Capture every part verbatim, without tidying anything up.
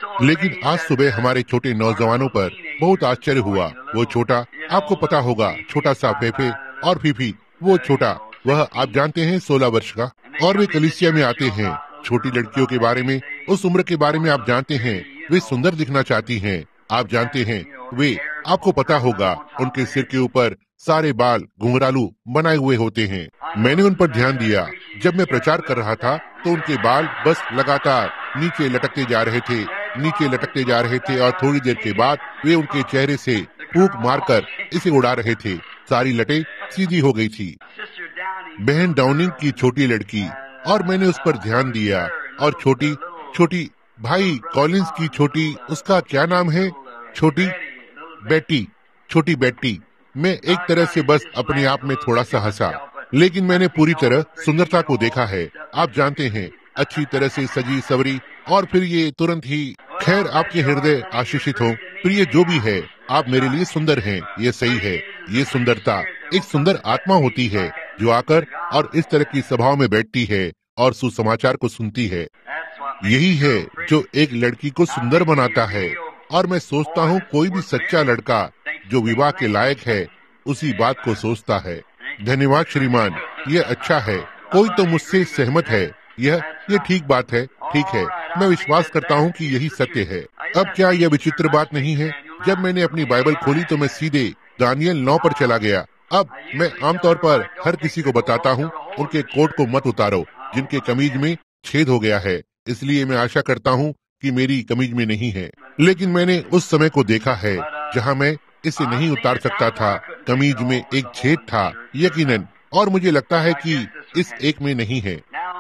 लेकिन आज सुबह हमारे छोटे नौजवानों पर बहुत आश्चर्य हुआ। वो छोटा, आपको पता होगा, छोटा सा फेफे और फीफी, वो छोटा, वह आप जानते हैं सोलह वर्ष का, और वे कलीसिया में आते हैं। छोटी लड़कियों के बारे में, उस उम्र के बारे में आप जानते हैं, वे सुंदर दिखना चाहती हैं। आप जानते हैं, वे, आपको पता होगा, उनके सिर के ऊपर सारे बाल घुंघरालू बनाए हुए होते हैं। मैंने उन पर ध्यान दिया। जब मैं प्रचार कर रहा था तो उनके बाल बस लगातार नीचे लटकते जा रहे थे, नीचे लटकते जा रहे थे, और थोड़ी देर के बाद वे उनके चेहरे से फूंक मारकर इसे उड़ा रहे थे। सारी लटें सीधी हो गई थी। बहन डाउनिंग की छोटी लड़की, और मैंने उस पर ध्यान दिया। और छोटी छोटी भाई कॉलिंस की छोटी, उसका क्या नाम है, छोटी बेटी, छोटी बेटी। मैं एक तरह से बस अपने आप में थोड़ा सा हंसा, लेकिन मैंने पूरी तरह सुंदरता को देखा है। आप जानते हैं, अच्छी तरह से सजी सवरी, और फिर ये तुरंत ही, खैर आपके हृदय आशीषित हो। प्रिय जो भी है, आप मेरे लिए सुंदर हैं, ये सही है। ये सुंदरता एक सुंदर आत्मा होती है जो आकर और इस तरह की सभाओं में बैठती है और सुसमाचार को सुनती है। यही है जो एक लड़की को सुंदर बनाता है। और मैं सोचता हूँ कोई भी सच्चा लड़का जो विवाह के लायक है, उसी बात को सोचता है। धन्यवाद श्रीमान, यह अच्छा है। कोई तो मुझसे सहमत है। यह ये ठीक बात है। ठीक है, मैं विश्वास करता हूँ कि यही सत्य है। अब क्या यह विचित्र बात नहीं है? जब मैंने अपनी बाइबल खोली तो मैं सीधे दानियल नौ पर चला गया। अब मैं आमतौर पर हर किसी को बताता हूँ, उनके कोट को मत उतारो जिनके कमीज में छेद हो गया है। इसलिए मैं आशा करता हूँ कि मेरी कमीज में नहीं है। लेकिन मैंने उस समय को देखा है जहाँ मैं इसे नहीं उतार सकता था। कमीज में एक छेद था, यकीनन, और मुझे लगता है कि इस एक में नहीं है।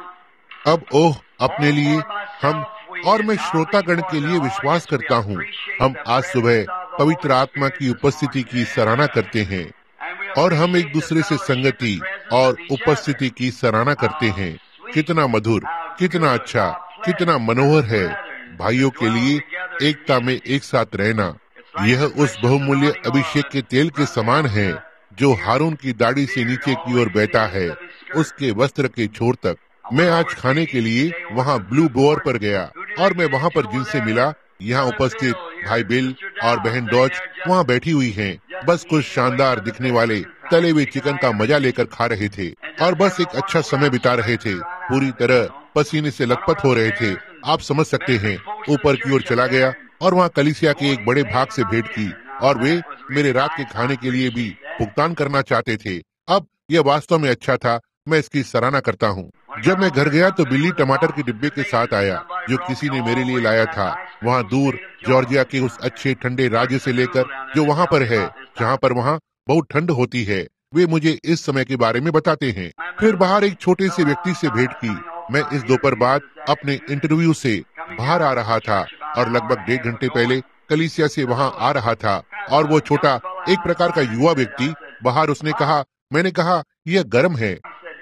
अब ओह, अपने लिए, हम और मैं श्रोतागण के लिए विश्वास करता हूँ, हम आज सुबह पवित्र आत्मा की उपस्थिति की सराहना करते हैं, और हम एक दूसरे से संगति और उपस्थिति की सराहना करते हैं। कितना मधुर, कितना अच्छा, कितना मनोहर है भाइयों के लिए एकता में एक साथ रहना। यह उस बहुमूल्य अभिषेक के तेल के समान है जो हारून की दाढ़ी से नीचे की ओर बहता है, उसके वस्त्र के छोर तक। मैं आज खाने के लिए वहाँ ब्लू बोअर पर गया, और मैं वहाँ पर जिनसे मिला, यहाँ उपस्थित भाई बिल और बहन डॉच वहाँ बैठी हुई हैं। बस कुछ शानदार दिखने वाले तले हुए चिकन का मजा लेकर खा रहे थे, और बस एक अच्छा समय बिता रहे थे। पूरी तरह पसीने से लथपथ हो रहे थे, आप समझ सकते हैं। ऊपर की ओर चला गया और वहाँ कलीसिया के एक बड़े भाग से भेंट की, और वे मेरे रात के खाने के लिए भी भुगतान करना चाहते थे। अब यह वास्तव में अच्छा था, मैं इसकी सराहना करता हूँ। जब मैं घर गया तो बिल्ली टमाटर के डिब्बे के साथ आया जो किसी ने मेरे लिए लाया था। वहाँ दूर जॉर्जिया के उस अच्छे ठंडे राज्य से लेकर जो वहाँ पर है, जहाँ पर वहाँ बहुत ठंड होती है, वे मुझे इस समय के बारे में बताते हैं। फिर बाहर एक छोटे से व्यक्ति से भेंट की। मैं इस दोपहर बाद अपने इंटरव्यू से बाहर आ रहा था, और लगभग डेढ़ घंटे पहले कलीसिया से वहाँ आ रहा था, और वो छोटा एक प्रकार का युवा व्यक्ति बाहर, उसने कहा, मैंने कहा यह गर्म है।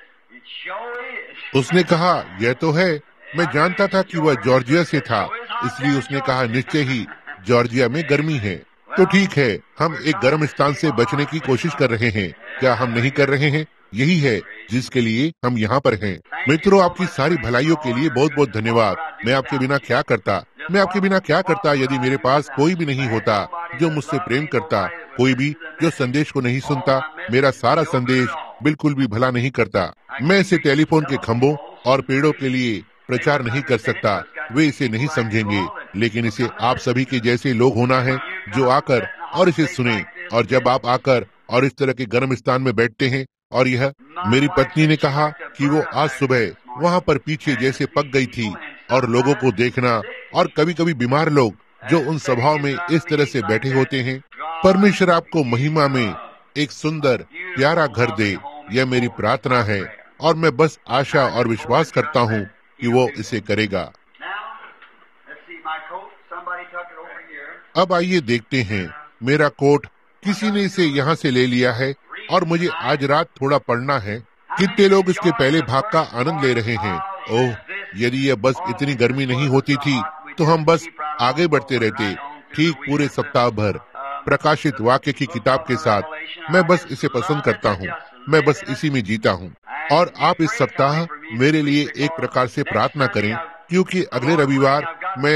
उसने कहा यह तो है। मैं जानता था कि वह जॉर्जिया से था, इसलिए उसने कहा निश्चय ही जॉर्जिया में गर्मी है। तो ठीक है, हम एक गर्म स्थान से बचने की कोशिश कर रहे हैं, क्या हम नहीं कर रहे हैं? यही है जिसके लिए हम यहाँ पर हैं। मित्रों, आपकी सारी भलाइयों के लिए बहुत बहुत धन्यवाद। मैं आपके बिना क्या करता मैं आपके बिना क्या करता यदि मेरे पास कोई भी नहीं होता जो मुझसे प्रेम करता, कोई भी जो संदेश को नहीं सुनता। मेरा सारा संदेश बिल्कुल भी भला नहीं करता। मैं इसे टेलीफोन के खंभों और पेड़ों के लिए प्रचार नहीं कर सकता, वे इसे नहीं समझेंगे, लेकिन इसे आप सभी के जैसे लोग होना है जो आकर और इसे सुने। और जब आप आकर और इस तरह के गर्म स्थान में बैठते हैं, और यह मेरी पत्नी ने कहा कि वो आज सुबह वहाँ पर पीछे जैसे पक गई थी, और लोगों को देखना, और कभी कभी बीमार लोग जो उन सभाओं में इस तरह से बैठे होते हैं। परमेश्वर आपको महिमा में एक सुंदर प्यारा घर दे, यह मेरी प्रार्थना है, और मैं बस आशा और विश्वास करता हूँ कि वो इसे करेगा। अब आइए देखते हैं, मेरा कोट किसी ने इसे यहाँ से ले लिया है, और मुझे आज रात थोड़ा पढ़ना है। कितने लोग इसके पहले भाग का आनंद ले रहे हैं। ओह, यदि यह बस इतनी गर्मी नहीं होती थी तो हम बस आगे बढ़ते रहते, ठीक पूरे सप्ताह भर प्रकाशित वाक्य की किताब के साथ। मैं बस इसे पसंद करता हूँ, मैं बस इसी में जीता हूँ। और आप इस सप्ताह मेरे लिए एक प्रकार से प्रार्थना करें, क्योंकि अगले रविवार मैं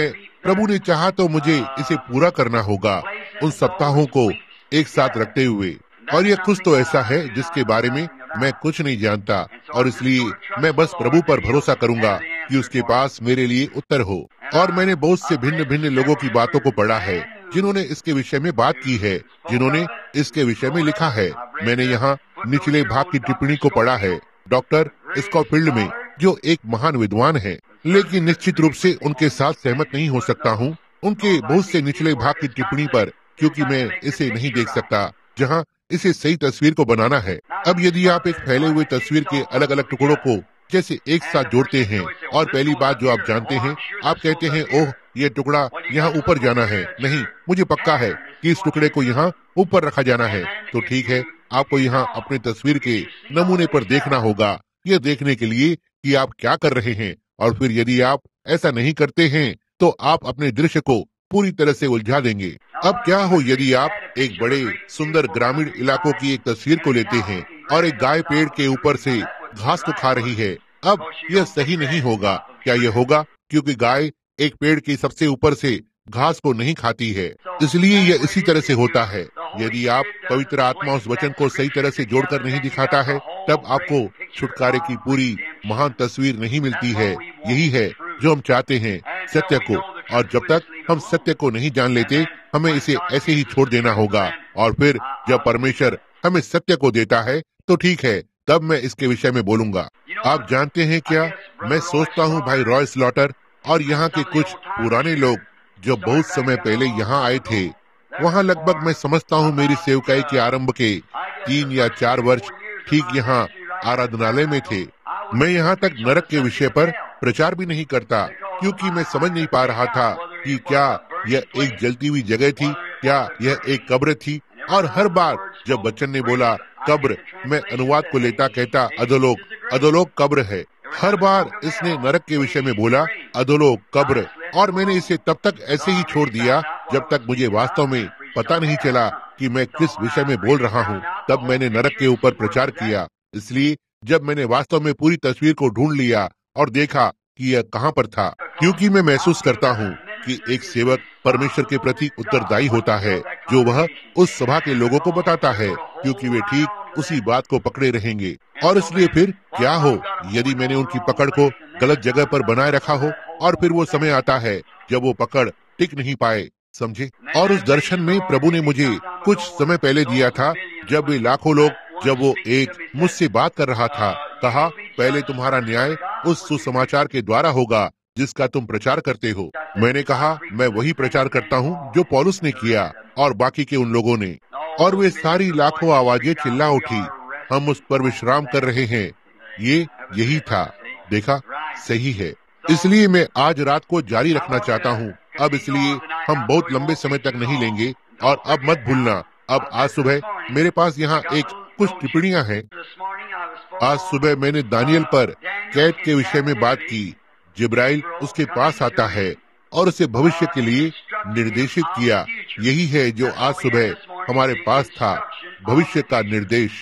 प्रभु ने चाहा तो मुझे इसे पूरा करना होगा, उन सप्ताहों को एक साथ रखते हुए। और यह कुछ तो ऐसा है जिसके बारे में मैं कुछ नहीं जानता, और इसलिए मैं बस प्रभु पर भरोसा करूंगा कि उसके पास मेरे लिए उत्तर हो। और मैंने बहुत से भिन्न भिन्न लोगों की बातों को पढ़ा है, जिन्होंने इसके विषय में बात की है, जिन्होंने इसके विषय में लिखा है। मैंने यहाँ निचले भाग की टिप्पणी को पढ़ा है, डॉक्टर स्कॉफील्ड में, जो एक महान विद्वान है, लेकिन निश्चित रूप से उनके साथ सहमत नहीं हो सकता हूँ उनके बहुत से निचले भाग की टिप्पणी पर, क्योंकि मैं इसे नहीं देख सकता जहाँ इसे सही तस्वीर को बनाना है। अब यदि आप एक फैले हुए तस्वीर के अलग अलग टुकड़ों को जैसे एक साथ जोड़ते हैं, और पहली बात जो आप जानते हैं, आप कहते हैं ओह ये टुकड़ा यहाँ ऊपर जाना है, नहीं, मुझे पक्का है कि इस टुकड़े को यहाँ ऊपर रखा जाना है, तो ठीक है, आपको यहाँ अपनी तस्वीर के नमूने पर देखना होगा, ये देखने के लिए कि आप क्या कर रहे हैं। और फिर यदि आप ऐसा नहीं करते हैं तो आप अपने दृश्य को पूरी तरह से उलझा देंगे। अब क्या हो यदि आप एक बड़े सुंदर ग्रामीण इलाकों की एक तस्वीर को लेते हैं और एक गाय पेड़ के ऊपर से घास को खा रही है। अब यह सही नहीं होगा। क्या यह होगा? क्योंकि गाय एक पेड़ के सबसे ऊपर से घास को नहीं खाती है, इसलिए यह इसी तरह से होता है। यदि आप पवित्र आत्मा उस वचन को सही तरह से जोड़कर नहीं दिखाता है, तब आपको छुटकारे की पूरी महान तस्वीर नहीं मिलती है। यही है जो हम चाहते हैं, सत्य को। और जब तक हम सत्य को नहीं जान लेते, हमें इसे ऐसे ही छोड़ देना होगा। और फिर जब परमेश्वर हमें सत्य को देता है तो ठीक है, तब मैं इसके विषय में बोलूंगा। आप जानते हैं क्या, मैं सोचता हूँ भाई रॉय स्लॉटर और यहाँ के कुछ पुराने लोग जो बहुत समय पहले यहाँ आए थे, वहाँ लगभग मैं समझता हूँ मेरी सेवकाई के आरंभ के तीन या चार वर्ष ठीक यहाँ आराधनालय में थे। मैं यहाँ तक नरक के विषय पर प्रचार भी नहीं करता, क्योंकि मैं समझ नहीं पा रहा था कि क्या यह एक जलती हुई जगह थी, क्या यह एक कब्र थी। और हर बार जब बच्चन ने बोला कब्र, मैं अनुवाद को लेता कहता अधोलोक, अधोलोक कब्र है। हर बार इसने नरक के विषय में बोला अधोलोक कब्र, और मैंने इसे तब तक ऐसे ही छोड़ दिया जब तक मुझे वास्तव में पता नहीं चला कि मैं किस विषय में बोल रहा हूँ। तब मैंने नरक के ऊपर प्रचार किया। इसलिए जब मैंने वास्तव में पूरी तस्वीर को ढूंढ लिया और देखा कि यह कहाँ पर था, क्योंकि मैं महसूस करता हूँ कि एक सेवक परमेश्वर के प्रति उत्तरदायी होता है, जो वह उस सभा के लोगों को बताता है, क्योंकि वे ठीक उसी बात को पकड़े रहेंगे। और इसलिए फिर क्या हो यदि मैंने उनकी पकड़ को गलत जगह पर बनाए रखा हो, और फिर वो समय आता है जब वो पकड़ टिक नहीं पाए, समझे। और उस दर्शन में प्रभु ने मुझे कुछ समय पहले दिया था, जब वे लाखों लोग, जब वो एक मुझसे बात कर रहा था, कहा पहले तुम्हारा न्याय उस सुसमाचार के द्वारा होगा जिसका तुम प्रचार करते हो। मैंने कहा मैं वही प्रचार करता हूँ जो पौलुस ने किया और बाकी के उन लोगों ने। और वे सारी लाखों आवाजें चिल्ला उठी, हम उस पर विश्राम कर रहे हैं। ये यही था, देखा, सही है। इसलिए मैं आज रात को जारी रखना चाहता हूँ। अब इसलिए हम बहुत लंबे समय तक नहीं लेंगे। और अब मत भूलना, अब आज सुबह मेरे पास यहाँ एक कुछ टिप्पणियां हैं। आज सुबह मैंने दानियल पर कैद के विषय में बात की। जिब्राइल उसके पास आता है और उसे भविष्य के लिए निर्देशित किया। यही है जो आज सुबह हमारे पास था, भविष्य का निर्देश।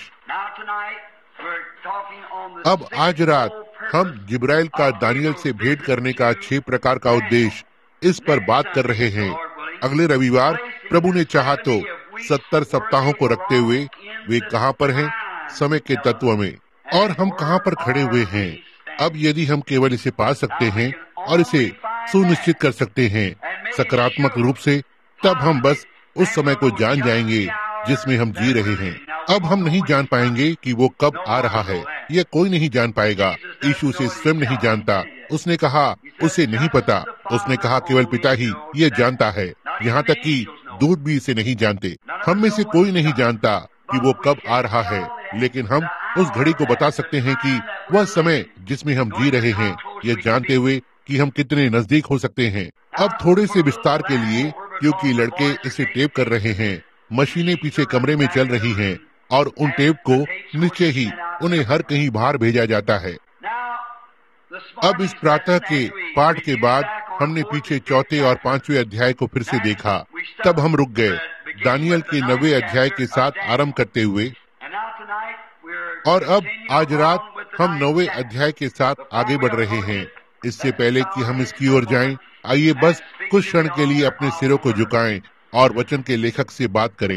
अब आज रात हम जिब्राइल का दानियल से भेंट करने का छह प्रकार का उद्देश्य, इस पर बात कर रहे हैं। अगले रविवार प्रभु ने चाहा तो सत्तर सप्ताहों को रखते हुए वे कहाँ पर हैं? समय के तत्व में। और हम कहाँ पर खड़े हुए हैं? अब यदि हम केवल इसे पा सकते हैं और इसे सुनिश्चित कर सकते हैं सकारात्मक रूप से, तब हम बस उस समय को जान जाएंगे जिसमें हम जी रहे हैं। अब हम नहीं जान पाएंगे कि वो कब आ रहा है, यह कोई नहीं जान पाएगा। यीशु से स्वयं नहीं जानता। उसने कहा उसे नहीं पता। उसने कहा केवल पिता ही ये जानता है, यहाँ तक कि दूत भी इसे नहीं जानते। हम में से कोई नहीं जानता कि वो कब आ रहा है, लेकिन हम उस घड़ी को बता सकते हैं कि वह समय जिसमें हम जी रहे हैं, ये जानते हुए कि हम कितने नजदीक हो सकते हैं। अब थोड़े से विस्तार के लिए, क्योंकि लड़के इसे टेप कर रहे हैं, मशीनें पीछे कमरे में चल रही हैं और उन टेप को नीचे ही उन्हें हर कहीं बाहर भेजा जाता है। अब इस प्रातः के पाठ के बाद हमने पीछे चौथे और पांचवें अध्याय को फिर से देखा। तब हम रुक गए दानियल के नवे अध्याय के साथ आरंभ करते हुए, और अब आज रात हम नवे अध्याय के साथ आगे बढ़ रहे हैं। इससे पहले कि हम इसकी ओर जाएं, आइए बस कुछ क्षण के लिए अपने सिरों को झुकाएं और वचन के लेखक से बात करें।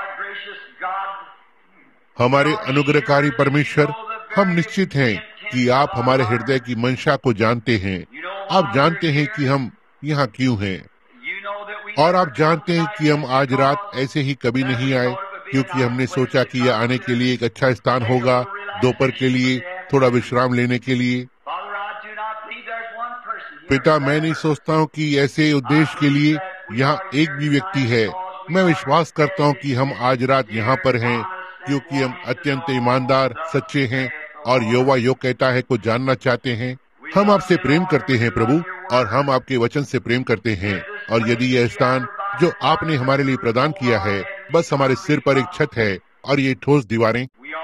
हमारे अनुग्रहकारी परमेश्वर, हम निश्चित हैं कि आप हमारे हृदय की मंशा को जानते हैं। आप जानते हैं कि हम यहाँ क्यों हैं, और आप जानते हैं कि हम आज रात ऐसे ही कभी नहीं आए क्योंकि हमने सोचा कि यह आने के लिए एक अच्छा स्थान होगा, दोपहर के लिए थोड़ा विश्राम लेने के लिए। पिता, मैं नहीं सोचता हूँ कि ऐसे उद्देश्य के लिए यहाँ एक भी व्यक्ति है। मैं विश्वास करता हूँ कि हम आज रात यहाँ पर हैं क्योंकि हम अत्यंत ईमानदार, सच्चे हैं और यहोवा यो कहता है को जानना चाहते हैं। हम आपसे प्रेम करते हैं प्रभु, और हम आपके वचन से प्रेम करते हैं। और यदि यह स्थान जो आपने हमारे लिए प्रदान किया है बस हमारे सिर पर एक छत है और ये ठोस दीवारें,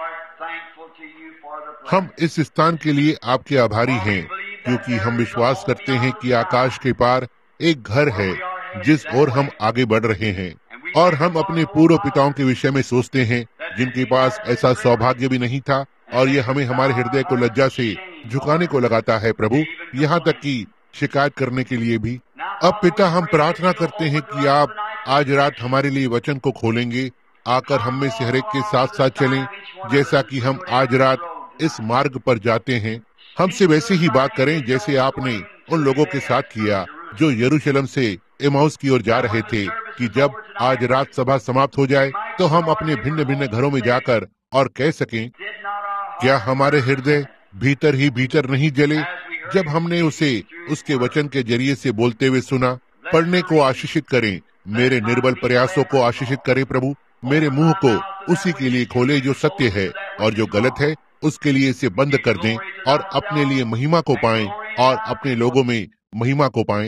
हम इस स्थान के लिए आपके आभारी हैं क्योंकि हम विश्वास करते हैं कि आकाश के पार एक घर है जिस ओर हम आगे बढ़ रहे हैं। और हम अपने पूर्व पिताओं के विषय में सोचते हैं जिनके पास ऐसा सौभाग्य भी नहीं था, और ये हमें हमारे हृदय को लज्जा से झुकाने को लगाता है प्रभु, यहाँ तक कि शिकायत करने के लिए भी। अब पिता, हम प्रार्थना करते हैं कि आप आज रात हमारे लिए वचन को खोलेंगे, आकर हम में से हरेक के साथ साथ चलें। जैसा कि हम आज रात इस मार्ग पर जाते हैं, हमसे वैसे ही बात करें जैसे आपने उन लोगों के साथ किया जो यरूशलेम से एमाउस की ओर जा रहे थे, कि जब आज रात सभा समाप्त हो जाए तो हम अपने भिन्न भिन्न घरों में जाकर और कह सकें, क्या हमारे हृदय भीतर ही भीतर नहीं जले जब हमने उसे उसके वचन के जरिए से बोलते हुए सुना। पढ़ने को आशीषित करें, मेरे निर्बल प्रयासों को आशीषित करें प्रभु। मेरे मुंह को उसी के लिए खोले जो सत्य है, और जो गलत है उसके लिए इसे बंद कर दें, और अपने लिए महिमा को पाएं और अपने लोगों में महिमा को पाएं,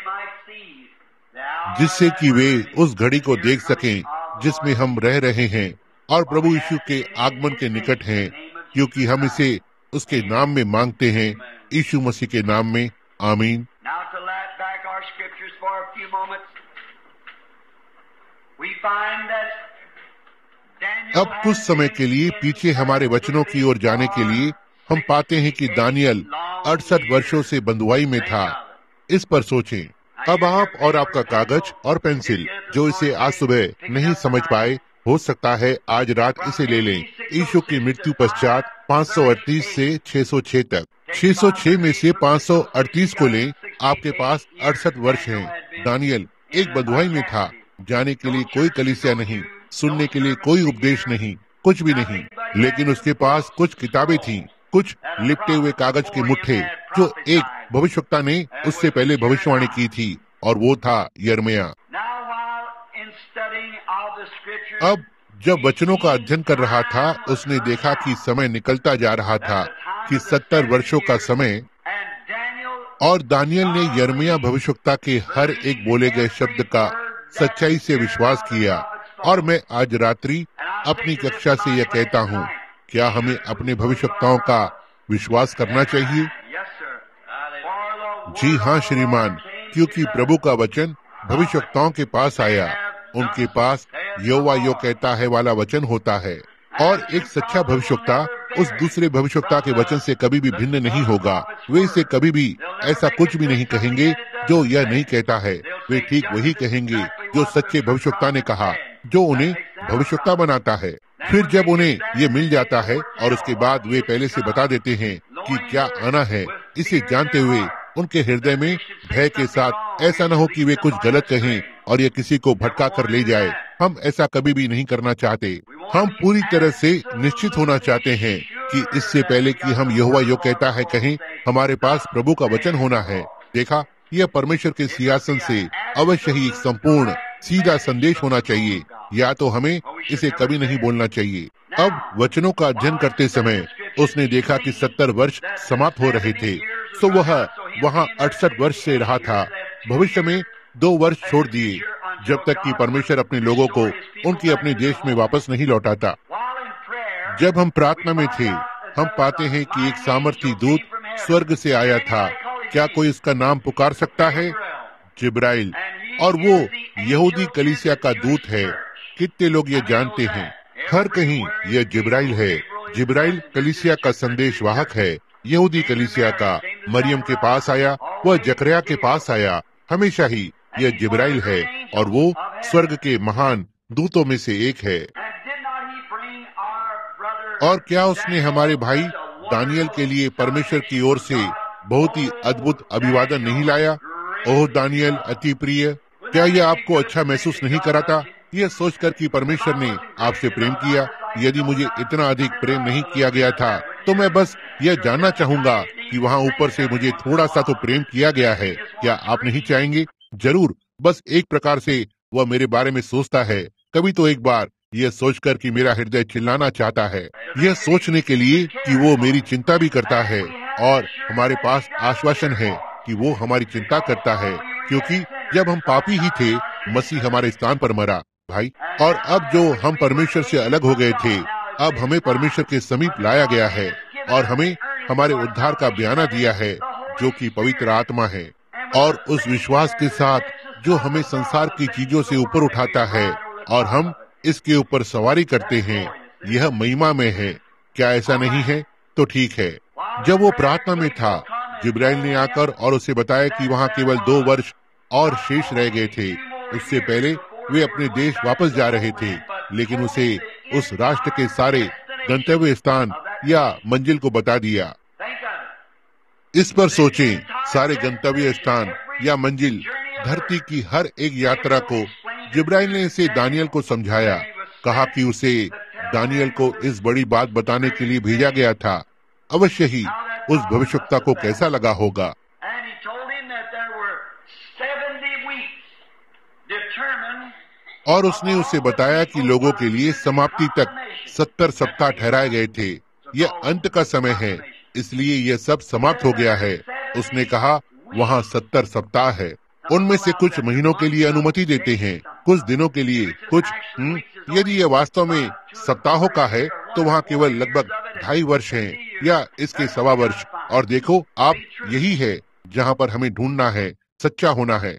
जिससे कि वे उस घड़ी को देख सकें जिसमें हम रह रहे हैं और प्रभु यीशु के आगमन के निकट हैं, क्योंकि हम इसे उसके नाम में मांगते हैं, यीशु मसीह के नाम में, आमीन। अब कुछ समय के लिए पीछे हमारे वचनों की ओर जाने के लिए हम पाते हैं कि दानियल अड़सठ वर्षों से बंधुआई में था। इस पर सोचें। अब आप और आपका कागज और पेंसिल जो इसे आज सुबह नहीं समझ पाए, हो सकता है आज रात इसे ले लें। यीशु की मृत्यु पश्चात पाँच सौ अड़तीस से छह सौ छह तक, छह सौ छह में से पाँच सौ अड़तीस को लें, आपके पास अड़सठ वर्ष हैं। दानियल एक बंधुआई में था, जाने के लिए कोई कलीसिया नहीं, सुनने के लिए कोई उपदेश नहीं, कुछ भी नहीं, लेकिन उसके पास कुछ किताबें थीं, कुछ लिपटे हुए कागज के मुट्ठे जो एक भविष्यवक्ता ने उससे पहले भविष्यवाणी की थी, और वो था यिर्मयाह। अब जब वचनों का अध्ययन कर रहा था, उसने देखा कि समय निकलता जा रहा था, कि सत्तर वर्षों का समय, और दानियल ने यिर्मयाह भविष्यवक्ता के हर एक बोले गए शब्द का सच्चाई से विश्वास किया। और मैं आज रात्रि अपनी कक्षा से यह कहता हूँ, क्या हमें अपने भविष्यवक्ताओं का विश्वास करना चाहिए? जी हाँ श्रीमान, क्योंकि प्रभु का वचन भविष्यवक्ताओं के पास आया। उनके पास यहोवा यो कहता है वाला वचन होता है, और एक सच्चा भविष्यवक्ता उस दूसरे भविष्यवक्ता के वचन से कभी भी भिन्न नहीं होगा। वे इसे कभी भी ऐसा कुछ भी नहीं कहेंगे जो यह नहीं कहता है। वे ठीक वही कहेंगे जो सच्चे भविष्यवक्ता ने कहा, जो उन्हें भविष्यवक्ता बनाता है। फिर जब उन्हें ये मिल जाता है और उसके बाद वे पहले से बता देते हैं कि क्या आना है, इसे जानते हुए उनके हृदय में भय के साथ, ऐसा न हो कि वे कुछ गलत कहें और ये किसी को भटका कर ले जाए। हम ऐसा कभी भी नहीं करना चाहते। हम पूरी तरह से निश्चित होना चाहते हैं कि इससे पहले कि हम यहोवा यो कहता है कहें, हमारे पास प्रभु का वचन होना है। देखा, यह परमेश्वर के सिंहासन से अवश्य ही एक संपूर्ण सीधा संदेश होना चाहिए, या तो हमें इसे कभी नहीं बोलना चाहिए। अब वचनों का अध्ययन करते समय उसने देखा कि सत्तर वर्ष समाप्त हो रहे थे, तो वह वहाँ अड़सठ वर्ष से रहा था। भविष्य में दो वर्ष छोड़ दिए, जब तक कि परमेश्वर अपने लोगों को उनके अपने देश में वापस नहीं लौटाता। जब हम प्रार्थना में थे, हम पाते हैं कि एक सामर्थी दूत स्वर्ग से आया था। क्या कोई इसका नाम पुकार सकता है? जिब्राइल। और वो यहूदी कलीसिया का दूत है। कितने लोग ये जानते हैं? हर कहीं यह जिब्राइल है। जिब्राइल कलीसिया का संदेश वाहक है, यहूदी कलीसिया का। मरियम के पास आया, वह जकरिया के पास आया, हमेशा ही यह जिब्राइल है और वो स्वर्ग के महान दूतों में से एक है। और क्या उसने हमारे भाई दानियल के लिए परमेश्वर की ओर से बहुत ही अद्भुत अभिवादन नहीं लाया? ओह दानियल अति प्रिय, क्या यह आपको अच्छा महसूस नहीं कराता, यह सोचकर कि परमेश्वर ने आपसे प्रेम किया? यदि मुझे इतना अधिक प्रेम नहीं किया गया था तो मैं बस यह जानना चाहूंगा कि वहाँ ऊपर से मुझे थोड़ा सा तो प्रेम किया गया है। क्या आप नहीं चाहेंगे? जरूर, बस एक प्रकार से वह मेरे बारे में सोचता है। कभी तो एक बार यह सोचकर कि मेरा हृदय चिल्लाना चाहता है, यह सोचने के लिए कि वो मेरी चिंता भी करता है। और हमारे पास आश्वासन है कि वो हमारी चिंता करता है, क्योंकि जब हम पापी ही थे मसीह हमारे स्थान पर मरा भाई। और अब जो हम परमेश्वर से अलग हो गए थे, अब हमें परमेश्वर के समीप लाया गया है और हमें हमारे उद्धार का बयाना दिया है जो कि पवित्र आत्मा है। और उस विश्वास के साथ जो हमें संसार की चीजों से ऊपर उठाता है और हम इसके ऊपर सवारी करते हैं, यह महिमा में है। क्या ऐसा नहीं है? तो ठीक है। जब वो प्रार्थना में था, जिब्राइल ने आकर और उसे बताया कि वहाँ केवल दो वर्ष और शेष रह गए थे। उससे पहले वे अपने देश वापस जा रहे थे, लेकिन उसे उस राष्ट्र के सारे गंतव्य स्थान या मंजिल को बता दिया। इस पर सोचें, सारे गंतव्य स्थान या मंजिल, धरती की हर एक यात्रा को जिब्राइल ने इसे दानियल को समझाया। कहा कि उसे दानियल को इस बड़ी बात बताने के लिए भेजा गया था। अवश्य ही उस भविष्यवक्ता को कैसा लगा होगा। और उसने उसे बताया कि लोगों के लिए समाप्ति तक सत्तर सप्ताह ठहराए गए थे। यह अंत का समय है, इसलिए यह सब समाप्त हो गया है। उसने कहा वहाँ सत्तर सप्ताह है। उनमें से कुछ महीनों के लिए अनुमति देते हैं, कुछ दिनों के लिए, कुछ हुँ? यदि यह वास्तव में सप्ताहों का है तो वहाँ केवल लगभग ढाई वर्ष हैं या इसके सवा वर्ष। और देखो, आप यही है जहाँ पर हमें ढूंढना है, सच्चा होना है।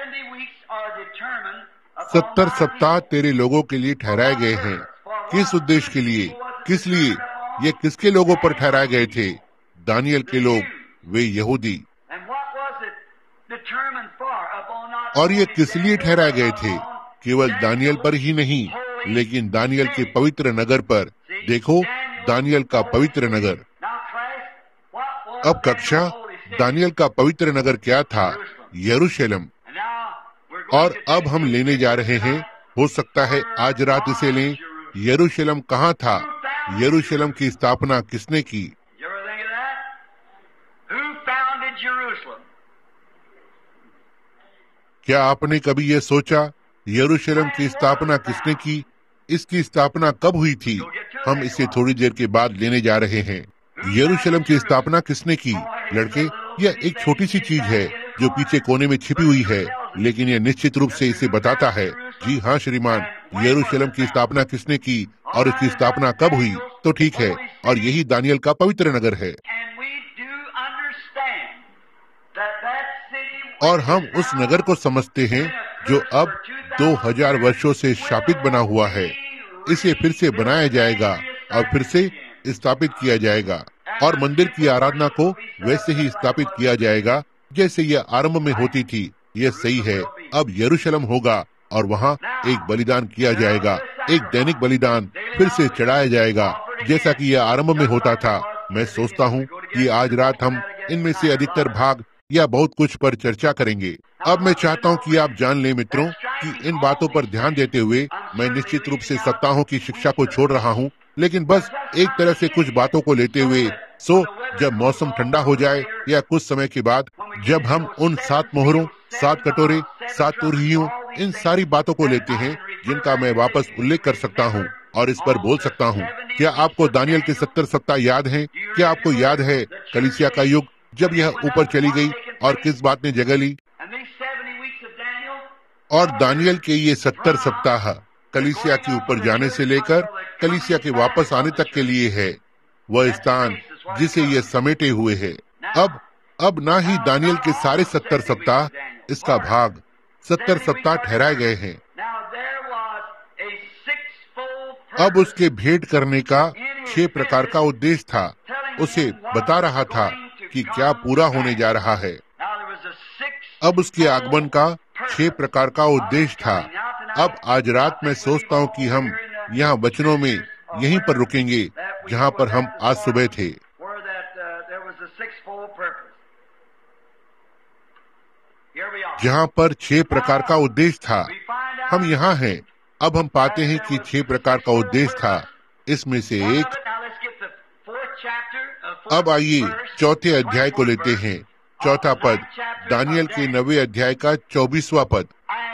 सत्तर सप्ताह तेरे लोगों के लिए ठहराए गए हैं। किस उद्देश्य के लिए? किस लिए? ये किसके लोगों पर ठहराए गए थे? दानियल के लोग, वे यहूदी। और ये किस लिए ठहराए गए थे? केवल दानियल पर ही नहीं, लेकिन दानियल के पवित्र नगर पर। देखो, दानियल का पवित्र नगर। अब कक्षा, दानियल का पवित्र नगर क्या था? यरूशलेम। और अब हम लेने जा रहे हैं, हो सकता है आज रात इसे लें। यरूशलेम कहाँ था? यरूशलेम की स्थापना किसने की? क्या आपने कभी यह सोचा यरूशलेम की स्थापना किसने की? इसकी स्थापना कब हुई थी? हम इसे थोड़ी देर के बाद लेने जा रहे हैं। यरूशलेम की स्थापना किसने की? लड़के, यह एक छोटी सी चीज है जो पीछे कोने में छिपी हुई है, लेकिन यह निश्चित रूप से इसे बताता है। जी हाँ श्रीमान, यरूशलेम की स्थापना किसने की और इसकी स्थापना कब हुई? तो ठीक है, और यही दानियल का पवित्र नगर है। और हम उस नगर को समझते हैं जो अब दो हजार वर्षों से शापित बना हुआ है। इसे फिर से बनाया जाएगा और फिर से स्थापित किया जाएगा, और मंदिर की आराधना को वैसे ही स्थापित किया जाएगा जैसे यह आरंभ में होती थी। यह सही है। अब यरूशलेम होगा और वहाँ एक बलिदान किया जाएगा, एक दैनिक बलिदान फिर से चढ़ाया जाएगा जैसा कि यह आरंभ में होता था। मैं सोचता हूँ कि आज रात हम इनमें से अधिकतर भाग या बहुत कुछ पर चर्चा करेंगे। अब मैं चाहता हूँ कि आप जान लें मित्रों कि इन बातों पर ध्यान देते हुए मैं निश्चित रूप से सप्ताहों की शिक्षा को छोड़ रहा हूँ, लेकिन बस एक तरह से कुछ बातों को लेते हुए। सो जब मौसम ठंडा हो जाए या कुछ समय के बाद, जब हम उन सात मोहरों, सात कटोरे, सात तुरहियों, इन सारी बातों को लेते हैं जिनका मैं वापस उल्लेख कर सकता हूँ और इस पर बोल सकता हूँ। क्या आपको दानियल के सत्तर सप्ताह याद हैं? क्या आपको याद है कलीसिया का युग जब यह ऊपर चली गई और किस बात ने जगह ली? और दानियल के ये सत्तर सप्ताह कलीसिया के ऊपर जाने से लेकर कलीसिया के वापस आने तक के लिए है, वह स्थान जिसे ये समेटे हुए है। अब अब ना ही दानियल के सारे सत्तर सप्ताह, इसका भाग सत्तर सप्ताह ठहराए गए हैं। अब उसके भेंट करने का छह प्रकार का उद्देश्य था। उसे बता रहा था कि क्या पूरा होने जा रहा है। अब उसके आगमन का छह प्रकार का उद्देश्य था। अब आज रात मैं सोचता हूँ कि हम यहाँ वचनों में यहीं पर रुकेंगे जहाँ पर हम आज सुबह थे। जहाँ पर छह प्रकार का उद्देश्य था, हम यहाँ हैं। अब हम पाते हैं कि छह प्रकार का उद्देश्य था, इसमें से एक। अब आइए चौथे अध्याय को लेते हैं। चौथा पद, दानियल के नवे अध्याय का चौबीसवां पद।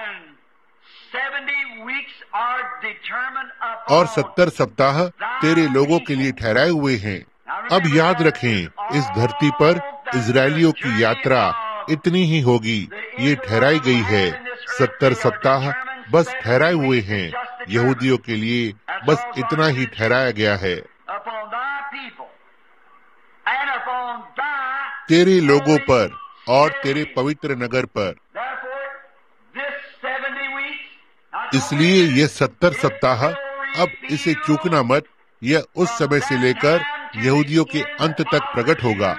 और सत्तर सप्ताह तेरे लोगों के लिए ठहराए हुए हैं। अब याद रखें, इस धरती पर इजरायलियों की यात्रा इतनी ही होगी। ये ठहराई गई है। सत्तर सप्ताह बस ठहराए हुए हैं। यहूदियों के लिए बस इतना ही ठहराया गया है। तेरे लोगों पर और तेरे पवित्र नगर पर। इसलिए ये सत्तर सप्ताह, अब इसे चूकना मत, यह उस समय से लेकर यहूदियों के अंत तक प्रकट होगा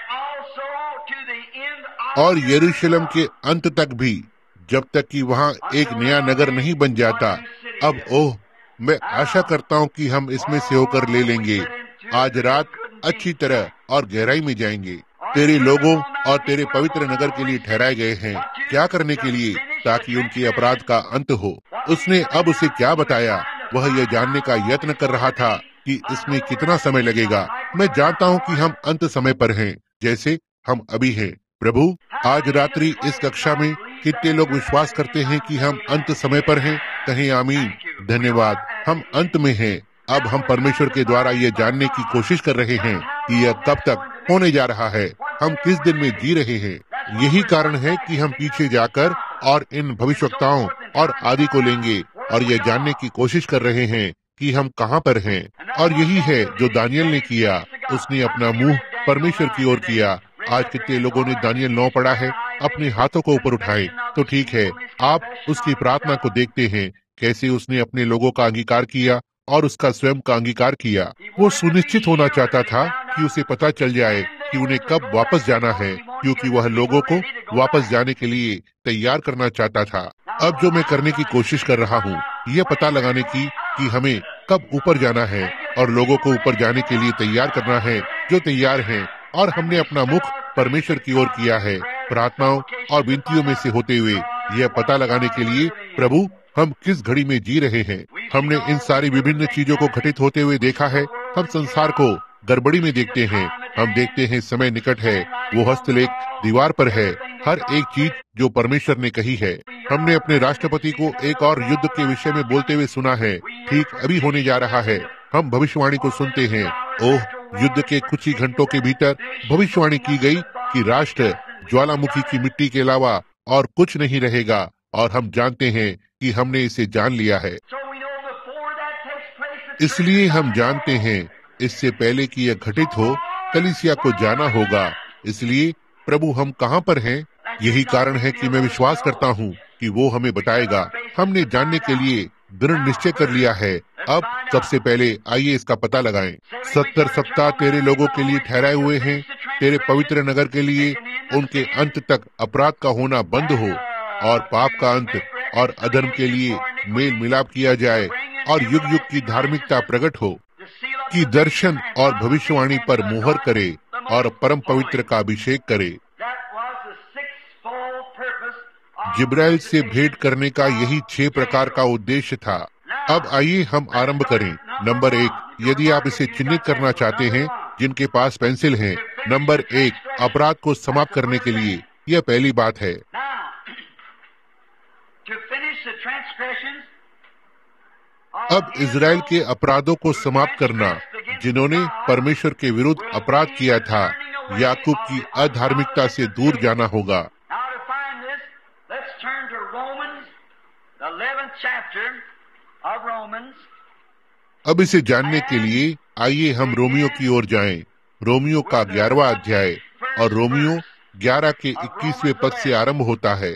और यरूशलेम के अंत तक भी, जब तक कि वहाँ एक नया नगर नहीं बन जाता। अब ओह, मैं आशा करता हूँ कि हम इसमें से होकर ले लेंगे। आज रात अच्छी तरह और गहराई में जाएंगे। तेरे लोगों और तेरे पवित्र नगर के लिए ठहराए गए हैं। क्या करने के लिए? ताकि उनके अपराध का अंत हो। उसने अब उसे क्या बताया? वह यह जानने का यत्न कर रहा था कि इसमें कितना समय लगेगा। मैं जानता हूँ कि हम अंत समय पर हैं, जैसे हम अभी हैं। प्रभु, आज रात्रि इस कक्षा में कितने लोग विश्वास करते हैं कि हम अंत समय पर हैं? कहें आमीन। धन्यवाद, हम अंत में हैं। अब हम परमेश्वर के द्वारा ये जानने की कोशिश कर रहे हैं कि यह कब तक होने जा रहा है, हम किस दिन में जी रहे हैं। यही कारण है कि हम पीछे जाकर और इन भविष्यवक्ताओं और आदि को लेंगे और यह जानने की कोशिश कर रहे हैं कि हम कहाँ पर हैं। और यही है जो दानियल ने किया। उसने अपना मुंह परमेश्वर की ओर किया। आज कितने लोगों ने दानियल नौ पढ़ा है? अपने हाथों को ऊपर उठाएं। तो ठीक है, आप उसकी प्रार्थना को देखते हैं, कैसे उसने अपने लोगों का अंगीकार किया और उसका स्वयं का अंगीकार किया। वो सुनिश्चित होना चाहता था कि उसे पता चल जाए कि उन्हें कब वापस जाना है, क्योंकि वह लोगों को वापस जाने के लिए तैयार करना चाहता था। अब जो मैं करने की कोशिश कर रहा हूँ, यह पता लगाने की कि हमें कब ऊपर जाना है और लोगों को ऊपर जाने के लिए तैयार करना है जो तैयार हैं। और हमने अपना मुख परमेश्वर की ओर किया है, प्रार्थनाओं और विनतियों में से होते हुए यह पता लगाने के लिए, प्रभु, हम किस घड़ी में जी रहे हैं। हमने इन सारी विभिन्न चीजों को घटित होते हुए देखा है। हम संसार को गड़बड़ी में देखते हैं। हम देखते हैं समय निकट है, वो हस्तलेख दीवार पर है, हर एक चीज जो परमेश्वर ने कही है। हमने अपने राष्ट्रपति को एक और युद्ध के विषय में बोलते हुए सुना है, ठीक अभी होने जा रहा है। हम भविष्यवाणी को सुनते हैं। ओह, युद्ध के कुछ ही घंटों के भीतर भविष्यवाणी की गई कि राष्ट्र ज्वालामुखी की मिट्टी के अलावा और कुछ नहीं रहेगा। और हम जानते हैं कि हमने इसे जान लिया है। इसलिए हम जानते हैं, इससे पहले कि यह घटित हो, कलीसिया को जाना होगा। इसलिए प्रभु, हम कहाँ पर हैं? यही कारण है कि मैं विश्वास करता हूँ कि वो हमें बताएगा। हमने जानने के लिए दृढ़ निश्चय कर लिया है। अब सबसे पहले आइए इसका पता लगाएं। सत्तर सप्ताह तेरे लोगों के लिए ठहराए हुए हैं, तेरे पवित्र नगर के लिए। उनके अंत तक अपराध का होना बंद हो और पाप का अंत और अधर्म के लिए मेल मिलाप किया जाए और युग युग की धार्मिकता प्रकट हो, कि दर्शन और भविष्यवाणी पर मोहर करे और परम पवित्र का अभिषेक करे। जिब्राइल से भेंट करने का यही छह प्रकार का उद्देश्य था। अब आइए हम आरंभ करें। नंबर एक, यदि आप इसे चिन्हित करना चाहते हैं, जिनके पास पेंसिल है, नंबर एक, अपराध को समाप्त करने के लिए। यह पहली बात है। अब इजराइल के अपराधों को समाप्त करना, जिन्होंने परमेश्वर के विरुद्ध अपराध किया था। याकूब की अधार्मिकता से दूर जाना होगा। अब इसे जानने के लिए आइए हम रोमियो की ओर जाएं। रोमियो का ग्यारहवां अध्याय और रोमियो ग्यारह के इक्कीसवें पद से आरंभ होता है।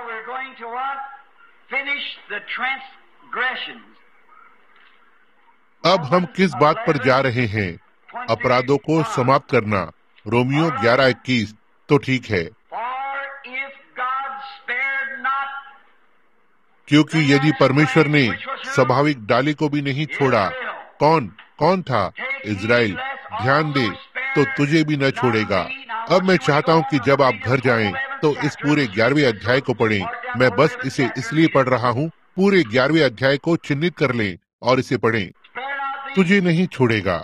अब हम किस बात पर जा रहे हैं? अपराधों को समाप्त करना। रोमियो ग्यारह इक्कीस। तो ठीक है। क्योंकि यदि परमेश्वर ने स्वाभाविक डाली को भी नहीं छोड़ा, कौन कौन था? इजराइल। ध्यान दे, तो तुझे भी न छोड़ेगा। अब मैं चाहता हूँ कि जब आप घर जाएं तो इस पूरे ग्यारहवें अध्याय को पढ़ें। मैं बस इसे इसलिए पढ़ रहा हूँ, पूरे ग्यारहवें अध्याय को चिन्हित कर लें और इसे पढ़ें। तुझे नहीं छोड़ेगा।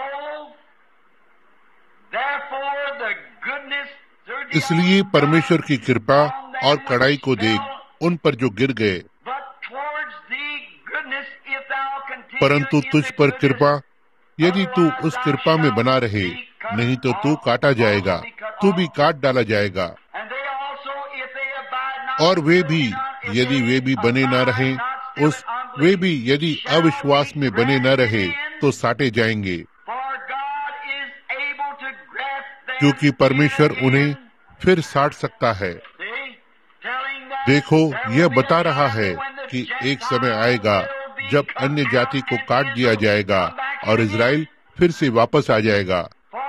इसलिए परमेश्वर की कृपा और कड़ाई को देख उन पर जो गिर गए, परंतु तुझ पर कृपा, यदि तू उस कृपा में बना रहे, नहीं तो तू काटा जाएगा, तू भी काट डाला जाएगा। और वे भी यदि वे भी बने न रहे, उस वे भी यदि अविश्वास में बने न रहे, तो साटे जाएंगे, क्योंकि परमेश्वर उन्हें फिर साट सकता है। देखो, यह बता रहा है कि एक समय आएगा जब अन्य जाति को काट दिया जाएगा और इजराइल फिर से वापस आ जाएगा।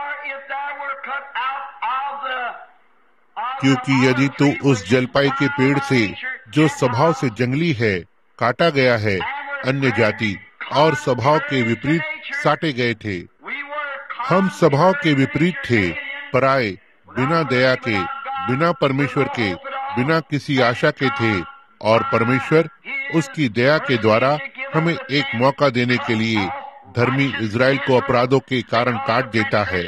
क्योंकि यदि तू उस जलपाई के पेड़ से, जो स्वभाव से जंगली है, काटा गया है, अन्य जाति और स्वभाव के विपरीत साटे गए थे। हम स्वभाव के विपरीत थे, पराये, बिना दया के, बिना परमेश्वर के, बिना किसी आशा के थे, और परमेश्वर उसकी दया के द्वारा हमें एक मौका देने के लिए धर्मी इजराइल को अपराधों के कारण काट देता है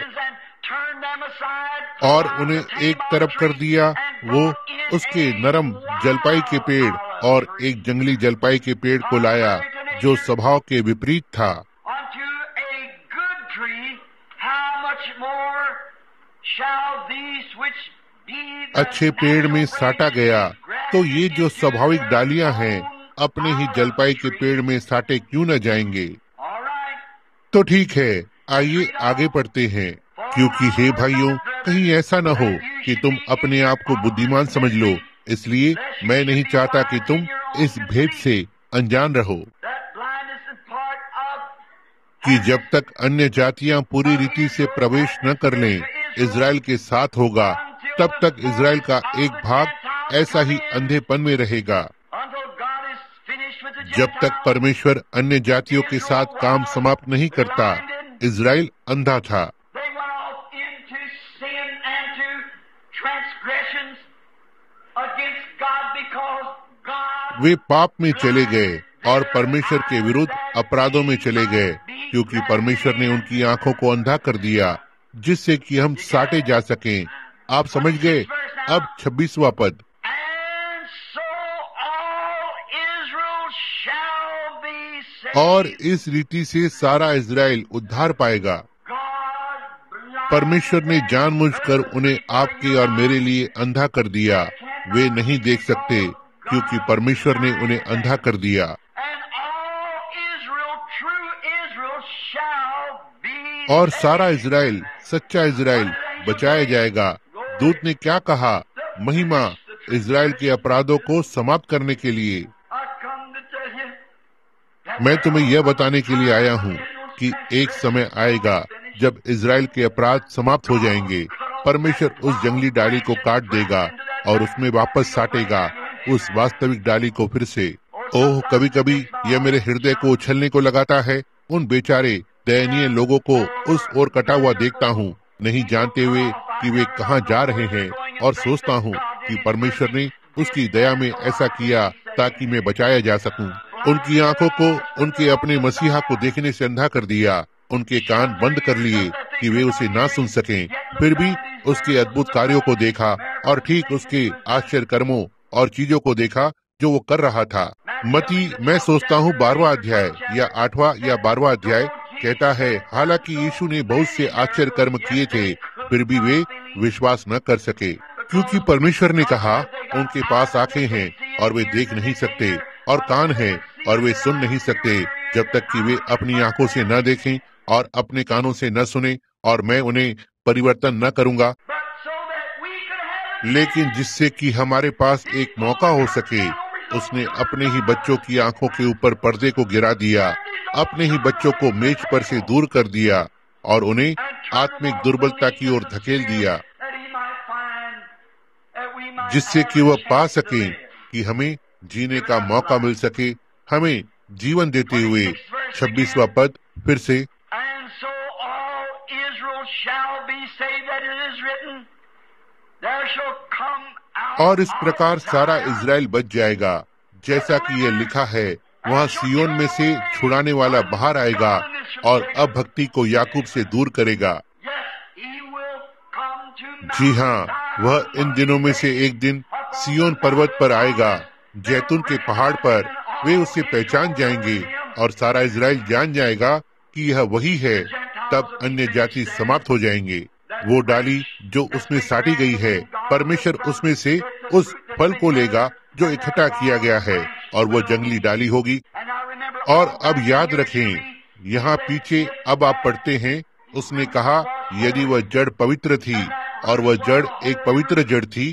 और उन्हें एक तरफ कर दिया। वो उसके नरम जलपाई के पेड़ और एक जंगली जलपाई के पेड़ को लाया जो स्वभाव के विपरीत था। अच्छे पेड़ में साटा गया, तो ये जो स्वाभाविक डालियां हैं, अपने ही जलपाई के पेड़ में साटे क्यों न जाएंगे? तो ठीक है, आइए आगे पढ़ते हैं। क्योंकि हे भाइयों, कहीं ऐसा न हो कि तुम अपने आप को बुद्धिमान समझ लो, इसलिए मैं नहीं चाहता कि तुम इस भेद से अनजान रहो कि जब तक अन्य जातियां पूरी रीति से प्रवेश न कर लें, इजराइल के साथ होगा, तब तक इजराइल का एक भाग ऐसा ही अंधेपन में रहेगा। जब तक परमेश्वर अन्य जातियों के साथ काम समाप्त नहीं करता, इजराइल अंधा था। वे पाप में चले गए और परमेश्वर के विरुद्ध अपराधों में चले गए, क्योंकि परमेश्वर ने उनकी आंखों को अंधा कर दिया, जिससे कि हम साटे जा सकें। आप समझ गए? अब छब्बीसवां पद, और इस रीति से सारा इजराइल उद्धार पाएगा। परमेश्वर ने जानबूझकर उन्हें आपके और मेरे लिए अंधा कर दिया। वे नहीं देख सकते क्योंकि परमेश्वर ने उन्हें अंधा कर दिया। और सारा इजराइल, सच्चा इजराइल बचाया जाएगा। दूत ने क्या कहा? महिमा इजराइल के अपराधों को समाप्त करने के लिए। मैं तुम्हें यह बताने के लिए आया हूँ कि एक समय आएगा जब इजराइल के अपराध समाप्त हो जाएंगे। परमेश्वर उस जंगली डाली को काट देगा और उसमें वापस साटेगा उस वास्तविक डाली को फिर से। ओह, कभी कभी यह मेरे हृदय को उछलने को लगाता है। उन बेचारे दयनीय लोगों को उस ओर कटा हुआ देखता हूँ, नहीं जानते हुए कि वे कहाँ जा रहे हैं, और सोचता हूँ कि परमेश्वर ने उसकी दया में ऐसा किया ताकि मैं बचाया जा सकूं। उनकी आंखों को उनके अपने मसीहा को देखने से अंधा कर दिया, उनके कान बंद कर लिए कि वे उसे ना सुन सकें। फिर भी उसके अद्भुत कार्यों को देखा और ठीक उसके आश्चर्य कर्मों और चीजों को देखा जो वो कर रहा था। मती, मैं सोचता हूँ बारहवां अध्याय या आठवां या बारहवां अध्याय कहता है, हालांकि यीशु ने बहुत से आश्चर्य कर्म किए थे, फिर भी वे विश्वास न कर सके, क्योंकि परमेश्वर ने कहा, उनके पास आंखें हैं और वे देख नहीं सकते, और कान हैं और वे सुन नहीं सकते, जब तक कि वे अपनी आंखों से न देखें और अपने कानों से न सुने, और मैं उन्हें परिवर्तन न करूंगा। लेकिन जिससे कि हमारे पास एक मौका हो सके, उसने अपने ही बच्चों की आंखों के ऊपर पर्दे को गिरा दिया, अपने ही बच्चों को मेज पर से दूर कर दिया और उन्हें आत्मिक दुर्बलता की ओर धकेल दिया, जिससे कि वह पा सके कि हमें जीने का मौका मिल सके, हमें जीवन देते हुए। छब्बीसवां पद फिर से, And so all Israel shall be saved, that it is written, there shall come out और इस प्रकार of सारा Zion इज़राइल बच जाएगा, जैसा कि यह लिखा है, वहाँ सियोन में से छुड़ाने वाला बाहर आएगा और अब भक्ति को याकूब से दूर करेगा। Yes, he will come to ji Mount हाँ, Zion. वह इन दिनों में से एक दिन सियोन पर्वत पर आएगा, जैतून के पहाड़ पर। वे उसे पहचान जाएंगे और सारा इज़राइल जान जाएगा कि यह वही है। तब अन्य जाति समाप्त हो जाएंगे। वो डाली जो उसमें साटी गई है, परमेश्वर उसमें से उस फल को लेगा जो इकट्ठा किया गया है, और वो जंगली डाली होगी। And now remember, और all अब back याद here रखें, should be यहाँ पीछे अब आप पढ़ते हैं, उसने कहा यदि वह जड़ पवित्र थी, और वह जड़ एक पवित्र जड़ थी,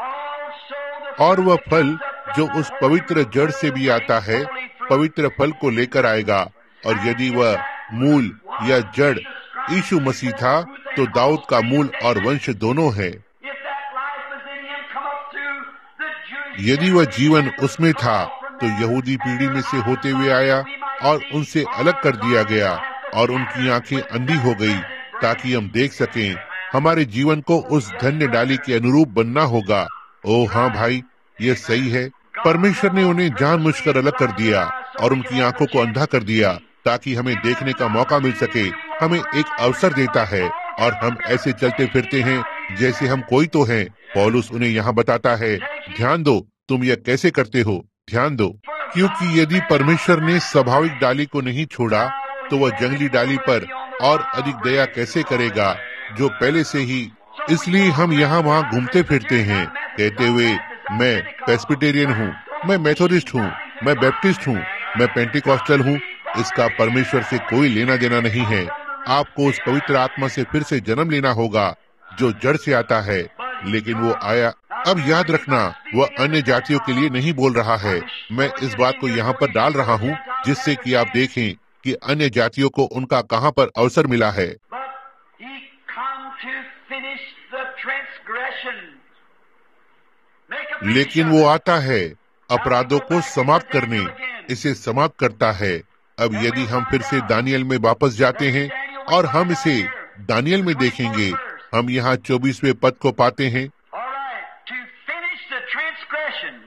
also the और वह fruit फल that comes up जो from उस the पवित्र holy जड़ से भी आता है, पवित्र फल को लेकर आएगा। और यदि वह मूल या जड़ यीशु मसीह था, तो दाऊद का मूल और वंश दोनों है। If that life was in him, come up through the Jewish यदि वह जीवन generation उसमें and था, fall from तो them, यहूदी and पीढ़ी में their से eyes होते हुए opened, आया we might और see, उनसे our अलग कर दिया God गया, hath और उनकी scattered आंखें with अंधी हो गई, that ताकि हम branch. देख सकें। हमारे जीवन को उस धन्य डाली के अनुरूप बनना होगा। ओ हाँ भाई, ये सही है। परमेश्वर ने उन्हें जानबूझकर अलग कर दिया और उनकी आंखों को अंधा कर दिया, ताकि हमें देखने का मौका मिल सके। हमें एक अवसर देता है, और हम ऐसे चलते फिरते हैं जैसे हम कोई तो हैं। पौलुस उन्हें यहाँ बताता है, ध्यान दो, तुम यह कैसे करते हो, ध्यान दो। क्योंकि यदि परमेश्वर ने स्वाभाविक डाली को नहीं छोड़ा, तो वह जंगली डाली पर और अधिक दया कैसे करेगा, जो पहले से ही। इसलिए हम यहाँ वहाँ घूमते फिरते हैं, कहते हुए मैं प्रेस्बिटेरियन हूँ, मैं मेथोडिस्ट हूँ, मैं बैप्टिस्ट हूँ, मैं पेंटिकॉस्टल हूँ। इसका परमेश्वर से कोई लेना देना नहीं है। आपको उस पवित्र आत्मा से फिर से जन्म लेना होगा, जो जड़ से आता है। लेकिन वो आया। अब याद रखना, वह अन्य जातियों के लिए नहीं बोल रहा है। मैं इस बात को यहाँ पर डाल रहा हूँ, जिससे कि आप देखें कि अन्य जातियों को उनका कहाँ पर अवसर मिला है। But he come to finish the transgression. Make a लेकिन वो आता है अपराधों को समाप्त करने, इसे समाप्त करता है। अब यदि हम फिर से दानियल में वापस जाते हैं, और हम इसे दानियल में देखेंगे, हम यहाँ चौबीसवें पद को पाते हैं। All right, to finish the transgressions,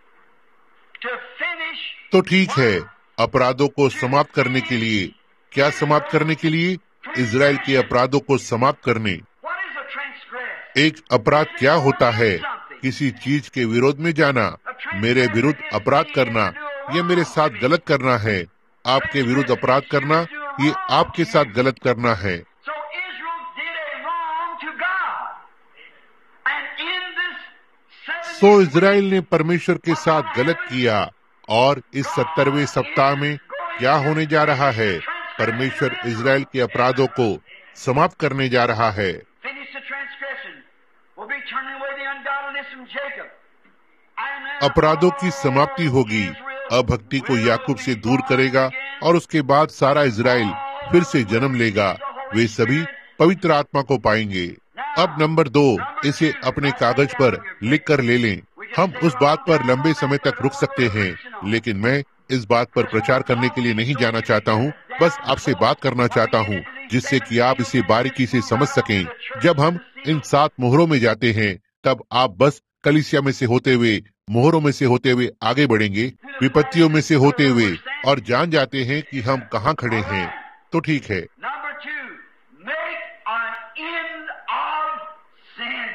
to finish तो ठीक है, अपराधों को समाप्त करने के लिए। क्या समाप्त करने के लिए? इज़राइल के अपराधों को समाप्त करने। what is a transgress? एक अपराध क्या होता है? किसी चीज के विरोध में जाना, मेरे विरुद्ध अपराध करना, ये मेरे साथ गलत करना है। आपके विरुद्ध अपराध करना, ये आपके साथ गलत करना है। So Israel did a wrong to God, and in this seventy सो इज़राइल ने परमेश्वर के साथ गलत किया, और इस सत्तरवें सप्ताह में क्या होने जा रहा है? परमेश्वर इज़राइल के अपराधों को समाप्त करने जा रहा है। finish the transgression, will be turning away the ungodliness from Jacob. And then अपराधों की समाप्ति all होगी, Israel अभक्ति को will याकूब से be दूर born करेगा, again. और उसके बाद सारा इज़राइल फिर से जन्म लेगा। वे सभी पवित्र आत्मा को पाएंगे। अब नंबर दो, इसे अपने कागज पर लिख कर ले लें। हम उस बात पर लंबे समय तक रुक सकते हैं, लेकिन मैं इस बात पर प्रचार करने के लिए नहीं जाना चाहता हूँ। बस आपसे बात करना चाहता हूँ, जिससे कि आप इसे बारीकी से समझ सकें। जब हम इन सात मोहरों में जाते हैं, तब आप बस कलीसिया में से होते हुए, मोहरों में से होते हुए आगे बढ़ेंगे, विपत्तियों में से होते हुए, और जान जाते हैं कि हम कहाँ खड़े हैं। तो ठीक है। Number two, make an end of sin.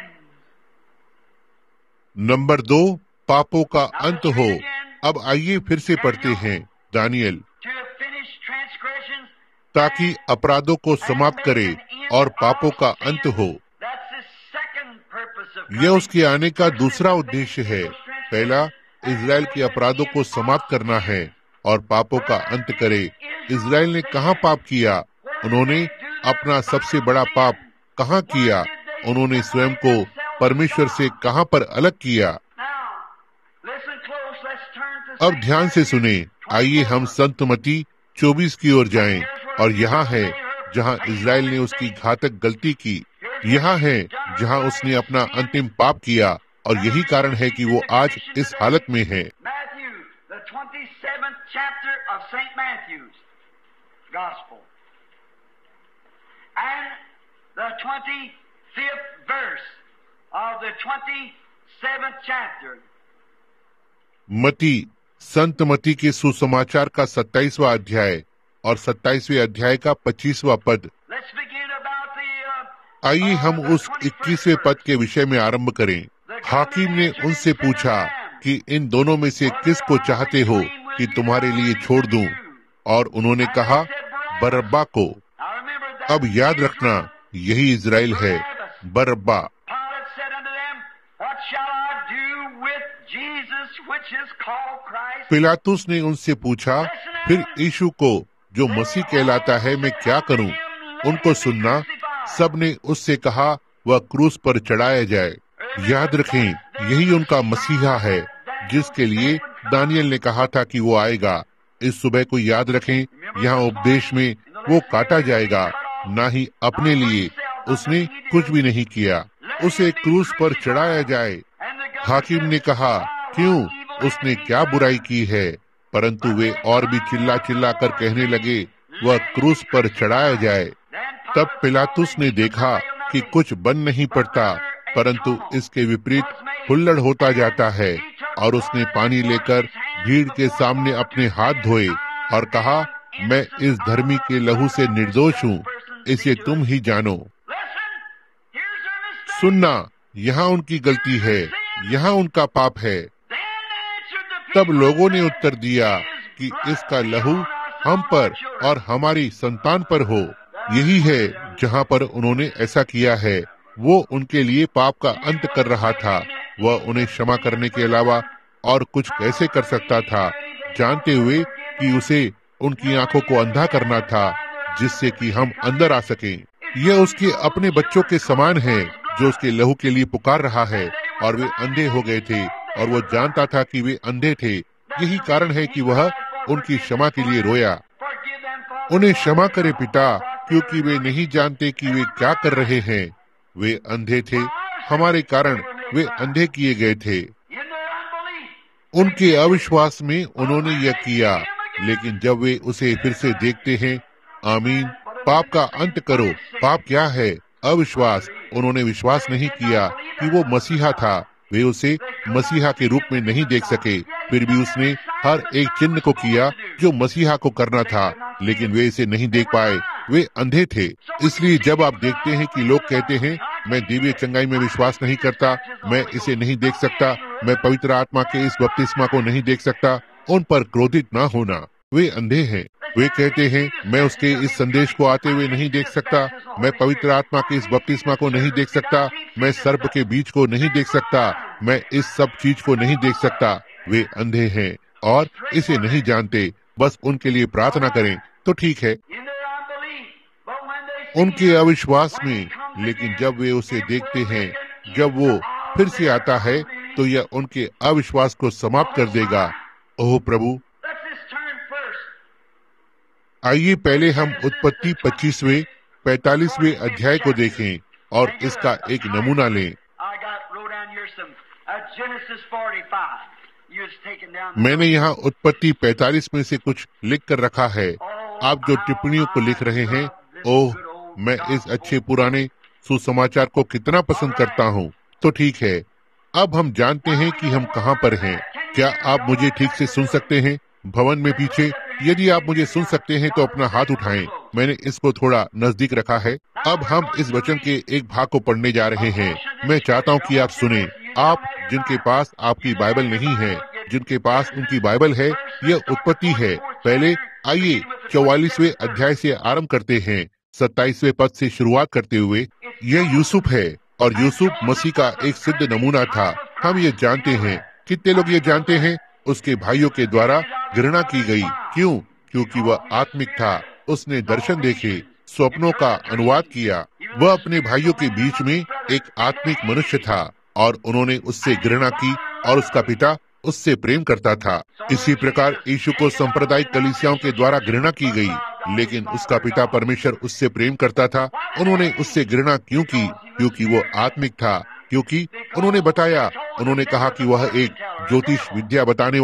Number दो, पापों का अंत हो। अब आइए फिर से पढ़ते हैं दानियल, To finish transgressions, ताकि अपराधों को समाप्त करे और पापों का अंत हो। that's the second purpose of यह coming. उसके आने का दूसरा उद्देश्य है। पहला, इज़राइल के अपराधों को समाप्त करना है और पापों का अंत करे। इज़राइल ने कहाँ पाप किया? उन्होंने अपना सबसे बड़ा पाप कहाँ किया? उन्होंने स्वयं को परमेश्वर से कहाँ पर अलग किया? Now, listen close. Let's turn to अब ध्यान से सुने। आइए हम संत मत्ती चौबीस की ओर जाएं, और यहाँ है जहाँ इज़राइल ने उसकी घातक गलती की। यहाँ है जहाँ उसने अपना अंतिम पाप किया, और यही कारण है कि वो आज इस हालत में है। Matthew twenty-seventh chapter of Saint Matthew's Gospel and the twenty-fifth verse of the twenty-seventh chapter. मती, संत मती के सुसमाचार का सत्ताईसवां अध्याय और सत्ताईसवें अध्याय का पच्चीसवां पद। Let's begin about the, uh, आइए हम उस इक्कीसवें पद के विषय में आरंभ करें। हाकिम ने उनसे पूछा कि इन दोनों में से किस को चाहते हो कि तुम्हारे लिए छोड़ दूं? और उन्होंने कहा, बरअब्बा को। अब याद रखना, यही इज़राइल है, बरअब्बा। Pilate said unto them, What shall I do with Jesus, which is called Christ? पिलातुस ने उनसे पूछा, फिर यीशु को जो मसीह कहलाता है मैं क्या करूं? उनको सुनना। सब ने उससे कहा, वह क्रूस पर चढ़ाया जाए। याद रखें, यही उनका मसीहा है जिसके लिए दानियल ने कहा था कि वो आएगा। इस सुबह को याद रखें, यहाँ उपदेश में वो काटा जाएगा, ना ही अपने लिए उसने कुछ भी नहीं किया, उसे क्रूस पर चढ़ाया जाए। हाकिम ने कहा, क्यों? उसने क्या बुराई की है? परंतु वे और भी चिल्ला चिल्ला कर कहने लगे, वह क्रूस पर चढ़ाया जाए। तब पिलातुस ने देखा कि कुछ बन नहीं पड़ता, परंतु इसके विपरीत हुल्लड़ होता जाता है, और उसने पानी लेकर भीड़ के सामने अपने हाथ धोए और कहा, मैं इस धर्मी के लहू से निर्दोष हूँ, इसे तुम ही जानो। सुनना, यहाँ उनकी गलती है, यहाँ उनका पाप है। तब लोगों ने उत्तर दिया कि इसका लहू हम पर और हमारी संतान पर हो। यही है जहाँ पर उन्होंने ऐसा किया है। वो उनके लिए पाप का अंत कर रहा था। वह उन्हें क्षमा करने के अलावा और कुछ कैसे कर सकता था, जानते हुए कि उसे उनकी आंखों को अंधा करना था, जिससे कि हम अंदर आ सकें। यह उसके अपने बच्चों के समान है जो उसके लहू के लिए पुकार रहा है, और वे अंधे हो गए थे और वो जानता था कि वे अंधे थे। यही कारण है कि वह उनकी क्षमा के लिए रोया। उन्हें क्षमा करे पिता, क्योंकि वे नहीं जानते कि वे क्या कर रहे हैं। वे अंधे थे, हमारे कारण वे अंधे किए गए थे। उनके अविश्वास में उन्होंने यह किया, लेकिन जब वे उसे फिर से देखते हैं, आमीन, पाप का अंत करो। पाप क्या है? अविश्वास। उन्होंने विश्वास नहीं किया कि वो मसीहा था। वे उसे मसीहा के रूप में नहीं देख सके। फिर भी उसने हर एक चिन्ह को किया जो मसीहा को करना था, लेकिन वे इसे नहीं देख पाए। वे अंधे थे। इसलिए जब आप देखते हैं कि लोग कहते हैं, मैं दिव्य चंगाई में विश्वास नहीं करता, मैं इसे नहीं देख सकता, मैं पवित्र आत्मा के इस बपतिस्मा को नहीं देख सकता, उन पर क्रोधित ना होना। वे अंधे हैं। वे कहते हैं, मैं उसके इस संदेश को आते हुए नहीं देख सकता, मैं पवित्र आत्मा के इस बपतिस्मा को नहीं देख सकता, मैं सर्प के बीज को नहीं देख सकता, मैं इस सब चीज को नहीं देख सकता। वे अंधे हैं और इसे नहीं जानते। बस उनके लिए प्रार्थना करें तो ठीक है। उनके अविश्वास में, लेकिन जब वे उसे देखते हैं, जब वो फिर से आता है, तो यह उनके अविश्वास को समाप्त कर देगा। ओह प्रभु, आइए पहले हम उत्पत्ति पच्चीसवें पैतालीसवें अध्याय को देखें और इसका एक नमूना लें। मैंने यहाँ उत्पत्ति पैतालीस में से कुछ लिख कर रखा है। आप जो टिप्पणियों को लिख रहे हैं, ओह, मैं इस अच्छे पुराने सुसमाचार को कितना पसंद करता हूँ। तो ठीक है, अब हम जानते हैं कि हम कहाँ पर हैं। क्या आप मुझे ठीक से सुन सकते हैं? भवन में पीछे, यदि आप मुझे सुन सकते हैं तो अपना हाथ उठाएं। मैंने इसको थोड़ा नजदीक रखा है। अब हम इस वचन के एक भाग को पढ़ने जा रहे हैं। मैं चाहता हूं कि आप सुने। आप जिनके पास आपकी बाइबल नहीं है, जिनके पास उनकी बाइबल है, यह उत्पत्ति है। पहले आइए चौवालीसवें अध्याय से आरंभ करते हैं, सत्ताईसवें पद से शुरुआत करते हुए। यह यूसुफ है और यूसुफ मसीह का एक सिद्ध नमूना था। हम ये जानते हैं। कितने लोग ये जानते हैं? उसके भाइयों के द्वारा घृणा की गई। क्यों? क्योंकि वह आत्मिक था। उसने दर्शन देखे, स्वप्नों का अनुवाद किया। वह अपने भाइयों के बीच में एक आत्मिक मनुष्य था और उन्होंने उससे घृणा की और उसका पिता उससे प्रेम करता था। इसी प्रकार यीशु को सांप्रदायिक कलीसियाओं के द्वारा घृणा की गई, लेकिन उसका पिता परमेश्वर उससे प्रेम करता था। उन्होंने उससे घृणा क्यों की? क्योंकि वो आत्मिक था। क्योंकि उन्होंने बताया, उन्होंने कहा कि वह एक ज्योतिष विद्या बताने वाला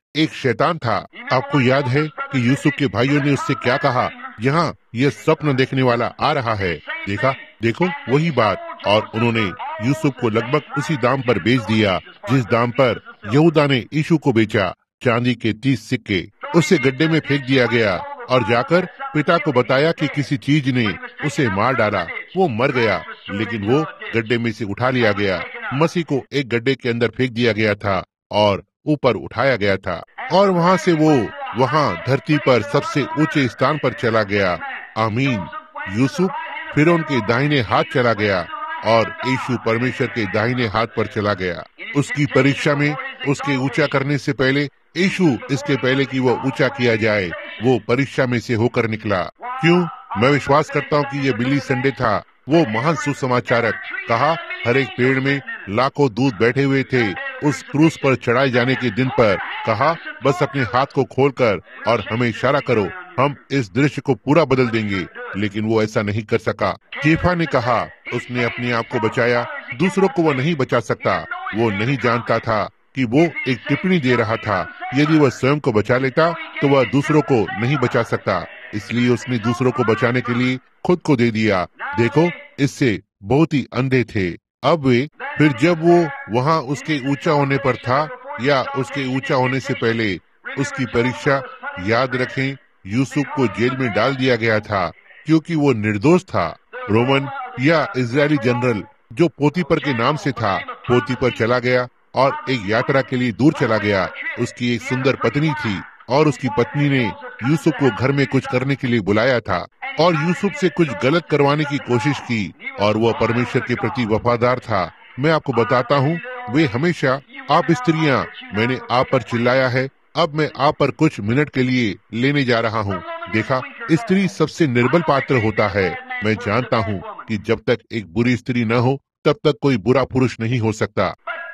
एक शैतान था। आपको याद है कि यूसुफ के भाइयों ने उससे क्या कहा? यहाँ ये स्वप्न देखने वाला आ रहा है, देखा देखो वही बात। और उन्होंने यूसुफ को लगभग उसी दाम पर बेच दिया जिस दाम पर यहूदा ने यीशु को बेचा, चांदी के तीस सिक्के। उसे गड्ढे में फेंक दिया गया और जाकर पिता को बताया कि किसी चीज ने उसे मार डाला। वो मर गया, लेकिन वो गड्ढे में से उठा लिया गया। मसीह को एक गड्ढे के अंदर फेंक दिया गया था और ऊपर उठाया गया था, और वहाँ से वो वहाँ धरती पर सबसे ऊंचे स्थान पर चला गया। आमीन। यूसुफ फिरौन के दाहिने हाथ चला गया और यीशु परमेश्वर के दाहिने हाथ पर चला गया। उसकी परीक्षा में उसके ऊंचा करने से पहले यीशु, इसके पहले कि वो ऊंचा किया जाए, वो परीक्षा में से होकर निकला। क्यों? मैं विश्वास करता हूँ कि ये बिली संडे था। वो महान सुसमाचारक कहा, हर एक पेड़ में लाखों दूत बैठे हुए थे। उस क्रूस पर चढ़ाए जाने के दिन पर कहा, बस अपने हाथ को खोलकर और हमें इशारा करो, हम इस दृश्य को पूरा बदल देंगे। लेकिन वो ऐसा नहीं कर सका। केफा ने कहा, उसने अपने आप को बचाया, दूसरों को वो नहीं बचा सकता। वो नहीं जानता था कि वो एक टिप्पणी दे रहा था। यदि वह स्वयं को बचा लेता तो वह दूसरों को नहीं बचा सकता, इसलिए उसने दूसरों को बचाने के लिए खुद को दे दिया। देखो, इससे बहुत ही अंधे थे। अब वे फिर जब वो वहाँ उसके ऊंचा होने पर था या उसके ऊंचा होने से पहले उसकी परीक्षा, याद रखें, यूसुफ को जेल में डाल दिया गया था क्योंकि वो निर्दोष था। रोमन या इजरायली जनरल जो पोतीपर के नाम से था, पोतीपर चला गया और एक यात्रा के लिए दूर चला गया। उसकी एक सुंदर पत्नी थी और उसकी पत्नी ने यूसुफ को घर में कुछ करने के लिए बुलाया था और यूसुफ से कुछ गलत करवाने की कोशिश की, और वह परमेश्वर के प्रति वफादार था। मैं आपको बताता हूँ, वे हमेशा, आप स्त्रियाँ, मैंने आप पर चिल्लाया है, अब मैं आप पर कुछ मिनट के लिए लेने जा रहा हूँ। देखा, स्त्री सबसे निर्बल पात्र होता है। मैं जानता हूँ कि जब तक एक बुरी स्त्री न हो तब तक कोई बुरा पुरुष नहीं हो सकता,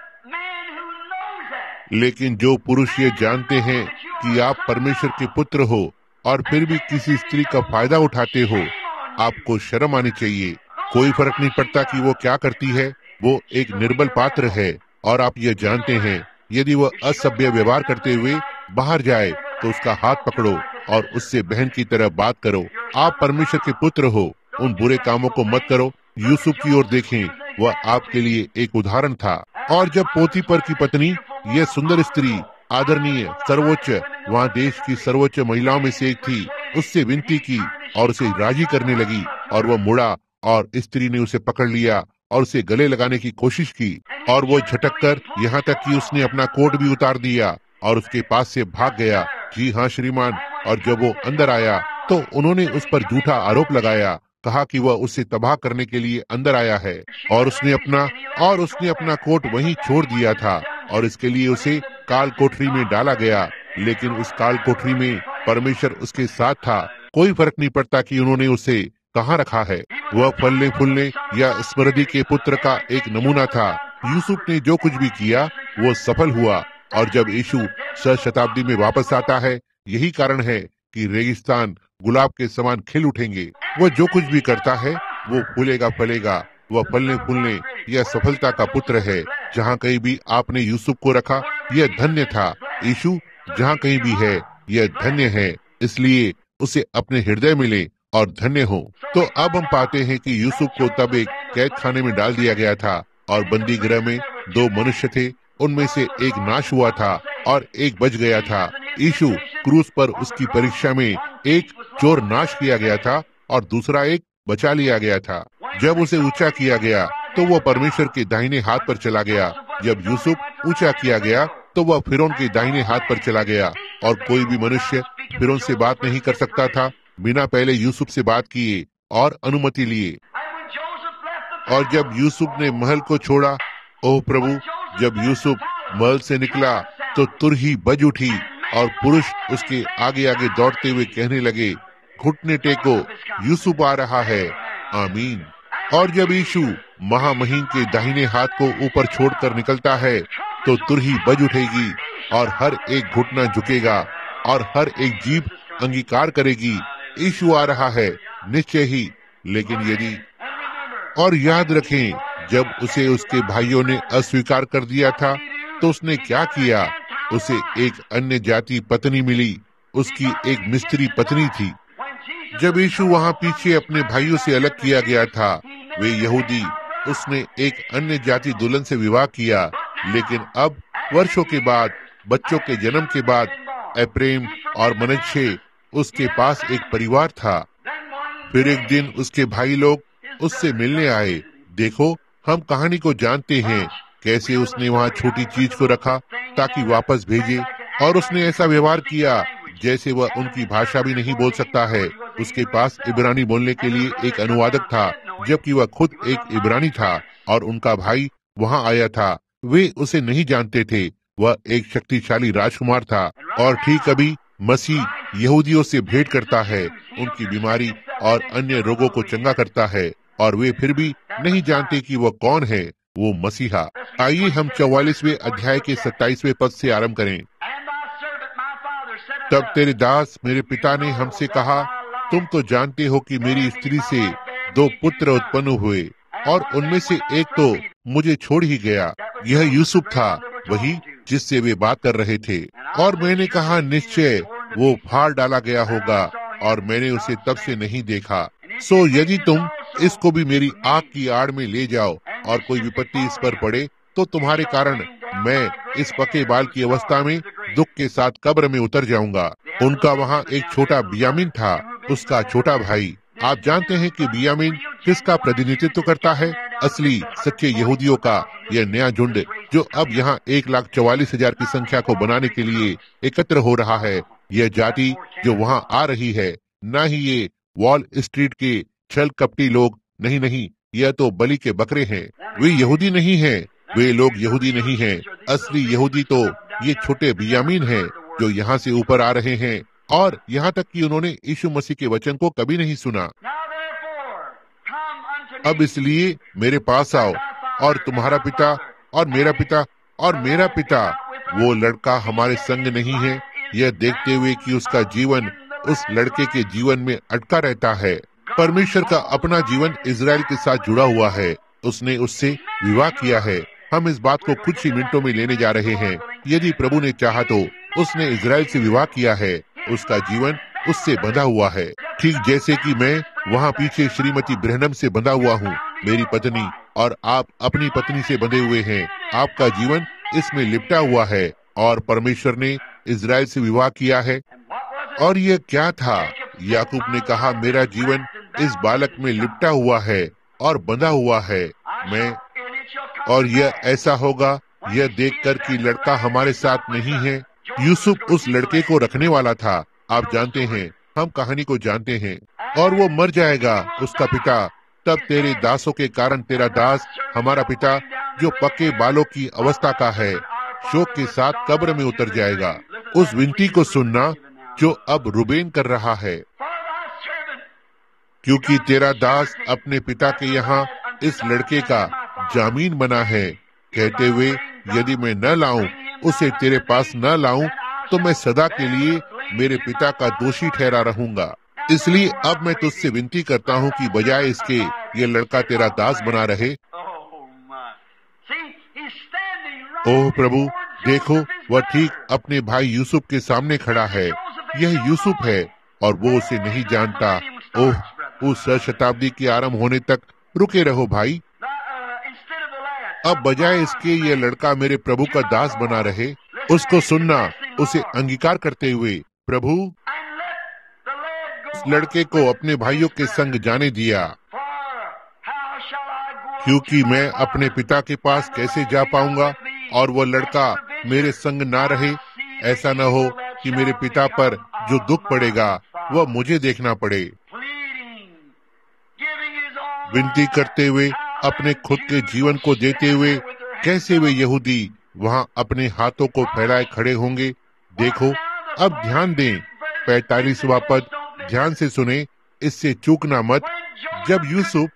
लेकिन जो पुरुष ये जानते हैं कि आप परमेश्वर के पुत्र हो और फिर भी किसी स्त्री का फायदा उठाते हो, आपको शर्म आनी चाहिए। कोई फर्क नहीं पड़ता कि वो क्या करती है, वो एक निर्बल पात्र है। और आप ये जानते हैं, यदि वह असभ्य व्यवहार करते हुए बाहर जाए तो उसका हाथ पकड़ो और उससे बहन की तरह बात करो। आप परमेश्वर के पुत्र हो, उन बुरे कामों को मत करो। यूसुफ की ओर देखें, वह आपके लिए एक उदाहरण था। और जब पोतीपर की पत्नी, यह सुंदर स्त्री, आदरणीय, सर्वोच्च, वहाँ देश की सर्वोच्च महिलाओं में से एक थी, उससे विनती की और उसे राजी करने लगी, और वह मुड़ा और स्त्री ने उसे पकड़ लिया और उसे गले लगाने की कोशिश की, और वो झटक कर, यहाँ तक कि उसने अपना कोट भी उतार दिया और उसके पास से भाग गया। जी हाँ श्रीमान। और जब वो अंदर आया तो उन्होंने उस पर झूठा आरोप लगाया, कहा कि वह उसे तबाह करने के लिए अंदर आया है, और उसने अपना और उसने अपना कोट वहीं छोड़ दिया था और इसके लिए उसे काल कोठरी में डाला गया। लेकिन उस काल कोठरी में परमेश्वर उसके साथ था। कोई फर्क नहीं पड़ता कि उन्होंने उसे कहाँ रखा है। वह फलने फूलने या स्मृति के पुत्र का एक नमूना था। यूसुफ ने जो कुछ भी किया वो सफल हुआ, और जब यीशु शताब्दी में वापस आता है, यही कारण है कि रेगिस्तान गुलाब के समान खिल उठेंगे। वह जो कुछ भी करता है वो फूलेगा फलेगा। वह फलने फूलने यह सफलता का पुत्र है। जहाँ कहीं भी आपने यूसुफ को रखा, यह धन्य था। यीशु जहाँ कहीं भी है, यह धन्य है, इसलिए उसे अपने हृदय में ले और धन्य हो। तो अब हम पाते हैं कि यूसुफ को तब एक कैद खाने में डाल दिया गया था और बंदी गृह में दो मनुष्य थे। उनमें से एक नाश हुआ था और एक बच गया था। यीशु क्रूस पर उसकी परीक्षा में एक चोर नाश किया गया था और दूसरा एक बचा लिया गया था। जब उसे ऊंचा किया गया तो वह परमेश्वर के दाहिने हाथ पर चला गया। जब यूसुफ ऊंचा किया गया तो वह फिरौन के दाहिने हाथ पर चला गया, और कोई भी मनुष्य फिरौन से बात नहीं कर सकता था बिना पहले यूसुफ से बात किए और अनुमति लिए। और जब यूसुफ ने महल को छोड़ा, ओह प्रभु, जब यूसुफ महल से निकला तो तुरही बज उठी और पुरुष उसके आगे आगे दौड़ते हुए कहने लगे, घुटने टेको, यूसुफ आ रहा है। आमीन। और जब यीशु महामहीन के दाहिने हाथ को ऊपर छोड़कर निकलता है तो तुरही बज उठेगी और हर एक घुटना झुकेगा और हर एक जीभ अंगीकार करेगी, यीशु आ रहा है, निश्चय ही। लेकिन यदि और याद रखें, जब उसे उसके भाइयों ने अस्वीकार कर दिया था तो उसने क्या किया? उसे एक अन्य जाति पत्नी मिली, उसकी एक मिस्त्री पत्नी थी। जब यीशु वहाँ पीछे अपने भाइयों से अलग किया गया था, वे यहूदी, उसने एक अन्य जाति दुल्हन से विवाह किया। लेकिन अब वर्षों के बाद, बच्चों के जन्म के बाद, एप्रेम और मनश्शे, उसके पास एक परिवार था। फिर एक दिन उसके भाई लोग उससे मिलने आए। देखो, हम कहानी को जानते हैं, कैसे उसने वहाँ छोटी चीज को रखा ताकि वापस भेजे, और उसने ऐसा व्यवहार किया जैसे वह उनकी भाषा भी नहीं बोल सकता है। उसके पास इब्रानी बोलने के लिए एक अनुवादक था, जबकि वह खुद एक इब्रानी था, और उनका भाई वहाँ आया था। वे उसे नहीं जानते थे। वह एक शक्तिशाली राजकुमार था, और ठीक अभी मसीह यहूदियों से भेंट करता है, उनकी बीमारी और अन्य रोगों को चंगा करता है, और वे फिर भी नहीं जानते कि वह कौन है, वो मसीहा। आइए हम चौवालीसवें अध्याय के सत्ताईसवें पद से आरंभ करें। तब तेरे दास मेरे पिता ने हमसे कहा, तुम तो जानते हो कि मेरी स्त्री से दो पुत्र उत्पन्न हुए, और उनमें से एक तो मुझे छोड़ ही गया। यह यूसुफ था, वही जिससे वे बात कर रहे थे। और मैंने कहा, निश्चय वो फाड़ डाला गया होगा, और मैंने उसे तब से नहीं देखा। सो यदि तुम इसको भी मेरी आग की आड़ में ले जाओ, और कोई विपत्ति इस पर पड़े, तो तुम्हारे कारण मैं इस पके बाल की अवस्था में दुख के साथ कब्र में उतर जाऊंगा। उनका वहाँ एक छोटा बियामीन था, उसका छोटा भाई। आप जानते हैं कि बियामीन किसका प्रतिनिधित्व करता है? असली सच्चे यहूदियों का यह नया झुंड, जो अब यहाँ एक लाख चौवालीस हजार की संख्या को बनाने के लिए एकत्र हो रहा है। यह जाति जो वहाँ आ रही है, न ही ये वॉल स्ट्रीट के छल कपटी लोग, नहीं नहीं, यह तो बलि के बकरे हैं। वे यहूदी नहीं हैं, वे लोग यहूदी नहीं हैं। असली यहूदी तो ये छोटे बियामीन हैं, जो यहाँ से ऊपर आ रहे हैं, और यहाँ तक कि उन्होंने यीशु मसीह के वचन को कभी नहीं सुना। अब इसलिए मेरे पास आओ, और तुम्हारा पिता और मेरा पिता और मेरा पिता, वो लड़का हमारे संग नहीं है, यह देखते हुए कि उसका जीवन उस लड़के के जीवन में अटका रहता है। परमेश्वर का अपना जीवन इजराइल के साथ जुड़ा हुआ है। उसने उससे विवाह किया है। हम इस बात को कुछ ही मिनटों में लेने जा रहे हैं। यदि प्रभु ने चाहा तो उसने इजराइल से विवाह किया है। उसका जीवन उससे बंधा हुआ है, ठीक जैसे कि मैं वहाँ पीछे श्रीमती ब्रहणम से बंधा हुआ हूँ। मेरी पत्नी और आप अपनी पत्नी से बंधे हुए हैं। आपका जीवन इसमें लिपटा हुआ है, और परमेश्वर ने इजराइल से विवाह किया है। और यह क्या था? याकूब ने कहा, मेरा जीवन इस बालक में लिपटा हुआ है और बंधा हुआ है। मैं और यह ऐसा होगा, यह देखकर कि लड़का हमारे साथ नहीं है। यूसुफ उस लड़के को रखने वाला था। आप जानते हैं, हम कहानी को जानते हैं। और वो मर जाएगा, उसका पिता। तब तेरे दासों के कारण तेरा दास, हमारा पिता, जो पक्के बालों की अवस्था का है, शोक के साथ कब्र में उतर जाएगा। उस विनती को सुनना जो अब रुबेन कर रहा है, क्योंकि तेरा दास अपने पिता के यहाँ इस लड़के का जामीन बना है, कहते हुए, यदि मैं न लाऊं, उसे तेरे पास न लाऊं, तो मैं सदा के लिए मेरे पिता का दोषी ठहरा रहूंगा। इसलिए अब मैं तुझसे विनती करता हूँ कि बजाय इसके ये लड़का तेरा दास बना रहे। ओह प्रभु, देखो, वह ठीक अपने भाई यूसुफ के सामने खड़ा है। यह यूसुफ है, और वो उसे नहीं जानता। ओह, उस शताब्दी के आरंभ होने तक रुके रहो भाई। अब बजाय इसके ये लड़का मेरे प्रभु का दास बना रहे। उसको सुनना, उसे अंगीकार करते हुए, प्रभु उस लड़के को अपने भाइयों के संग जाने दिया, क्योंकि मैं अपने पिता के पास कैसे जा पाऊंगा और वो लड़का मेरे संग ना रहे। ऐसा न हो कि मेरे पिता पर जो दुख पड़ेगा वह मुझे देखना पड़े। विनती करते हुए, अपने खुद के जीवन को देते हुए, कैसे वे यहूदी वहाँ अपने हाथों को फैलाए खड़े होंगे। देखो, अब ध्यान दें, पैंतालीसवां पद ध्यान से सुने, इससे चूकना मत। जब यूसुफ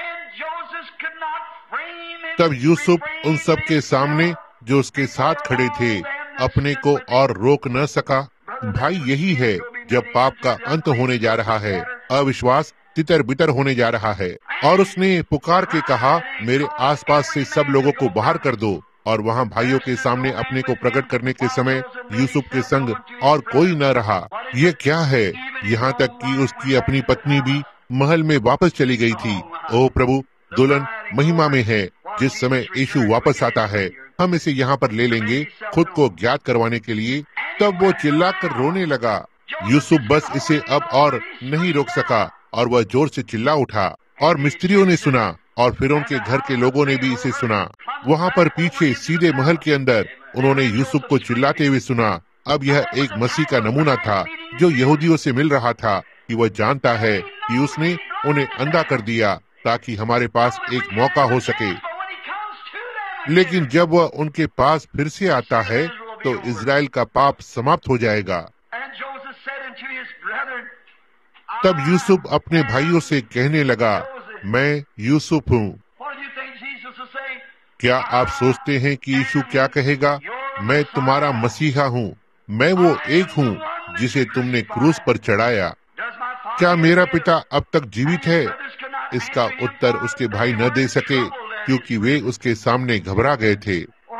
तब यूसुफ उन सब के सामने जो उसके साथ खड़े थे, अपने को और रोक न सका। भाई, यही है जब पाप का अंत होने जा रहा है, अविश्वास तितर बितर होने जा रहा है। और उसने पुकार के कहा, मेरे आसपास से सब लोगों को बाहर कर दो। और वहाँ भाइयों के सामने अपने को प्रकट करने के समय यूसुफ के संग और कोई न रहा। ये क्या है? यहाँ तक कि उसकी अपनी पत्नी भी महल में वापस चली गई थी। ओ प्रभु, दुल्हन महिमा में है। जिस समय यीशु वापस आता है, हम इसे यहाँ पर ले लेंगे खुद को ज्ञात करवाने के लिए। तब वो चिल्लाकर रोने लगा। यूसुफ बस इसे अब और नहीं रोक सका और वह जोर से चिल्ला उठा, और मिस्त्रियों ने सुना और फिर उनके घर के लोगों ने भी इसे सुना। वहाँ पर पीछे सीधे महल के अंदर उन्होंने यूसुफ को चिल्लाते हुए सुना। अब यह एक मसीह का नमूना था जो यहूदियों से मिल रहा था कि वह जानता है कि उसने उन्हें अंधा कर दिया ताकि हमारे पास एक मौका हो सके। लेकिन जब वह उनके पास फिर से आता है तो इजराइल का पाप समाप्त हो जाएगा। तब यूसुफ अपने भाइयों से कहने लगा, मैं यूसुफ हूँ। क्या आप सोचते हैं कि यीशु क्या कहेगा? मैं तुम्हारा मसीहा हूँ, मैं वो एक हूँ जिसे तुमने क्रूस पर चढ़ाया। क्या मेरा पिता अब तक जीवित है? इसका उत्तर उसके भाई न दे सके क्योंकि वे उसके सामने घबरा गए थे।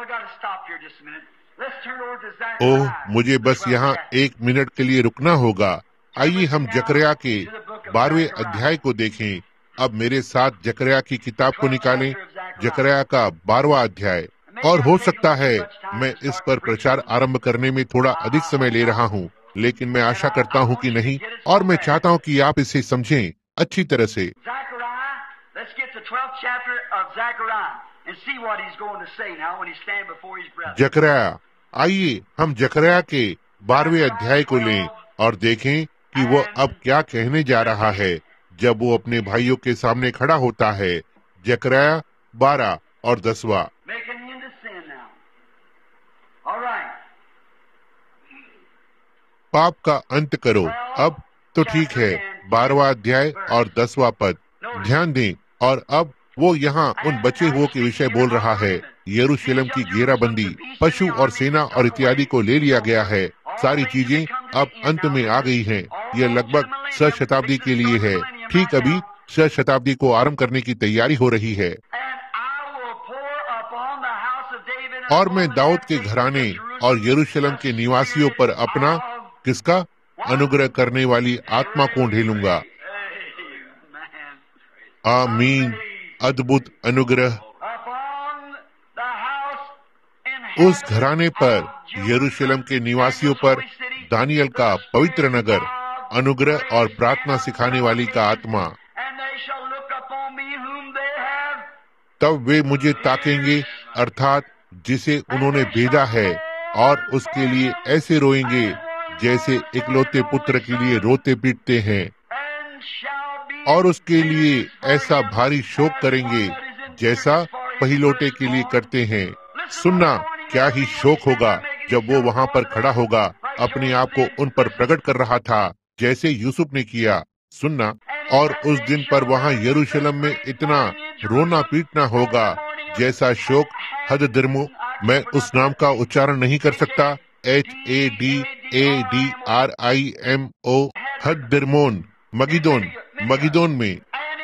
ओह, मुझे बस यहाँ एक मिनट के लिए रुकना होगा। आइए हम जकरिया के बारहवें अध्याय को देखें। अब मेरे साथ जकरिया की किताब को निकालें, जकरिया का बारहवां अध्याय। और हो सकता है मैं इस पर प्रचार आरंभ करने में थोड़ा अधिक समय ले रहा हूँ, लेकिन मैं आशा करता हूँ कि नहीं, और मैं चाहता हूँ कि आप इसे समझें अच्छी तरह से। जकरिया, आइए हम जकरिया के बारहवें अध्याय को लें और देखें कि वो अब क्या कहने जा रहा है जब वो अपने भाइयों के सामने खड़ा होता है। जकरिया बारह और दसवां। पाप का अंत करो। अब तो ठीक है, बारहवां अध्याय और दसवां पद ध्यान दें। और अब वो यहाँ उन बचे हुओं के विषय बोल रहा है। यरूशलेम की घेराबंदी, पशु और सेना और इत्यादि को ले लिया गया है। सारी चीजें अब अंत में आ गई हैं। यह लगभग सहस्त्राब्दी के लिए है। ठीक अभी सहस्त्राब्दी को आरंभ करने की तैयारी हो रही है। और मैं दाऊद के घराने और यरूशलेम के निवासियों पर अपना किसका अनुग्रह करने वाली आत्मा को ढेलूंगा। आमीन। अद्भुत अनुग्रह उस घराने पर, यरूशलेम के निवासियों पर, दानियल का पवित्र नगर, अनुग्रह और प्रार्थना सिखाने वाली का आत्मा। तब वे मुझे ताकेंगे, अर्थात जिसे उन्होंने भेजा है, और उसके लिए ऐसे रोएंगे जैसे इकलौते पुत्र के लिए रोते पीटते हैं, और उसके लिए ऐसा भारी शोक करेंगे जैसा पहिलौटे के लिए करते हैं। सुनना, क्या ही शोक होगा जब वो वहाँ पर खड़ा होगा, अपने आप को उन पर प्रकट कर रहा था जैसे यूसुफ ने किया। सुनना, और उस दिन पर वहाँ यरूशलेम में इतना रोना पीटना होगा जैसा शोक हददिर्मो, मैं उस नाम का उच्चारण नहीं कर सकता, H A D A D R I M O, Hadadrimmon, Megiddon, Megiddon में।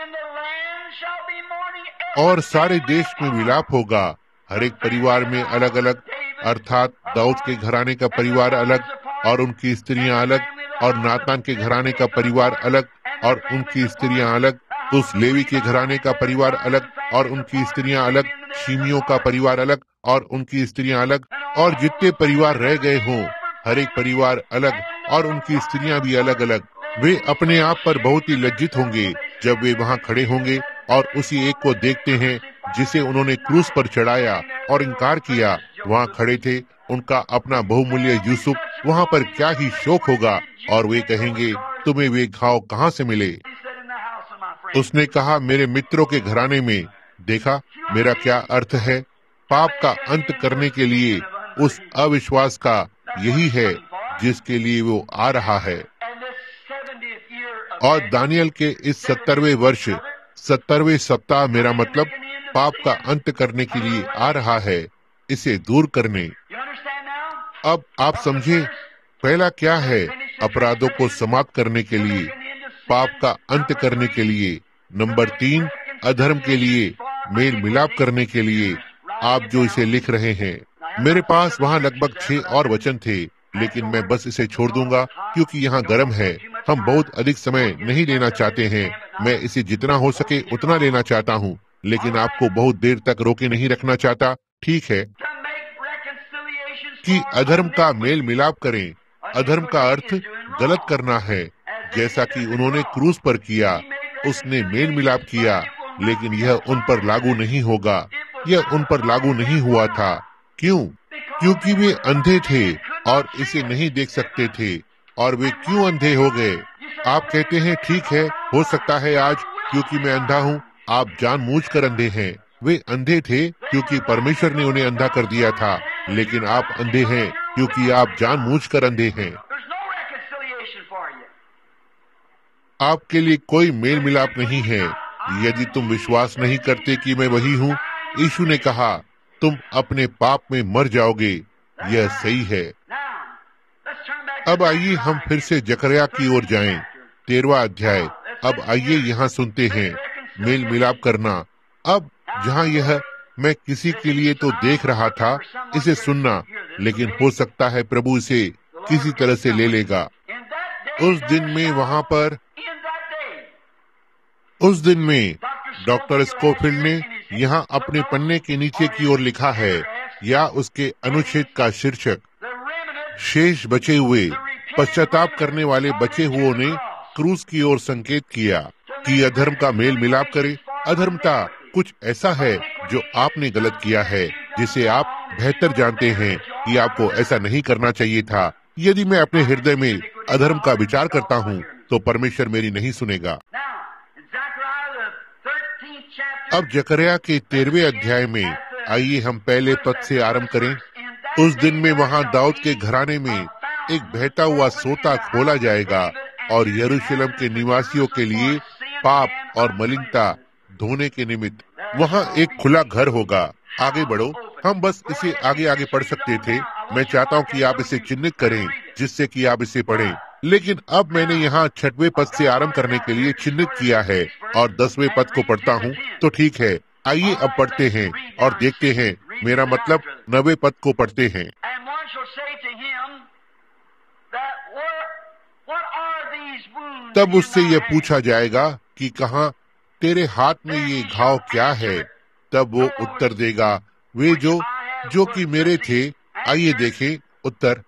और सारे देश में विलाप होगा, हर एक परिवार में अलग अलग, अर्थात दाऊद के घराने का परिवार अलग और उनकी स्त्रियां अलग, और नातान के घराने का परिवार अलग और उनकी स्त्रियां अलग, उस लेवी के घराने का परिवार अलग और उनकी स्त्रियां अलग, शिमियों का परिवार अलग और उनकी स्त्रियां अलग, और जितने परिवार रह गए हों, हर एक परिवार अलग और उनकी स्त्रियां भी अलग अलग। वे अपने आप पर बहुत ही लज्जित होंगे जब वे वहाँ खड़े होंगे और उसी एक को देखते हैं जिसे उन्होंने क्रूस पर चढ़ाया और इनकार किया। वहाँ खड़े थे उनका अपना बहुमूल्य यूसुफ। वहाँ पर क्या ही शोक होगा, और वे कहेंगे, तुम्हें वे घाव कहाँ से मिले? उसने कहा, मेरे मित्रों के घराने में। देखा मेरा क्या अर्थ है? पाप का अंत करने के लिए उस अविश्वास का यही है जिसके लिए वो आ रहा है। और दानियल के इस सत्तरवें वर्ष, सत्तरवें सप्ताह, मेरा मतलब पाप का अंत करने के लिए आ रहा है, इसे दूर करने। अब आप समझे, पहला क्या है? अपराधों को समाप्त करने के लिए, पाप का अंत करने के लिए। नंबर तीन, अधर्म के लिए, मेल मिलाप करने के लिए। आप जो इसे लिख रहे हैं। मेरे पास वहाँ लगभग छह और वचन थे, लेकिन मैं बस इसे छोड़ दूंगा क्योंकि यहाँ गर्म है। हम बहुत अधिक समय नहीं लेना चाहते हैं। मैं इसे जितना हो सके उतना लेना चाहता हूँ, लेकिन आपको बहुत देर तक रोके नहीं रखना चाहता। ठीक है कि अधर्म का मेल मिलाप करें। अधर्म का अर्थ गलत करना है, जैसा कि उन्होंने क्रूस पर किया। उसने मेल मिलाप किया, लेकिन यह उन पर लागू नहीं होगा। यह उन पर लागू नहीं हुआ था। क्यों? क्योंकि वे अंधे थे और इसे नहीं देख सकते थे। और वे क्यों अंधे हो गए? आप कहते हैं ठीक है, हो सकता है आज क्योंकि मैं अंधा हूँ। आप जानबूझकर अंधे हैं। वे अंधे थे क्योंकि परमेश्वर ने उन्हें अंधा कर दिया था, लेकिन आप अंधे हैं क्योंकि आप जानबूझकर अंधे हैं। आपके लिए कोई मेल मिलाप नहीं है यदि तुम विश्वास नहीं करते कि मैं वही हूँ। यीशु ने कहा, तुम अपने पाप में मर जाओगे। यह सही है। अब आइए हम फिर से जकरिया की ओर जाएं, तेरहवां अध्याय। अब आइए यहाँ सुनते हैं मेल मिलाप करना। अब जहाँ यह मैं किसी के लिए तो देख रहा था इसे सुनना, लेकिन हो सकता है प्रभु इसे किसी तरह से ले लेगा। उस दिन में वहाँ पर उस दिन में डॉक्टर स्कोफिल्ड ने यहाँ अपने पन्ने के नीचे की ओर लिखा है, या उसके अनुच्छेद का शीर्षक, शेष बचे हुए पश्चाताप करने वाले बचे हुओं ने क्रूस की ओर संकेत किया कि अधर्म का मेल मिलाप करे। अधर्मता कुछ ऐसा है जो आपने गलत किया है, जिसे आप बेहतर जानते हैं कि आपको ऐसा नहीं करना चाहिए था। यदि मैं अपने हृदय में अधर्म का विचार करता हूँ तो परमेश्वर मेरी नहीं सुनेगा। अब जकरिया के तेरहवें अध्याय में आइए हम पहले पद से आरंभ करें। उस दिन में वहाँ दाऊद के घराने में एक बहता हुआ सोता खोला जाएगा और यरूशलेम के निवासियों के लिए पाप और मलिनता धोने के निमित्त वहाँ एक खुला घर होगा। आगे बढ़ो, हम बस इसे आगे आगे पढ़ सकते थे। मैं चाहता हूँ कि आप इसे चिन्हित करें जिससे कि आप इसे पढ़ें, लेकिन अब मैंने यहाँ छठवें पद से आरंभ करने के लिए चिन्हित किया है और दसवें पद को पढ़ता हूँ। तो ठीक है, आइए अब पढ़ते हैं और देखते हैं, मेरा मतलब नवे पद को पढ़ते हैं। तब उससे यह पूछा जाएगा कि कहाँ तेरे हाथ में ये घाव क्या है? तब वो उत्तर देगा, वे जो जो कि मेरे थे। आइए देखें उत्तर,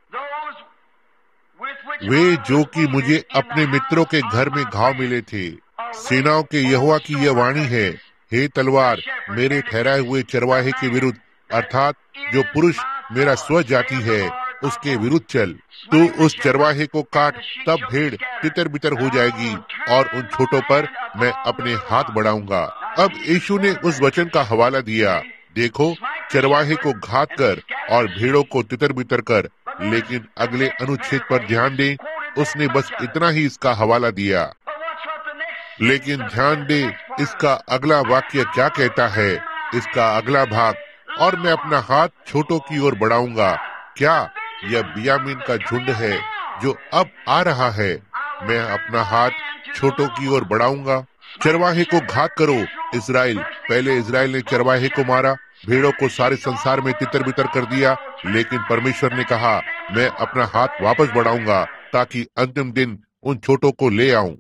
वे जो कि मुझे अपने मित्रों के घर में घाव मिले थे। सेनाओं के यहोवा की यह वाणी है, हे तलवार मेरे ठहराए हुए चरवाहे के विरुद्ध, अर्थात जो पुरुष मेरा स्वजाति है उसके विरुद्ध चल। तू उस चरवाहे को काट, तब भेड़ तितर बितर हो जाएगी और उन छोटों पर मैं अपने हाथ बढ़ाऊंगा। अब यीशु ने उस वचन का हवाला दिया, देखो चरवाहे को घात कर और भेड़ों को तितर बितर कर। लेकिन अगले अनुच्छेद पर ध्यान दें, उसने बस इतना ही इसका हवाला दिया। लेकिन ध्यान दे, इसका अगला वाक्य क्या कहता है, इसका अगला भाग, और मैं अपना हाथ छोटों की ओर बढ़ाऊंगा। क्या यह बियामीन का झुंड है जो अब आ रहा है? मैं अपना हाथ छोटों की ओर बढ़ाऊंगा। चरवाहे को घात करो। इजराइल, पहले इजराइल ने चरवाहे को मारा, भेड़ों को सारे संसार में तितर बितर कर दिया। लेकिन परमेश्वर ने कहा, मैं अपना हाथ वापस बढ़ाऊंगा ताकि अंतिम दिन उन छोटों को ले आऊं।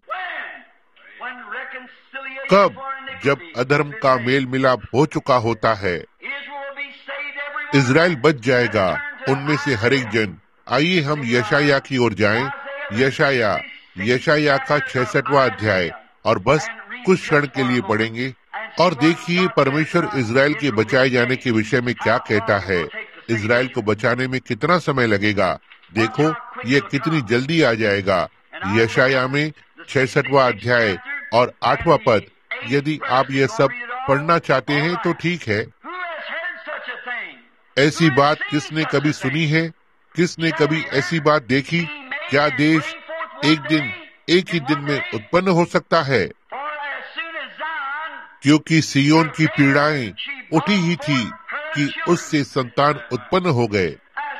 कब? जब अधर्म का मेल मिलाप हो चुका होता है। इजराइल बच जाएगा, उनमें से हर एक जन। आइए हम यशाया की ओर जाएं। यशाया यशाया का छियासठवां अध्याय, और बस कुछ क्षण के लिए पढ़ेंगे और देखिए परमेश्वर इजराइल के बचाए जाने के विषय में क्या कहता है। इजराइल को बचाने में कितना समय लगेगा? देखो ये कितनी जल्दी आ जाएगा। यशाया में छियासठवां अध्याय और आठवां पद। यदि आप ये सब पढ़ना चाहते हैं तो ठीक है। ऐसी बात किसने कभी सुनी है? किसने कभी ऐसी बात देखी? क्या देश एक दिन एक ही दिन में उत्पन्न हो सकता है? क्योंकि सियोन की पीड़ाएं उठी ही थी कि उससे संतान उत्पन्न हो गए।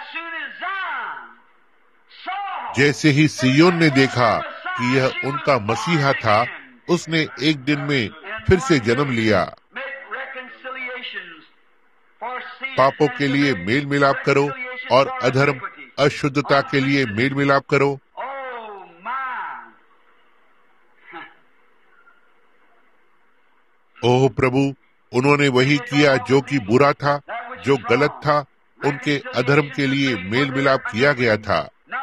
जैसे ही सियोन ने देखा कि यह उनका मसीहा था, उसने एक दिन में फिर से जन्म लिया। पापों के लिए मेल मिलाप करो और अधर्म अशुद्धता के लिए मेल मिलाप करो। ओह प्रभु, उन्होंने वही किया जो कि बुरा था, जो गलत था, उनके अधर्म के लिए मेल मिलाप किया गया था।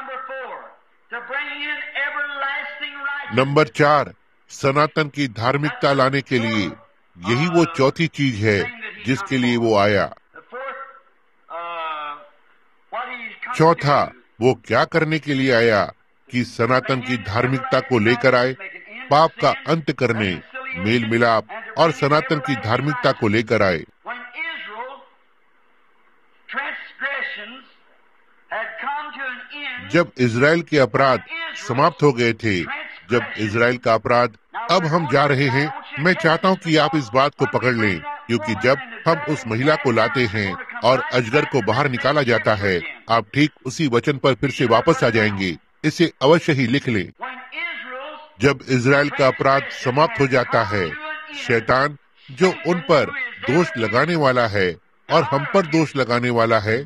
नंबर चार, सनातन की धार्मिकता लाने के लिए। यही वो चौथी चीज है जिसके लिए वो आया। चौथा, वो क्या करने के लिए आया कि सनातन की धार्मिकता को लेकर आए, पाप का अंत करने, मेल मिलाप और सनातन की धार्मिकता को लेकर आए। जब इजराइल के अपराध समाप्त हो गए थे, जब इजराइल का अपराध, अब हम जा रहे हैं। मैं चाहता हूं कि आप इस बात को पकड़ लें, क्योंकि जब हम उस महिला को लाते हैं और अजगर को बाहर निकाला जाता है, आप ठीक उसी वचन पर फिर से वापस आ जाएंगे। इसे अवश्य ही लिख लें। जब इजराइल का अपराध समाप्त हो जाता है, शैतान जो उन पर दोष लगाने वाला है और हम पर दोष लगाने वाला है,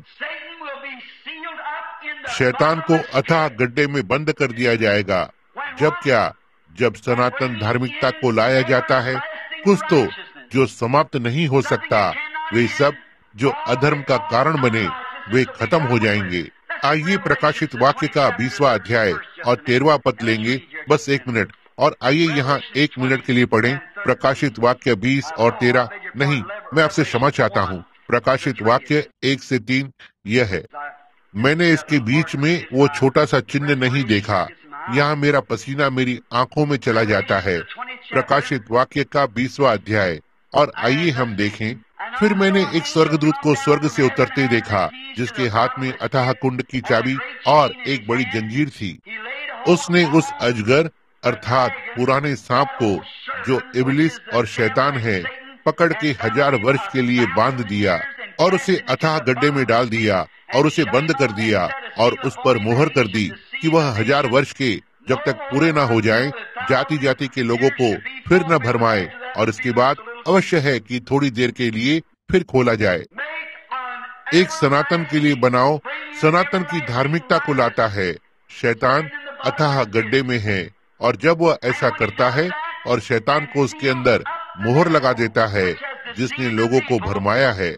शैतान को अथाह गड्ढे में बंद कर दिया जाएगा। जब क्या? जब सनातन धार्मिकता को लाया जाता है, कुछ तो जो समाप्त नहीं हो सकता, वे सब जो अधर्म का कारण बने, वे खत्म हो जाएंगे। आइए प्रकाशित वाक्य का बीसवां अध्याय और तेरहवां पद लेंगे, बस एक मिनट। और आइए यहाँ एक मिनट के लिए पढ़ें प्रकाशित वाक्य बीस और तेरह। नहीं, मैं आपसे क्षमा चाहता हूँ। प्रकाशित वाक्य एक से तीन यह है, मैंने इसके बीच में वो छोटा सा चिन्ह नहीं देखा। यहाँ मेरा पसीना मेरी आंखों में चला जाता है। प्रकाशित वाक्य का बीसवां अध्याय। और आइए हम देखें। फिर मैंने एक स्वर्गदूत को स्वर्ग से उतरते देखा, जिसके हाथ में अथाह कुंड की चाबी और एक बड़ी जंजीर थी। उसने उस अजगर अर्थात पुराने सांप को, जो इब्लिस और शैतान है, पकड़ के हजार वर्ष के लिए बांध दिया और उसे अथाह गड्ढे में डाल दिया और उसे बंद कर दिया और उस पर मोहर कर दी कि वह हजार वर्ष के जब तक पूरे न हो जाएं, जाति जाति के लोगों को फिर न भरमाए, और इसके बाद अवश्य है कि थोड़ी देर के लिए फिर खोला जाए। एक सनातन के लिए बनाओ, सनातन की धार्मिकता को लाता है। शैतान अथाह गड्ढे में है, और जब वह ऐसा करता है और शैतान को उसके अंदर मोहर लगा देता है, जिसने लोगों को भरमाया है।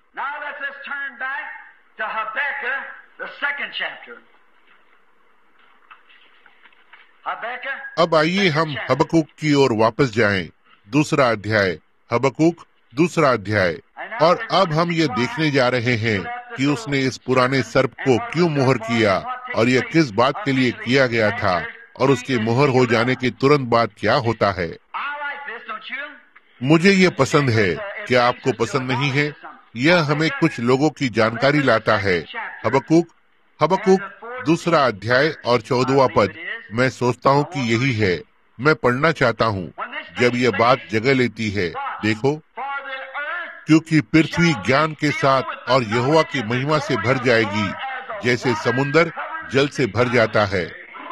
अब आइए हम हबक्कूक की ओर वापस जाएं। दूसरा अध्याय, हबक्कूक दूसरा अध्याय। और अब हम ये देखने जा रहे हैं कि उसने इस पुराने सर्प को क्यों मोहर किया और यह किस बात के लिए किया गया था, और उसके मोहर हो जाने के तुरंत बाद क्या होता है। मुझे ये पसंद है। क्या आपको पसंद नहीं है? यह हमें कुछ लोगों की जानकारी लाता है। हबक्कूक हबक्कूक दूसरा अध्याय और चौदहवां पद। मैं सोचता हूँ कि यही है। मैं पढ़ना चाहता हूँ। जब यह बात जगह लेती है, देखो, क्योंकि पृथ्वी ज्ञान के साथ और यहोवा की महिमा से भर जाएगी, जैसे समुन्दर जल से भर जाता है।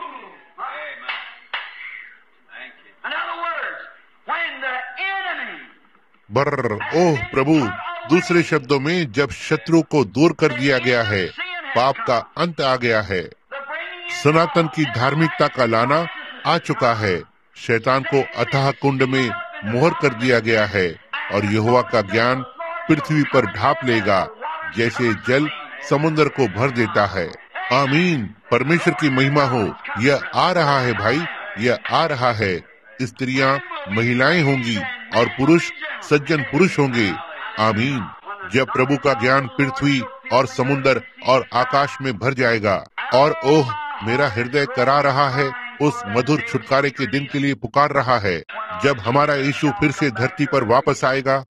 बर्र, ओह प्रभु, दूसरे शब्दों में जब शत्रु को दूर कर दिया गया है, पाप का अंत आ गया है, सनातन की धार्मिकता का लाना आ चुका है, शैतान को अथाह कुंड में मोहर कर दिया गया है, और यहोवा का ज्ञान पृथ्वी पर ढाप लेगा, जैसे जल समुद्र को भर देता है। आमीन। परमेश्वर की महिमा हो। यह आ रहा है भाई, यह आ रहा है। स्त्रियां महिलाएं होंगी और पुरुष सज्जन पुरुष होंगे। आमीन। जब प्रभु का ज्ञान पृथ्वी और समुद्र और आकाश में भर जाएगा। और ओह, मेरा हृदय करा रहा है, उस मधुर छुटकारे के दिन के लिए पुकार रहा है, जब हमारा यीशु फिर से धरती पर वापस आएगा।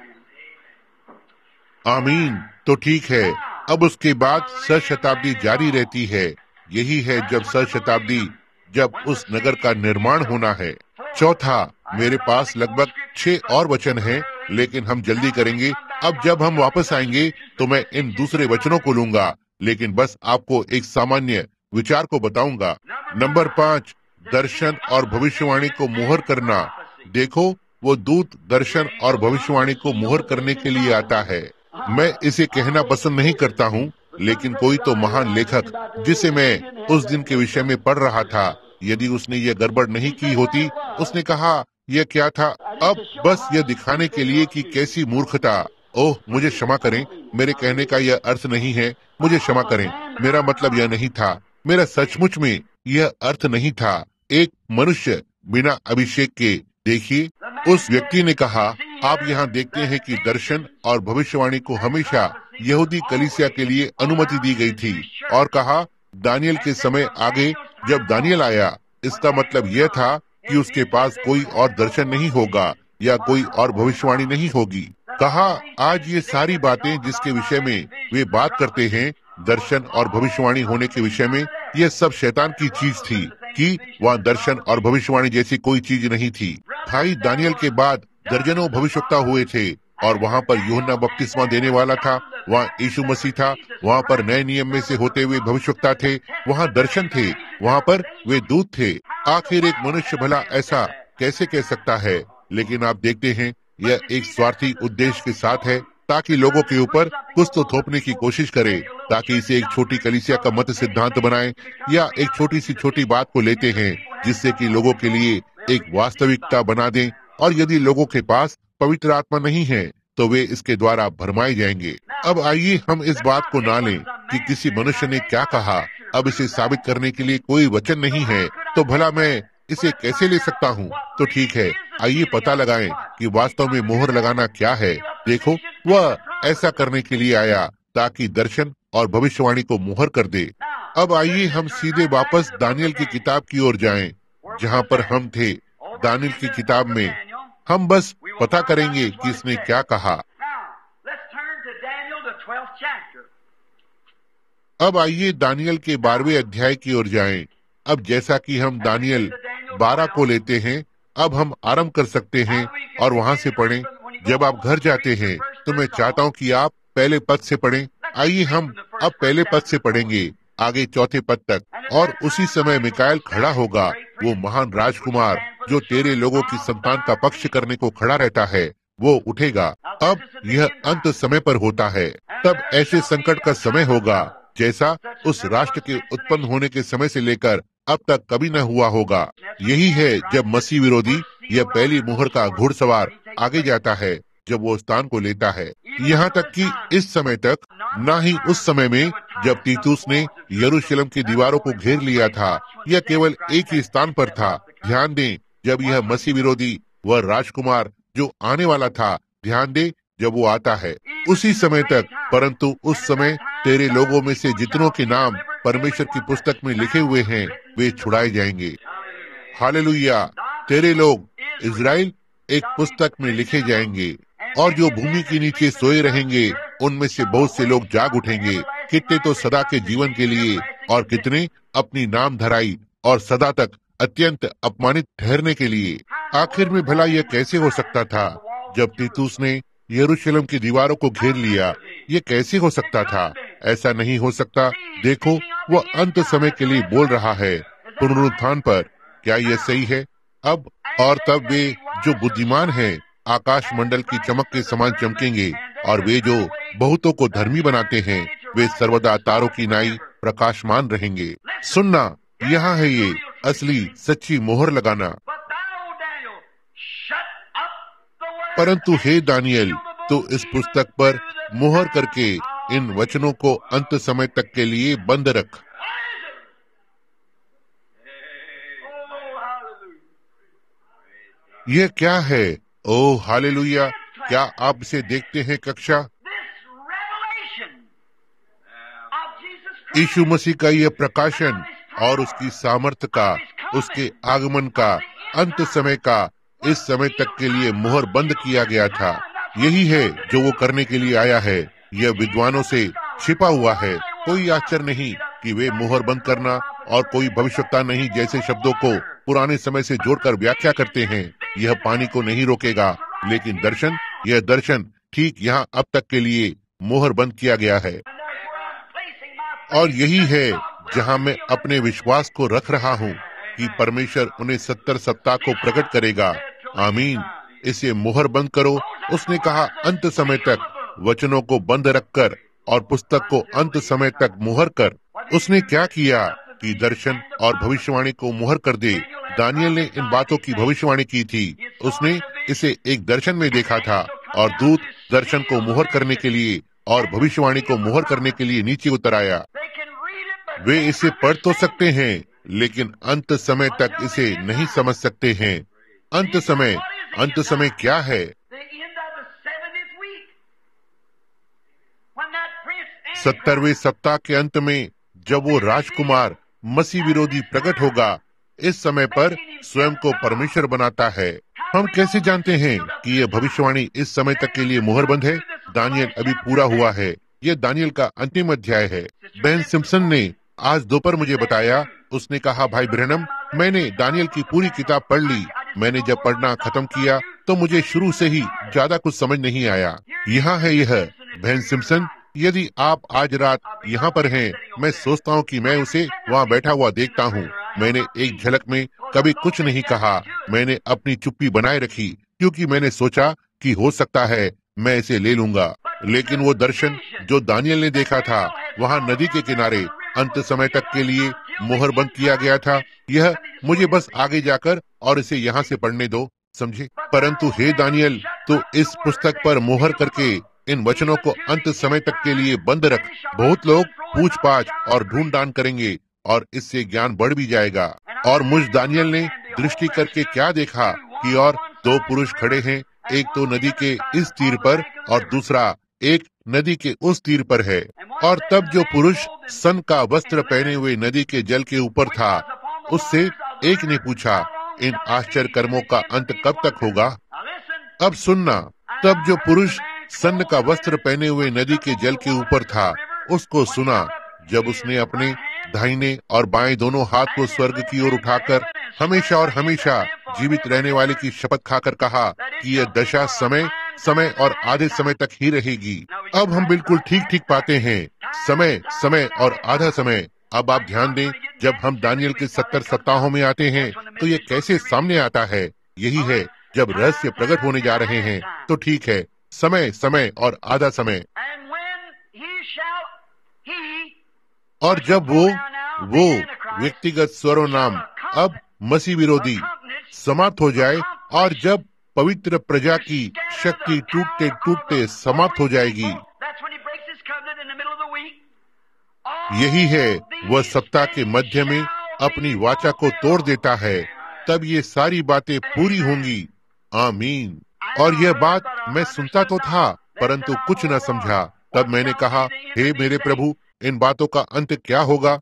आमीन। तो ठीक है, अब उसके बाद सहस्त्राब्दी जारी रहती है। यही है जब सहस्त्राब्दी, जब उस नगर का निर्माण होना है। चौथा, मेरे पास लगभग छह और वचन हैं, लेकिन हम जल्दी करेंगे। अब जब हम वापस आएंगे तो मैं इन दूसरे वचनों को लूंगा, लेकिन बस आपको एक सामान्य विचार को बताऊंगा। नंबर पाँच, दर्शन और भविष्यवाणी को मोहर करना। देखो, वो दूत दर्शन और भविष्यवाणी को मोहर करने के लिए आता है। मैं इसे कहना पसंद नहीं करता हूँ, लेकिन कोई तो महान लेखक जिसे मैं उस दिन के विषय में पढ़ रहा था, यदि उसने ये गड़बड़ नहीं की होती, उसने कहा यह क्या था, अब बस यह दिखाने के लिए कि कैसी मूर्खता। ओह, मुझे क्षमा करें, मेरे कहने का यह अर्थ नहीं है, मुझे क्षमा करें, मेरा मतलब यह नहीं था, मेरा सचमुच में यह अर्थ नहीं था। एक मनुष्य बिना अभिषेक के, देखिए, उस व्यक्ति ने कहा, आप यहाँ देखते हैं कि दर्शन और भविष्यवाणी को हमेशा यहूदी कलीसिया के लिए अनुमति दी गई थी, और कहा दानियल के समय आगे जब दानियल आया, इसका मतलब यह था कि उसके पास कोई और दर्शन नहीं होगा या कोई और भविष्यवाणी नहीं होगी। कहा आज ये सारी बातें जिसके विषय में वे बात करते हैं, दर्शन और भविष्यवाणी होने के विषय में, यह सब शैतान की चीज थी कि वहाँ दर्शन और भविष्यवाणी जैसी कोई चीज नहीं थी। भाई दानियल के बाद दर्जनों भविष्यवक्ता हुए थे, और वहाँ पर यूहन्ना बपतिस्मा देने वाला था, वहाँ यीशु मसीह था, वहाँ पर नए नियम में से होते हुए भविष्यवक्ता थे, वहाँ दर्शन थे, वहाँ पर वे दूत थे। आखिर एक मनुष्य भला ऐसा कैसे कह सकता है? लेकिन आप देखते हैं यह एक स्वार्थी उद्देश्य के साथ है, ताकि लोगों के ऊपर कुछ तो थोपने की कोशिश करे, ताकि इसे एक छोटी कलीसिया का मत सिद्धांत बनाए, या एक छोटी सी छोटी बात को लेते हैं जिससे कि लोगों के लिए एक वास्तविकता बना दें, और यदि लोगों के पास पवित्र आत्मा नहीं है तो वे इसके द्वारा भरमाए जाएंगे। अब आइए हम इस बात को ना लें कि किसी मनुष्य ने क्या कहा, अब इसे साबित करने के लिए कोई वचन नहीं है, तो भला मैं इसे कैसे ले सकता हूँ? तो ठीक है, आइए पता लगाएं कि वास्तव में मोहर लगाना क्या है। देखो, वह ऐसा करने के लिए आया ताकि दर्शन और भविष्यवाणी को मोहर कर दे। अब आइए हम सीधे वापस दानियल की किताब की ओर जाएं, जहाँ पर हम थे। दानियल की किताब में हम बस पता करेंगे कि इसने क्या कहा। अब आइए दानियल के बारहवें अध्याय की ओर जाएं। अब जैसा कि हम दानियल बारह को लेते हैं, अब हम आरंभ कर सकते हैं और वहाँ से पढ़ें। जब आप घर जाते हैं तो मैं चाहता हूँ कि आप पहले पद से पढ़ें। आइए हम अब पहले पद से पढ़ेंगे आगे चौथे पद तक। और उसी समय मिकाएल खड़ा होगा, वो महान राजकुमार जो तेरे लोगों की संतान का पक्ष करने को खड़ा रहता है, वो उठेगा। अब यह अंत समय पर होता है, तब ऐसे संकट का समय होगा जैसा उस राष्ट्र के उत्पन्न होने के समय से लेकर अब तक कभी न हुआ होगा। यही है जब मसीह विरोधी यह पहली मुहर का घुड़सवार आगे जाता है, जब वो स्थान को लेता है। यहाँ तक कि इस समय तक, न ही उस समय में जब तीतुस ने यरूशलेम की दीवारों को घेर लिया था, यह केवल एक ही स्थान पर था। ध्यान दें, जब यह मसीह विरोधी वह राजकुमार जो आने वाला था, ध्यान दें जब वो आता है, उसी समय तक। परंतु उस समय तेरे लोगों में से जितनों के नाम परमेश्वर की पुस्तक में लिखे हुए हैं, वे छुड़ाए जाएंगे। हालेलुया! तेरे लोग इज़राइल एक पुस्तक में लिखे जाएंगे, और जो भूमि के नीचे सोए रहेंगे उनमें से बहुत से लोग जाग उठेंगे, कितने तो सदा के जीवन के लिए, और कितने अपनी नाम धराई और सदा तक अत्यंत अपमानित ठहरने के लिए। आखिर में भला यह कैसे हो सकता था जब तीतुस ने यरूशलेम की दीवारों को घेर लिया? ये कैसे हो सकता था? ऐसा नहीं हो सकता। देखो, वह अंत समय के लिए बोल रहा है, पुनरुत्थान पर। क्या यह सही है? अब और तब वे जो बुद्धिमान हैं आकाश मंडल की चमक के समान चमकेंगे, और वे जो बहुतों को धर्मी बनाते हैं वे सर्वदा तारों की नाई प्रकाशमान रहेंगे। सुनना, यहाँ है ये असली सच्ची मोहर लगाना। परंतु हे दानियल, तो इस पुस्तक पर मोहर करके इन वचनों को अंत समय तक के लिए बंद रख। यह क्या है? Oh hallelujah! क्या आप इसे देखते हैं कक्षा? यीशु मसीह का यह प्रकाशन और उसकी सामर्थ्य का, उसके आगमन का, अंत समय का, इस समय तक के लिए मोहर बंद किया गया था। यही है जो वो करने के लिए आया है। यह विद्वानों से छिपा हुआ है। कोई आश्चर्य नहीं कि वे मोहर बंद करना और कोई भविष्यवक्ता नहीं जैसे शब्दों को पुराने समय से जोड़कर व्याख्या करते हैं। यह पानी को नहीं रोकेगा, लेकिन दर्शन, यह दर्शन ठीक यहाँ अब तक के लिए मोहर बंद किया गया है। और यही है जहाँ मैं अपने विश्वास को रख रहा हूँ कि परमेश्वर उन्हें सत्तर सप्ताह को प्रकट करेगा। आमीन। इसे मोहर बंद करो। उसने कहा अंत समय तक, वचनों को बंद रखकर और पुस्तक को अंत समय तक मुहर कर उसने क्या किया कि दर्शन और भविष्यवाणी को मुहर कर दे। दानियल ने इन बातों की भविष्यवाणी की थी। उसने इसे एक दर्शन में देखा था और दूत दर्शन को मुहर करने के लिए और भविष्यवाणी को मुहर करने के लिए नीचे उतर आया। वे इसे पढ़ तो सकते हैं, लेकिन अंत समय तक इसे नहीं समझ सकते हैं। अंत समय, अंत समय क्या है? सत्तरवें सप्ताह के अंत में जब वो राजकुमार मसीह विरोधी प्रकट होगा, इस समय पर स्वयं को परमेश्वर बनाता है। हम कैसे जानते हैं कि यह भविष्यवाणी इस समय तक के लिए मुहरबंद है? दानियल अभी पूरा हुआ है। यह दानियल का अंतिम अध्याय है। बहन सिम्पसन ने आज दोपहर मुझे बताया, उसने कहा, भाई ब्रैनम, मैंने दानियल की पूरी किताब पढ़ ली। मैंने जब पढ़ना खत्म किया तो मुझे शुरू से ही ज्यादा कुछ समझ नहीं आया। यहाँ है यह। बहन सिम्पसन, यदि आप आज रात यहाँ पर हैं, मैं सोचता हूँ कि मैं उसे वहाँ बैठा हुआ देखता हूँ। मैंने एक झलक में कभी कुछ नहीं कहा। मैंने अपनी चुप्पी बनाए रखी क्योंकि मैंने सोचा कि हो सकता है मैं इसे ले लूंगा। लेकिन वो दर्शन जो दानियल ने देखा था, वहाँ नदी के किनारे अंत समय तक के लिए मोहर बंद किया गया था। यह मुझे बस आगे जाकर और इसे यहाँ से पढ़ने दो, समझे। परंतु हे दानियल, तो इस पुस्तक पर मोहर करके इन वचनों को अंत समय तक के लिए बंद रख। बहुत लोग पूछ पाछ और ढूंढ डान करेंगे और इससे ज्ञान बढ़ भी जाएगा। और मुझ दानियल ने दृष्टि करके क्या देखा कि और दो पुरुष खड़े हैं, एक तो नदी के इस तीर पर और दूसरा एक नदी के उस तीर पर है। और तब जो पुरुष सन का वस्त्र पहने हुए नदी के जल के ऊपर था, उससे एक ने पूछा, इन आश्चर्य कर्मों का अंत कब तक होगा? अब सुनना। तब जो पुरुष सन का वस्त्र पहने हुए नदी के जल के ऊपर था, उसको सुना जब उसने अपने दाहिने और बाएं दोनों हाथ को स्वर्ग की ओर उठाकर हमेशा और हमेशा जीवित रहने वाले की शपथ खाकर कहा कि यह दशा समय समय और आधे समय तक ही रहेगी। अब हम बिल्कुल ठीक ठीक पाते हैं, समय समय और आधा समय। अब आप ध्यान दें, जब हम दानियल के सत्तर सप्ताहों में आते हैं तो ये कैसे सामने आता है। यही है, जब रहस्य प्रकट होने जा रहे हैं तो ठीक है, समय समय और आधा समय। और जब वो वो व्यक्तिगत सर्वनाम अब मसीह विरोधी समाप्त हो जाए और जब पवित्र प्रजा की शक्ति टूटते टूटते समाप्त हो जाएगी, यही है वह सप्ताह के मध्य में अपनी वाचा को तोड़ देता है। तब ये सारी बातें पूरी होंगी। आमीन। और यह बात मैं सुनता तो था, परंतु कुछ न समझा। तब मैंने कहा, हे मेरे प्रभु, इन बातों का अंत क्या होगा?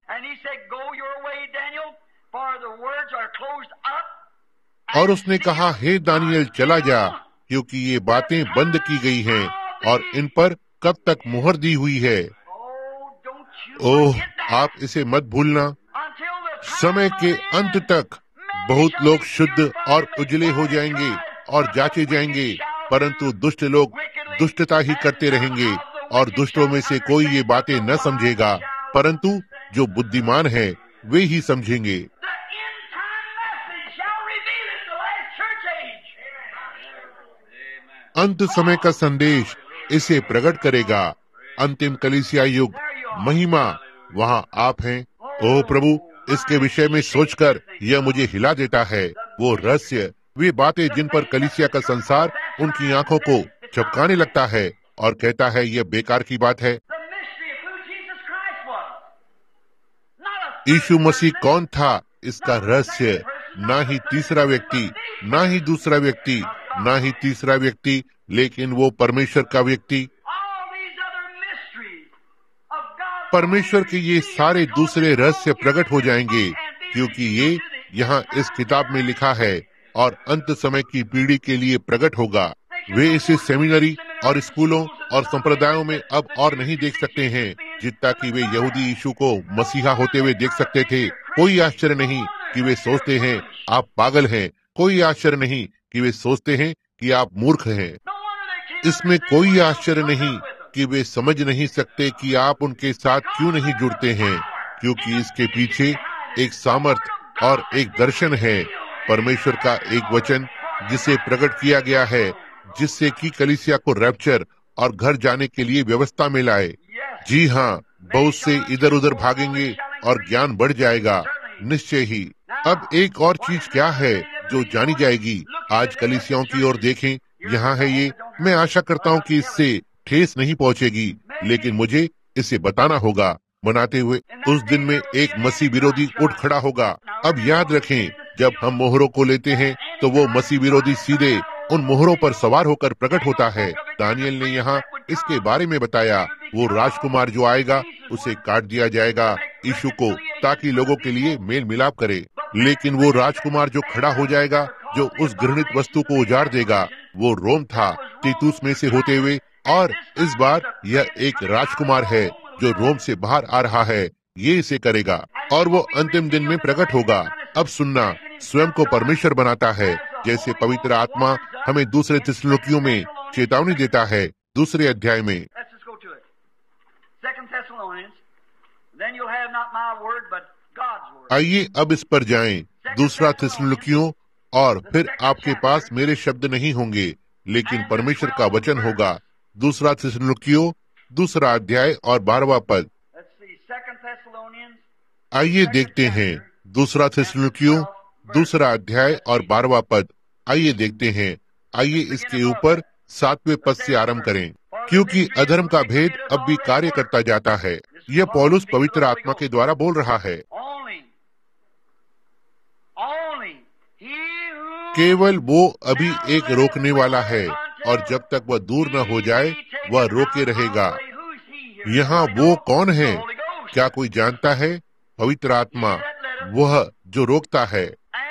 और उसने कहा, हे दानियल, चला जा, क्योंकि ये बातें बंद की गई हैं और इन पर कब तक मुहर दी हुई है। ओह, आप इसे मत भूलना। समय के अंत तक बहुत लोग शुद्ध और उजले हो जाएंगे और जांचे जाएंगे, परंतु दुष्ट लोग दुष्टता ही करते रहेंगे और दुष्टों में से कोई ये बातें न समझेगा, परंतु जो बुद्धिमान है वे ही समझेंगे। अंत समय का संदेश इसे प्रकट करेगा। अंतिम कलीसिया युग, महिमा, वहाँ आप हैं। ओह प्रभु, इसके विषय में सोचकर यह मुझे हिला देता है। वो रहस्य, वे बातें जिन पर कलीसिया का संसार उनकी आंखों को झपकाने लगता है और कहता है यह बेकार की बात है। यीशु मसीह कौन था, इसका रहस्य ना ही तीसरा व्यक्ति, ना ही दूसरा व्यक्ति, ना ही तीसरा व्यक्ति, लेकिन वो परमेश्वर का व्यक्ति। परमेश्वर के ये सारे दूसरे रहस्य प्रकट हो जाएंगे, क्योंकि ये यहाँ इस किताब में लिखा है और अंत समय की पीढ़ी के लिए प्रकट होगा। वे इसे सेमिनरी और स्कूलों और संप्रदायों में अब और नहीं देख सकते हैं, जितना कि वे यहूदी यीशु को मसीहा होते हुए देख सकते थे। कोई आश्चर्य नहीं कि वे सोचते हैं आप पागल हैं। कोई आश्चर्य नहीं कि वे सोचते हैं कि आप मूर्ख हैं। इसमें कोई आश्चर्य नहीं कि वे समझ नहीं सकते कि आप उनके साथ क्यों नहीं जुड़ते हैं, क्योंकि इसके पीछे एक सामर्थ और एक दर्शन है। परमेश्वर का एक वचन जिसे प्रकट किया गया है, जिससे कि कलीसिया को रैप्चर और घर जाने के लिए व्यवस्था में लाए। जी हाँ, बहुत से इधर उधर भागेंगे और ज्ञान बढ़ जाएगा, निश्चय ही। अब एक और चीज क्या है जो जानी जाएगी? आज कलीसियाओं की ओर देखें, यहाँ है ये। मैं आशा करता हूँ कि इससे ठेस नहीं पहुँचेगी, लेकिन मुझे इसे बताना होगा। बनाते हुए उस दिन में एक मसीह विरोधी उठ खड़ा होगा। अब याद रखें, जब हम मोहरों को लेते हैं तो वो मसीह विरोधी सीधे उन मोहरों पर सवार होकर प्रकट होता है। दानियल ने यहाँ इसके बारे में बताया। वो राजकुमार जो आएगा उसे काट दिया जाएगा, यीशु को, ताकि लोगों के लिए मेल मिलाप करे। लेकिन वो राजकुमार जो खड़ा हो जाएगा, जो उस घृणित वस्तु को उजाड़ देगा, वो रोम था, तीतुस में से होते हुए। और इस बार यह एक राजकुमार है जो रोम से बाहर आ रहा है, ये इसे करेगा और वो अंतिम दिन में प्रकट होगा। अब सुनना, स्वयं को परमेश्वर बनाता है, जैसे पवित्र आत्मा हमें दूसरे थिस्सलुनीकियों में चेतावनी देता है, दूसरे अध्याय में। आइए अब इस पर जाएं, दूसरा थिस्सलुनीकियों, और फिर आपके पास मेरे शब्द नहीं होंगे, लेकिन परमेश्वर का वचन होगा। दूसरा थिस्सलुनीकियों, दूसरा अध्याय और बारहवां पद। आइए देखते हैं, दूसरा थिस्सलुनीकियों, दूसरा अध्याय और बारहवां पद। आइए देखते हैं। आइए इसके ऊपर सातवें पद से आरंभ करें। क्योंकि अधर्म का भेद अब भी कार्य करता जाता है। यह पौलुस पवित्र आत्मा के द्वारा बोल रहा है। केवल वो अभी एक रोकने वाला है, और जब तक वह दूर न हो जाए वह रोके रहेगा। यहाँ वो कौन है? क्या कोई जानता है? पवित्र आत्मा, वह जो रोकता है।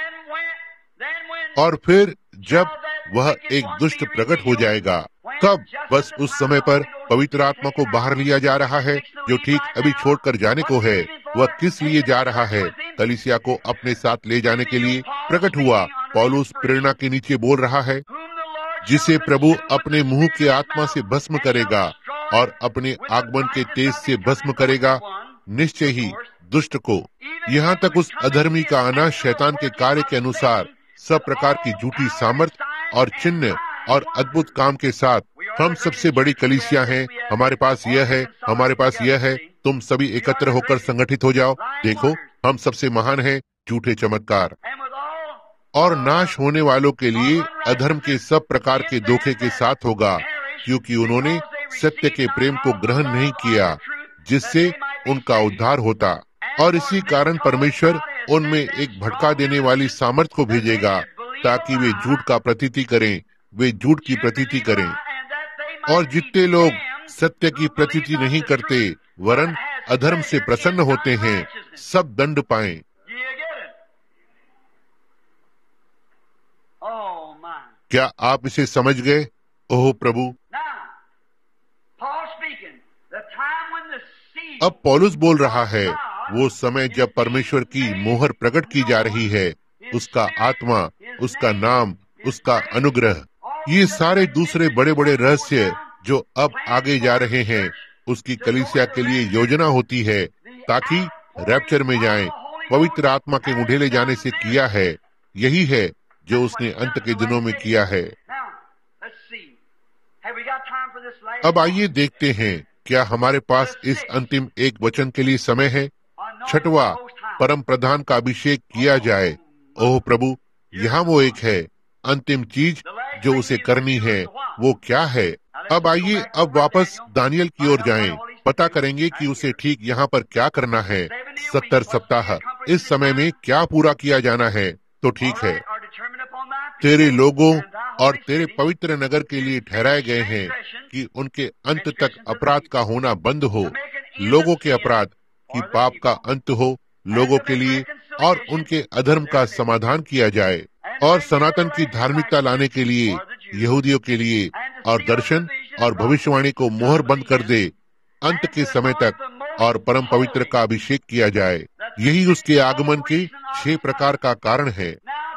और फिर जब वह एक दुष्ट प्रकट हो जाएगा, कब? बस उस समय पर पवित्र आत्मा को बाहर लिया जा रहा है, जो ठीक अभी छोड़कर जाने को है। वह किस लिए जा रहा है? कलीसिया को अपने साथ ले जाने के लिए प्रकट हुआ। पौलुस प्रेरणा के नीचे बोल रहा है, जिसे प्रभु अपने मुंह के आत्मा से भस्म करेगा और अपने आगमन के तेज से भस्म करेगा, निश्चय ही दुष्ट को। यहाँ तक उस अधर्मी का आना शैतान के कार्य के अनुसार सब प्रकार की झूठी सामर्थ और चिन्ह और अद्भुत काम के साथ। हम सबसे बड़ी कलीसिया हैं, हमारे पास यह है, हमारे पास यह है, तुम सभी एकत्र होकर संगठित हो जाओ। देखो, हम सबसे महान हैं, झूठे चमत्कार। और नाश होने वालों के लिए अधर्म के सब प्रकार के धोखे के साथ होगा, क्योंकि उन्होंने सत्य के प्रेम को ग्रहण नहीं किया, जिससे उनका उद्धार होता। और इसी कारण परमेश्वर उनमें एक भटका देने वाली सामर्थ को भेजेगा, ताकि वे झूठ का प्रतीति करें, वे झूठ की प्रतीति करें। और जितने लोग सत्य की प्रतीति नहीं करते वरन अधर्म से प्रसन्न होते हैं, सब दंड पाएं। क्या आप इसे समझ गए? ओह प्रभु। अब पौलुस बोल रहा है, वो समय जब परमेश्वर की मोहर प्रकट की जा रही है, उसका आत्मा, उसका नाम, उसका अनुग्रह, ये सारे दूसरे बड़े बड़े रहस्य जो अब आगे जा रहे हैं, उसकी कलीसिया के लिए योजना होती है, ताकि रैप्चर में जाएं। पवित्र आत्मा के मुढ़ेले जाने से किया है। यही है जो उसने अंत के दिनों में किया है। अब आइए देखते हैं, क्या हमारे पास इस अंतिम एक वचन के लिए समय है? छठवा, परम प्रधान का अभिषेक किया जाए। ओह प्रभु, यहाँ वो एक है, अंतिम चीज जो उसे करनी है, वो क्या है? अब आइए अब वापस दानियल की ओर जाएं। पता करेंगे कि उसे ठीक यहाँ पर क्या करना है। सत्तर सप्ताह इस समय में क्या पूरा किया जाना है? तो ठीक है, तेरे लोगों और तेरे पवित्र नगर के लिए ठहराए गए हैं कि उनके अंत तक अपराध का होना बंद हो, लोगों के अपराध की पाप का अंत हो लोगों के लिए, और उनके अधर्म का समाधान किया जाए, और सनातन की धार्मिकता लाने के लिए यहूदियों के लिए, और दर्शन और भविष्यवाणी को मोहर बंद कर दे अंत के समय तक, और परम पवित्र का अभिषेक किया जाए। यही उसके आगमन के छह प्रकार का कारण है।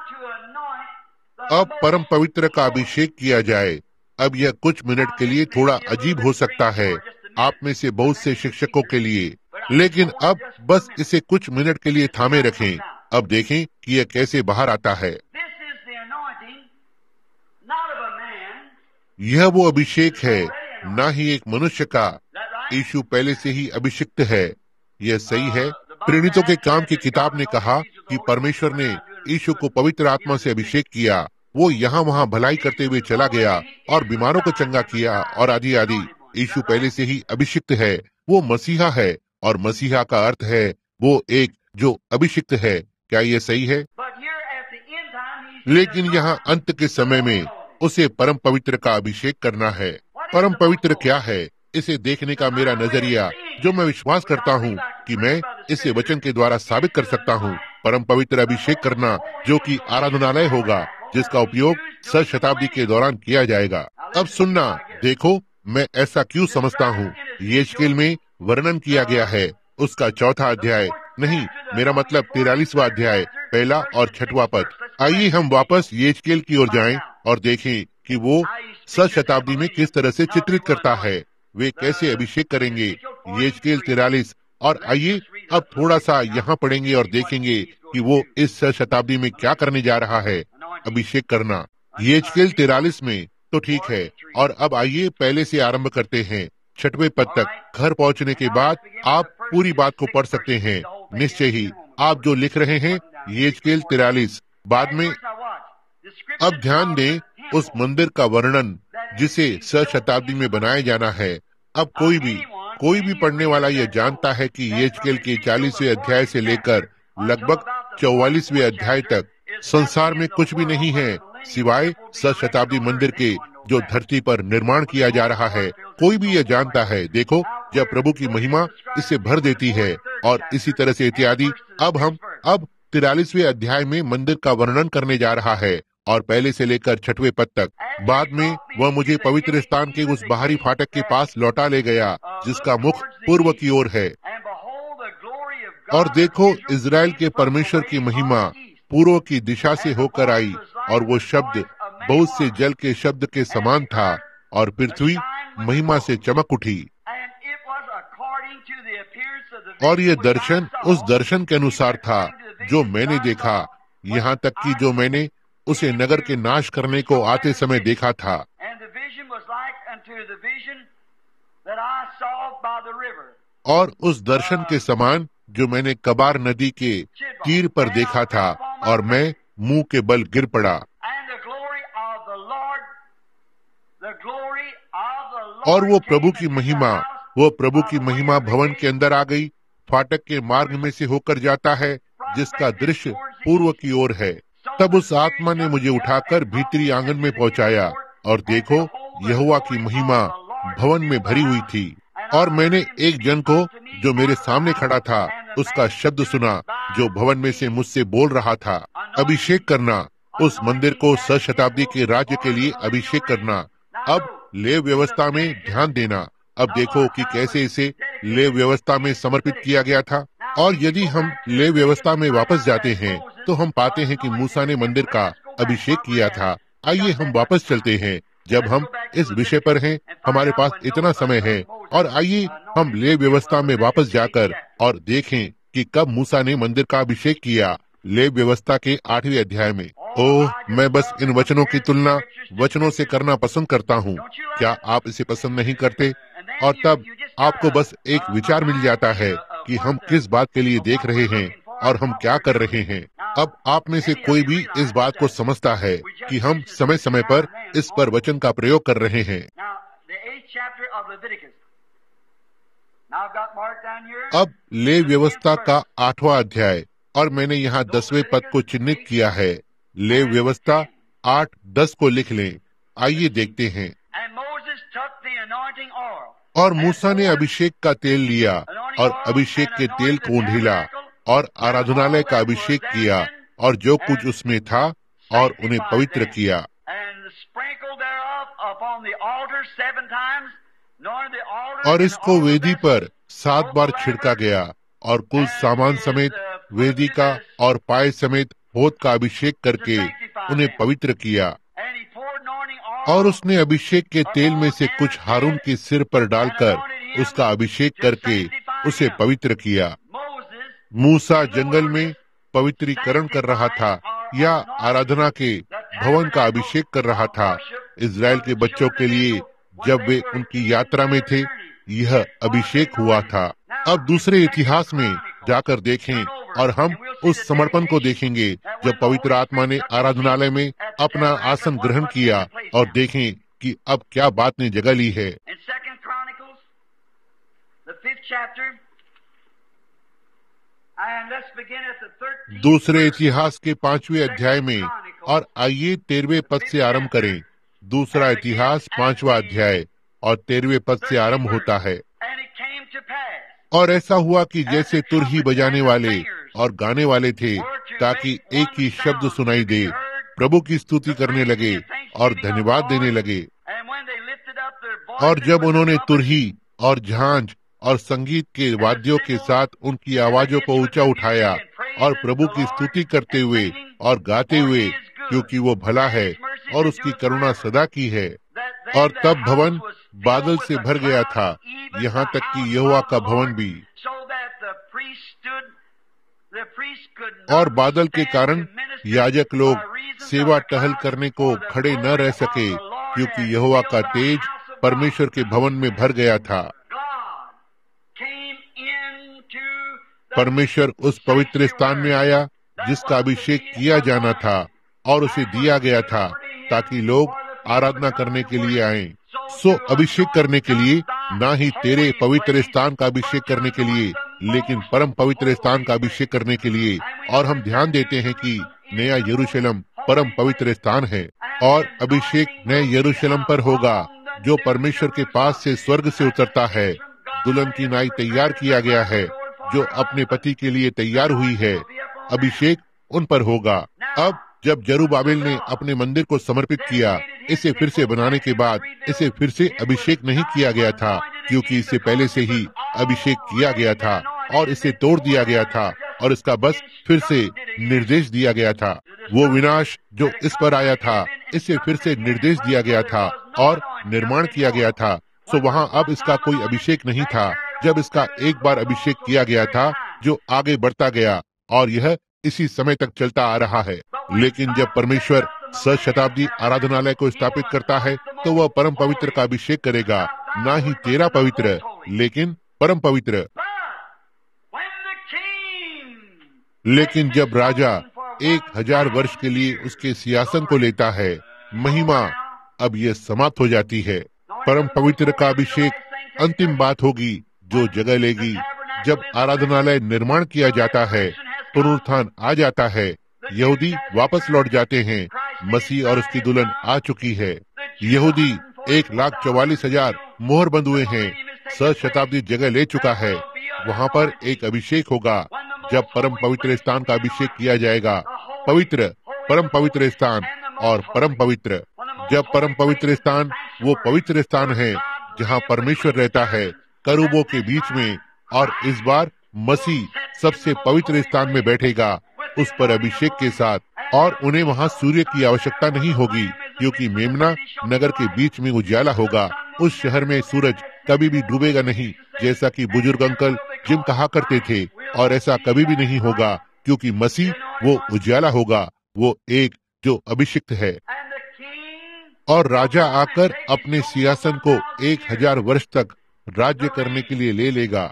अब परम पवित्र का अभिषेक किया जाए। अब यह कुछ मिनट के लिए थोड़ा अजीब हो सकता है आप में से बहुत से शिक्षकों के लिए, लेकिन अब बस इसे कुछ मिनट के लिए थामे रखें। अब देखें कि यह कैसे बाहर आता है। यह वो अभिषेक है न ही एक मनुष्य का। यीशु पहले से ही अभिषिक्त है। यह सही है। प्रेरितों के काम की किताब ने कहा कि परमेश्वर ने यीशु को पवित्र आत्मा से अभिषेक किया। वो यहाँ वहाँ भलाई करते हुए चला गया और बीमारों को चंगा किया और आदि आदि। यीशु पहले से ही अभिषिक्त है। वो मसीहा है और मसीहा का अर्थ है वो एक जो अभिषिक्त है। क्या ये सही है? लेकिन यहाँ अंत के समय में उसे परम पवित्र का अभिषेक करना है। परम पवित्र क्या है? इसे देखने का मेरा नजरिया, जो मैं विश्वास करता हूँ कि मैं इसे वचन के द्वारा साबित कर सकता हूँ। परम पवित्र अभिषेक करना जो कि आराधनालय होगा, जिसका उपयोग सत शताब्दी के दौरान किया जाएगा। अब सुनना, देखो मैं ऐसा क्यों समझता हूँ। यहेजकेल में वर्णन किया गया है, उसका चौथा अध्याय, नहीं मेरा मतलब तिरालीसवां अध्याय, पहला और छठवां पद। आइए हम वापस यहेजकेल की ओर जाएं और देखें कि वो सत शताब्दी में किस तरह से चित्रित करता है। वे कैसे अभिषेक करेंगे। यहेजकेल तिरालीस। और आइए अब थोड़ा सा यहाँ पढ़ेंगे और देखेंगे कि वो इस सत शताब्दी में क्या करने जा रहा है, अभिषेक करना। यहेजकेल तिरालीस में तो ठीक है। और अब आइए पहले से आरंभ करते हैं, छठवें पद तक। घर पहुँचने के बाद आप पूरी बात को पढ़ सकते हैं निश्चय ही। आप जो लिख रहे हैं यहेजकेल तिरालीस बाद में। अब ध्यान दें उस मंदिर का वर्णन जिसे सत शताब्दी में बनाया जाना है। अब कोई भी कोई भी पढ़ने वाला यह जानता है कि यहेजकेल के चालीसवें अध्याय से लेकर लगभग चौवालीसवें अध्याय तक संसार में कुछ भी नहीं है सिवाय सत शताब्दी मंदिर के, जो धरती पर निर्माण किया जा रहा है। कोई भी यह जानता है। देखो जब प्रभु की महिमा इसे भर देती है और इसी तरह से इत्यादि। अब हम अब तिरालीसवें अध्याय में मंदिर का वर्णन करने जा रहा है और पहले से लेकर छठवें पद तक। बाद में वह मुझे पवित्र स्थान के उस बाहरी फाटक के पास लौटा ले गया जिसका मुख पूर्व की ओर है। और देखो इजराइल के परमेश्वर की महिमा पूर्व की दिशा से होकर आई और वो शब्द बहुत से जल के शब्द के समान था और पृथ्वी महिमा से चमक उठी। और ये दर्शन उस दर्शन के अनुसार था जो मैंने देखा, यहाँ तक कि जो मैंने उसे नगर के नाश करने को आते समय देखा था। और उस दर्शन के समान जो मैंने कबार नदी के तीर पर देखा था और मैं मुंह के बल गिर पड़ा। और वो प्रभु की महिमा वो प्रभु की महिमा भवन के अंदर आ गई। फाटक के मार्ग में से होकर जाता है जिसका दृश्य पूर्व की ओर है। तब उस आत्मा ने मुझे उठाकर भीतरी आंगन में पहुंचाया और देखो यहोवा की महिमा भवन में भरी हुई थी। और मैंने एक जन को जो मेरे सामने खड़ा था उसका शब्द सुना जो भवन में से मुझसे बोल रहा था, अभिषेक करना, उस मंदिर को सत शताब्दी के राज्य के लिए अभिषेक करना। अब लेव व्यवस्था में ध्यान देना। अब देखो कि कैसे इसे लेव व्यवस्था में समर्पित किया गया था। और यदि हम लेव व्यवस्था में वापस जाते हैं तो हम पाते हैं कि मूसा ने मंदिर का अभिषेक किया था। आइए हम वापस चलते हैं जब हम इस विषय पर हैं, हमारे पास इतना समय है। और आइए हम लेव व्यवस्था में वापस जाकर और देखें कि कब मूसा ने मंदिर का अभिषेक किया। लेव व्यवस्था के आठवें अध्याय में। ओह, मैं बस इन वचनों की तुलना वचनों से करना पसंद करता हूँ। क्या आप इसे पसंद नहीं करते? और तब आपको बस एक विचार मिल जाता है कि हम किस बात के लिए देख रहे हैं और हम क्या कर रहे हैं। अब आप में से कोई भी इस बात को समझता है कि हम समय समय पर इस पर वचन का प्रयोग कर रहे हैं। अब लेव व्यवस्था का आठवां अध्याय, और मैंने यहाँ दसवें पद को चिन्हित किया है। लेव व्यवस्था आठ दस को लिख लें। आइए देखते हैं। और मूसा ने अभिषेक का तेल लिया और अभिषेक के तेल को ढीला और आराधनालय का अभिषेक किया और जो कुछ उसमें था और उन्हें पवित्र किया। और इसको वेदी पर सात बार छिड़का गया और कुल सामान समेत वेदी का और पाए समेत होत का अभिषेक करके उन्हें पवित्र किया। और उसने अभिषेक के तेल में से कुछ हारून के सिर पर डालकर उसका अभिषेक करके उसे पवित्र किया। मूसा जंगल में पवित्रीकरण कर रहा था या आराधना के भवन का अभिषेक कर रहा था। इजराइल के बच्चों के लिए जब वे उनकी यात्रा में थे, यह अभिषेक हुआ था। अब दूसरे इतिहास में जाकर देखें और हम उस समर्पण को देखेंगे जब पवित्र आत्मा ने आराधनालय में अपना आसन ग्रहण किया, और देखें कि अब क्या बात ने जगह ली है। दूसरे इतिहास के पांचवें अध्याय में, और आइए तेरहवें पद से आरंभ करें। दूसरा इतिहास पांचवा अध्याय और तेरहवें पद से आरंभ होता है। और ऐसा हुआ कि जैसे तुरही बजाने वाले और गाने वाले थे, ताकि एक ही शब्द सुनाई दे, प्रभु की स्तुति करने लगे और धन्यवाद देने लगे। और जब उन्होंने तुरही और झांझ और संगीत के वाद्यों के साथ उनकी आवाजों को ऊंचा उठाया और प्रभु की स्तुति करते हुए और गाते हुए, क्योंकि वो भला है और उसकी करुणा सदा की है। और तब भवन बादल से भर गया था, यहाँ तक कि यहोवा का भवन भी। और बादल के कारण याजक लोग सेवा टहल करने को खड़े न रह सके, क्योंकि यहोवा का तेज परमेश्वर के भवन में भर गया था। परमेश्वर उस पवित्र स्थान में आया जिसका अभिषेक किया जाना था और उसे दिया गया था, ताकि लोग आराधना करने के लिए आएं। सो अभिषेक करने के लिए, ना ही तेरे पवित्र स्थान का अभिषेक करने के लिए, लेकिन परम पवित्र स्थान का अभिषेक करने के लिए। और हम ध्यान देते हैं कि नया यरूशलेम परम पवित्र स्थान है, और अभिषेक नए यरूशलेम पर होगा जो परमेश्वर के पास से स्वर्ग से उतरता है। दुल्हन की नाई तैयार किया गया है जो अपने पति के लिए तैयार हुई है। अभिषेक उन पर होगा। अब जब जरुब्बाबिल ने अपने मंदिर को समर्पित किया, इसे फिर से बनाने के बाद इसे फिर से अभिषेक नहीं किया गया था, क्योंकि इससे पहले से ही अभिषेक किया गया था और इसे तोड़ दिया गया था, और इसका बस फिर से निर्देश दिया गया था। वो विनाश जो इस पर आया था, इसे फिर से निर्देश दिया गया था और निर्माण किया गया था। तो वहाँ अब इसका कोई अभिषेक नहीं था। जब इसका एक बार अभिषेक किया गया था, जो आगे बढ़ता गया, और यह इसी समय तक चलता आ रहा है। लेकिन जब परमेश्वर सशताब्दी आराधनालय को स्थापित करता है, तो वह परम पवित्र का अभिषेक करेगा, ना ही तेरा पवित्र, लेकिन परम पवित्र। लेकिन जब राजा एक हजार वर्ष के लिए उसके सिंहासन को लेता है, महिमा अब ये समाप्त हो जाती है। परम पवित्र का अभिषेक अंतिम बात होगी जो जगह लेगी जब आराधनालय निर्माण किया जाता है, पुनरुत्थान आ जाता है, यहूदी वापस लौट जाते हैं, मसीह और उसकी दुल्हन आ चुकी है। यहूदी एक लाख चौवालीस हजार मोहर बंद हुए हैं, सौ शताब्दी जगह ले चुका है। वहाँ पर एक अभिषेक होगा जब परम पवित्र स्थान का अभिषेक किया जाएगा। पवित्र, परम पवित्र स्थान और परम पवित्र। जब परम पवित्र स्थान वो पवित्र स्थान है जहाँ परमेश्वर रहता है करूबों के बीच में, और इस बार मसीह सबसे पवित्र स्थान में बैठेगा उस पर अभिषेक के साथ, और उन्हें वहाँ सूर्य की आवश्यकता नहीं होगी, क्योंकि मेमना नगर के बीच में उजाला होगा। उस शहर में सूरज कभी भी डूबेगा नहीं, जैसा कि बुजुर्ग अंकल जिम कहा करते थे, और ऐसा कभी भी नहीं होगा, क्योंकि मसीह वो उजाला होगा, वो एक जो अभिषिक्त है। और राजा आकर अपने सिंहासन को एक हजार वर्ष तक राज्य करने के लिए ले लेगा।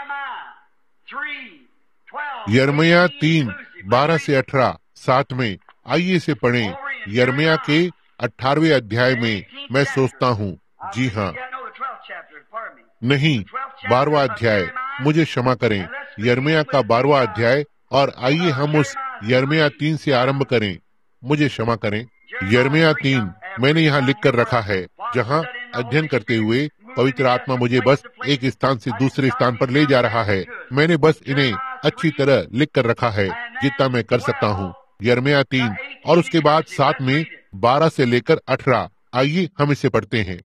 यर्मिया तीन बारह से अठारह साथ में आइए से पढ़ें। यर्मिया के अठारहवें अध्याय में मैं सोचता हूँ, जी हाँ, नहीं, बारहवां अध्याय, मुझे क्षमा करें, यर्मिया का बारहवां अध्याय। और आइए हम उस यर्मिया तीन से आरंभ करें। मुझे क्षमा करें, यर्मिया तीन मैंने यहाँ लिख कर रखा है, जहाँ अध्ययन करते हुए पवित्र आत्मा मुझे बस एक स्थान से दूसरे स्थान पर ले जा रहा है। मैंने बस इन्हें अच्छी तरह लिख कर रखा है जितना मैं कर सकता हूँ। यर्मिया तीन और उसके बाद सात में बारह से लेकर अठारह। आइए हम इसे पढ़ते हैं।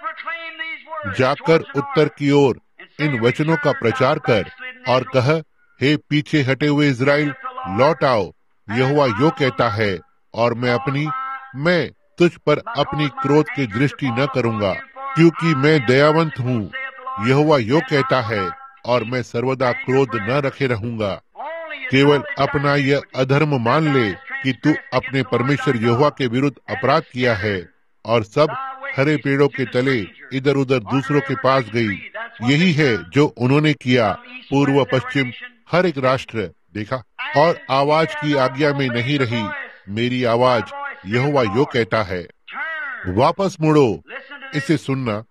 जाकर उत्तर की ओर इन वचनों का प्रचार कर और कह, हे पीछे हटे हुए इज़राइल, लौट आओ। यहोवा यो कहता है, और मैं अपनी मैं तुझ पर अपनी क्रोध की दृष्टि न करूँगा, क्योंकि मैं दयावंत हूँ। यहोवा यो कहता है, और मैं सर्वदा क्रोध न रखे रहूँगा। केवल अपना यह अधर्म मान ले कि तू अपने परमेश्वर यहोवा के विरुद्ध अपराध किया है, और सब हरे पेड़ों के तले इधर उधर दूसरों के पास गई। यही है जो उन्होंने किया। पूर्व पश्चिम हर एक राष्ट्र देखा और आवाज की आज्ञा में नहीं रही। मेरी आवाज यहोवा यो कहता है, वापस मुड़ो, इसे सुनना।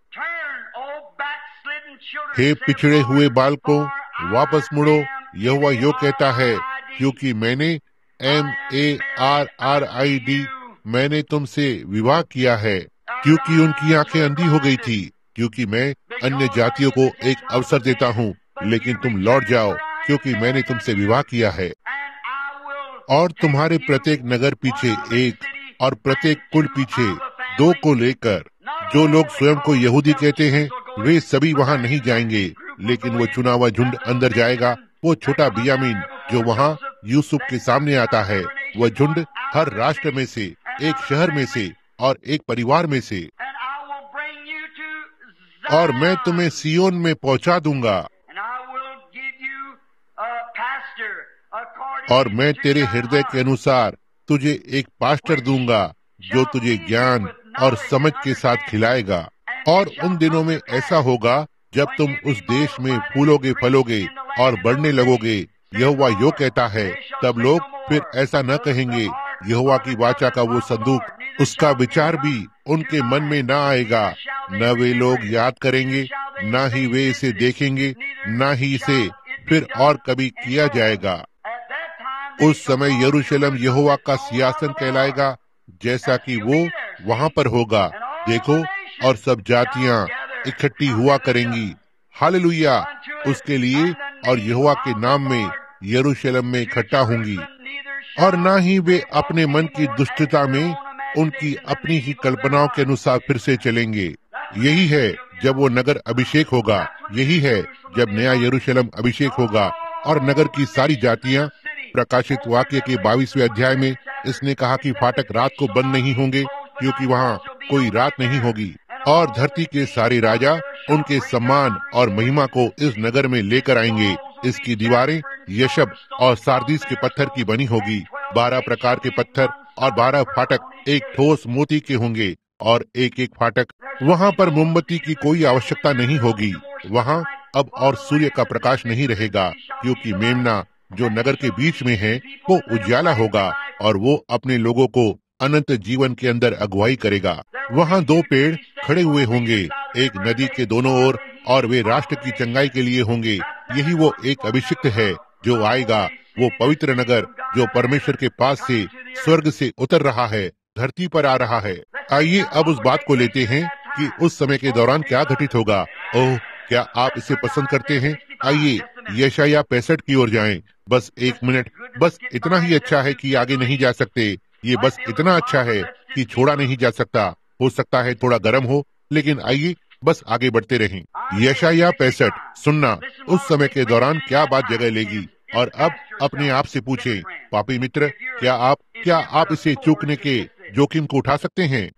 हे पिछड़े हुए बालकों, वापस मुड़ो, यहोवा यो कहता है, क्योंकि मैंने M A R R I D मैंने तुमसे विवाह किया है। क्योंकि उनकी आंखें अंधी हो गई थी, क्योंकि मैं अन्य जातियों को एक अवसर देता हूँ, लेकिन तुम लौट जाओ, क्योंकि मैंने तुमसे विवाह किया है। और तुम्हारे प्रत्येक नगर पीछे एक और प्रत्येक कुल पीछे दो को लेकर, जो लोग स्वयं को यहूदी कहते हैं वे सभी वहाँ नहीं जाएंगे, लेकिन वो चुना हुआ झुंड अंदर जाएगा। वो छोटा बियामीन जो वहाँ यूसुफ के सामने आता है, वह झुंड हर राष्ट्र में से, एक शहर में से और एक परिवार में से। और मैं तुम्हें सियोन में पहुंचा दूंगा, और मैं तेरे हृदय के अनुसार तुझे एक पास्टर दूंगा, जो तुझे ज्ञान और समझ के साथ खिलाएगा। और उन दिनों में ऐसा होगा जब तुम उस देश में फूलोगे, फलोगे और बढ़ने लगोगे, यहोवा यो कहता है। तब लोग फिर ऐसा न कहेंगे, यहोवा की वाचा का वो संदूक, उसका विचार भी उनके मन में न आएगा। न वे लोग याद करेंगे, न ही वे इसे देखेंगे, न ही इसे फिर और कभी किया जाएगा। उस समय यरूशलेम यहोवा का सिंहासन कहलाएगा, जैसा कि वो वहाँ पर होगा। देखो, और सब जातियां इकट्ठी हुआ करेंगी, हालेलुया, उसके लिए और यहोवा के नाम में यरूशलेम में इकट्ठा होंगी। और न ही वे अपने मन की दुष्टता में उनकी अपनी ही कल्पनाओं के अनुसार फिर से चलेंगे। यही है जब वो नगर अभिषेक होगा, यही है जब नया यरूशलेम अभिषेक होगा और नगर की सारी जातियां। प्रकाशित वाक्य के बाईसवें अध्याय में इसने कहा कि फाटक रात को बंद नहीं होंगे, क्योंकि वहाँ कोई रात नहीं होगी। और धरती के सारे राजा उनके सम्मान और महिमा को इस नगर में लेकर आएंगे। इसकी दीवारें यशब और सारदीस के पत्थर की बनी होगी। बारह प्रकार के पत्थर और बारह फाटक एक ठोस मोती के होंगे और एक एक फाटक। वहाँ पर मोमबत्ती की कोई आवश्यकता नहीं होगी। वहाँ अब और सूर्य का प्रकाश नहीं रहेगा, क्योंकि मेमना जो नगर के बीच में है वो उजाला होगा और वो अपने लोगों को अनंत जीवन के अंदर अगुवाई करेगा। वहाँ दो पेड़ खड़े हुए होंगे, एक नदी के दोनों ओर, और वे राष्ट्र की चंगाई के लिए होंगे। यही वो एक अभिषिक्त है जो आएगा, वो पवित्र नगर जो परमेश्वर के पास से स्वर्ग से उतर रहा है, धरती पर आ रहा है। आइए अब उस बात को लेते हैं कि उस समय के दौरान क्या घटित होगा। ओह, क्या आप इसे पसंद करते हैं? आइए यशाया पैंसठ की ओर जाएं। बस एक मिनट, बस इतना ही अच्छा है कि आगे नहीं जा सकते। ये बस इतना अच्छा है कि छोड़ा नहीं जा सकता। हो सकता है थोड़ा गर्म हो, लेकिन आइए बस आगे बढ़ते रहें। यशाया पैंसठ, सुनना, उस समय के दौरान क्या बात जगह लेगी। और अब अपने आप से पूछें, पापी मित्र, क्या आप क्या आप इसे चूकने के जोखिम को उठा सकते हैं?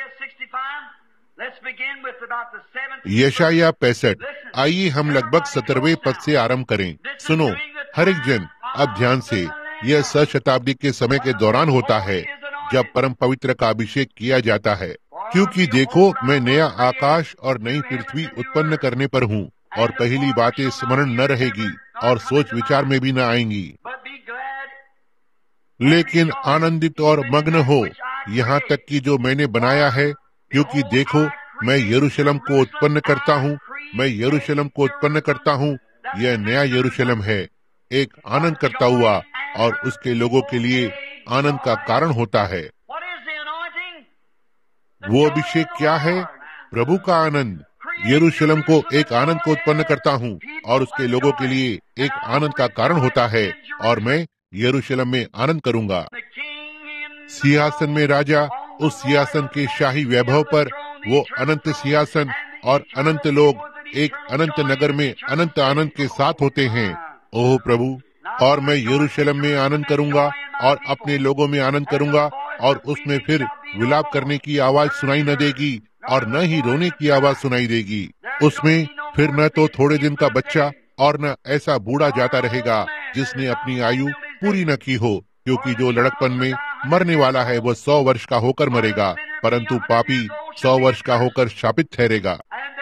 यशाया पैंसठ, आइए हम लगभग सत्रहवें पद से आरंभ करें। सुनो हर एक जन, अब ध्यान से। यह सहस्त्राब्दी के समय के दौरान होता है जब परम पवित्र का अभिषेक किया जाता है। क्योंकि देखो, मैं नया आकाश और नई पृथ्वी उत्पन्न करने पर हूँ, और पहली बातें स्मरण न रहेगी और सोच विचार में भी न आएंगी। लेकिन आनंदित और मग्न हो, यहाँ तक कि जो मैंने बनाया है। क्योंकि देखो, मैं यरूशलेम को उत्पन्न करता हूँ, मैं यरूशलेम को उत्पन्न करता हूँ। यह नया यरूशलेम है, एक आनंद करता हुआ, और उसके लोगों के लिए आनंद का कारण होता है। वो अभिषेक क्या है? प्रभु का आनंद। यरूशलेम को एक आनंद को उत्पन्न करता हूँ और उसके लोगों के लिए एक आनंद का कारण होता है, और मैं यरूशलेम में आनंद करूंगा। सिंहासन में राजा, उस सिंहासन के शाही वैभव पर, वो अनंत सिंहासन और अनंत लोग एक अनंत नगर में अनंत आनंद के साथ होते हैं। ओह प्रभु, और मैं यरूशलेम में आनंद करूंगा और अपने लोगों में आनंद करूंगा, और उसमें फिर विलाप करने की आवाज सुनाई न देगी और न ही रोने की आवाज सुनाई देगी। उसमें फिर न तो थोड़े दिन का बच्चा और न ऐसा बूढ़ा जाता रहेगा जिसने अपनी आयु पूरी न की हो, क्योंकि जो लड़कपन में मरने वाला है वह सौ वर्ष का होकर मरेगा, परंतु पापी सौ वर्ष का होकर शापित ठहरेगा।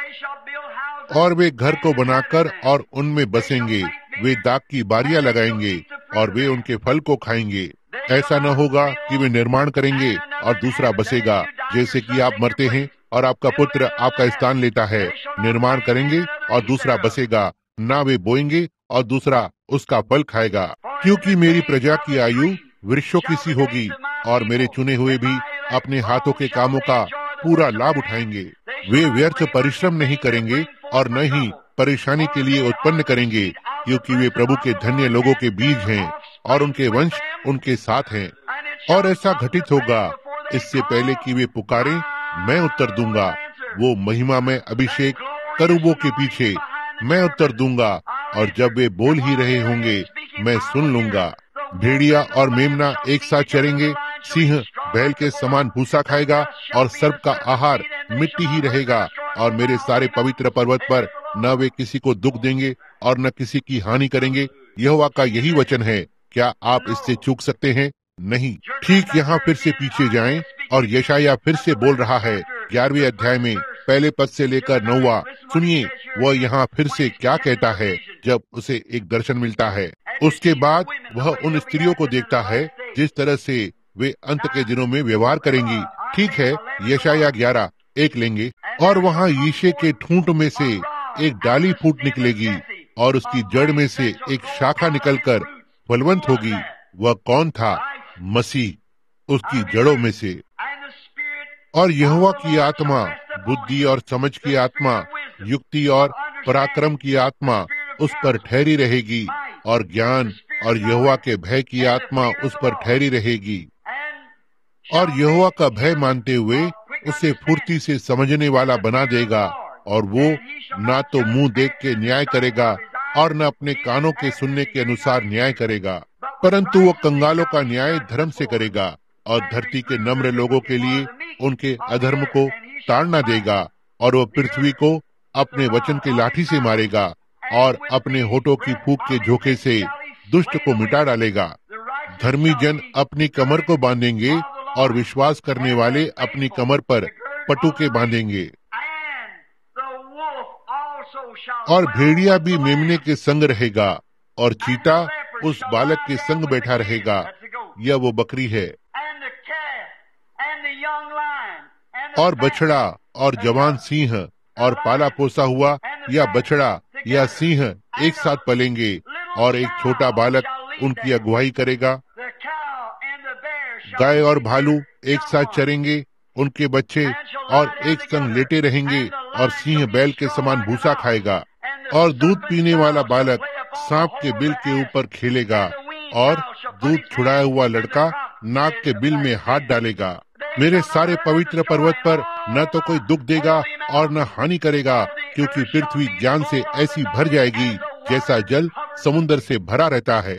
और वे घर को बनाकर और उनमें बसेंगे, वे दाख की बारियां लगाएंगे और वे उनके फल को खाएंगे। ऐसा न होगा कि वे निर्माण करेंगे और दूसरा बसेगा, जैसे कि आप मरते हैं और आपका पुत्र आपका स्थान लेता है। निर्माण करेंगे और दूसरा बसेगा, ना वे बोएंगे और दूसरा उसका फल खाएगा। क्योंकि मेरी प्रजा की आयु वृक्षों की सी होगी और मेरे चुने हुए भी अपने हाथों के कामों का पूरा लाभ उठाएंगे। वे व्यर्थ परिश्रम नहीं करेंगे और न ही परेशानी के लिए उत्पन्न करेंगे, क्योंकि वे प्रभु के धन्य लोगों के बीज हैं और उनके वंश उनके साथ हैं। और ऐसा घटित होगा, इससे पहले कि वे पुकारें मैं उत्तर दूंगा। वो महिमा में अभिषेक करूबों के पीछे मैं उत्तर दूंगा, और जब वे बोल ही रहे होंगे मैं सुन लूंगा। भेड़िया और मेमना एक साथ चरेंगे, सिंह बैल के समान भूसा खाएगा और सर्प का आहार मिट्टी ही रहेगा। और मेरे सारे पवित्र पर्वत पर न वे किसी को दुख देंगे और न किसी की हानि करेंगे। यहोवा का यही वचन है। क्या आप इससे चूक सकते हैं? नहीं। ठीक यहाँ फिर से पीछे जाएं और यशाया फिर से बोल रहा है ग्यारहवें अध्याय में पहले पद से लेकर नौवा। सुनिए वह यहाँ फिर से क्या कहता है जब उसे एक दर्शन मिलता है। उसके बाद वह उन स्त्रियों को देखता है जिस तरह से वे अंत के दिनों में व्यवहार करेंगी। ठीक है, यशाया ग्यारह एक लेंगे। और वहाँ यीशे के ठूंठ में से एक डाली फूट निकलेगी और उसकी जड़ में से एक शाखा निकलकर फलवंत होगी। वह कौन था? मसीह, उसकी जड़ों में से। और यहोवा की आत्मा, बुद्धि और समझ की आत्मा, युक्ति और पराक्रम की आत्मा उस पर ठहरी रहेगी, और ज्ञान और यहोवा के भय की आत्मा उस पर ठहरी रहेगी। और यहोवा का भय मानते हुए उसे फुर्ती से समझने वाला बना देगा, और वो ना तो मुंह देख के न्याय करेगा और न अपने कानों के सुनने के अनुसार न्याय करेगा, परंतु वो कंगालों का न्याय धर्म से करेगा और धरती के नम्र लोगों के लिए उनके अधर्म को ताड़ना देगा। और वह पृथ्वी को अपने वचन के लाठी से मारेगा और अपने होठों की फूंक के झोंके से दुष्ट को मिटा डालेगा। धर्मी जन अपनी कमर को बांधेंगे और विश्वास करने वाले अपनी कमर पर पटुके बांधेंगे। और भेड़िया भी मेमने के संग रहेगा और चीता उस बालक के संग बैठा रहेगा। यह वो बकरी है। और बछड़ा और जवान सिंह और पाला पोसा हुआ या बछड़ा या सिंह एक साथ पलेंगे, और एक छोटा बालक उनकी अगुवाई करेगा। गाय और भालू एक साथ चरेंगे, उनके बच्चे और एक संग लेटे रहेंगे, और सिंह बैल के समान भूसा खाएगा। और दूध पीने वाला बालक सांप के बिल के ऊपर खेलेगा, और दूध छुड़ाया हुआ लड़का नाग के बिल में हाथ डालेगा। मेरे सारे पवित्र पर्वत पर न तो कोई दुख देगा और न हानि करेगा, क्योंकि पृथ्वी ज्ञान से ऐसी भर जाएगी जैसा जल समुद्र से भरा रहता है।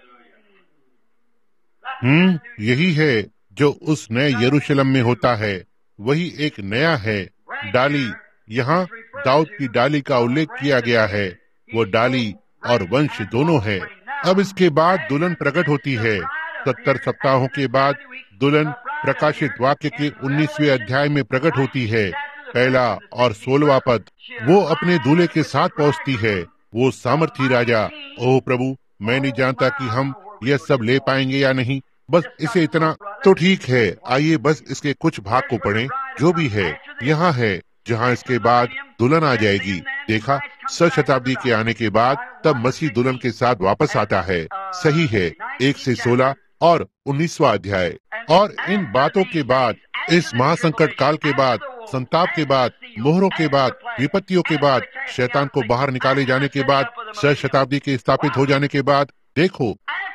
हम्म यही है जो उस नए यरूशलेम में होता है। वही एक नया है। डाली, यहाँ दाऊद की डाली का उल्लेख किया गया है। वो डाली और वंश दोनों है। अब इसके बाद दुल्हन प्रकट होती है। सत्तर सप्ताहों के बाद दुल्हन प्रकाशित वाक्य के उन्नीसवें अध्याय में प्रकट होती है। पहला और सोलवा पद। वो अपने दूल्हे के साथ पहुँचती है। वो सामर्थी राजा, ओह प्रभु, मैं नहीं जानता कि हम यह सब ले पाएंगे या नहीं। बस इसे इतना तो ठीक है। आइए बस इसके कुछ भाग को पढ़ें। जो भी है यहाँ है, जहाँ इसके बाद दुल्हन आ जाएगी। देखा, सौ शताब्दी के आने के बाद तब मसीह दुल्हन के साथ वापस आता है। सही है, एक से सोलह और उन्नीसवा अध्याय। और इन बातों के बाद, इस महासंकट काल के बाद, संताप के बाद, मोहरों के बाद, विपत्तियों के बाद, शैतान को बाहर निकाले जाने के बाद, सौ शताब्दी के स्थापित हो जाने के बाद, देखो,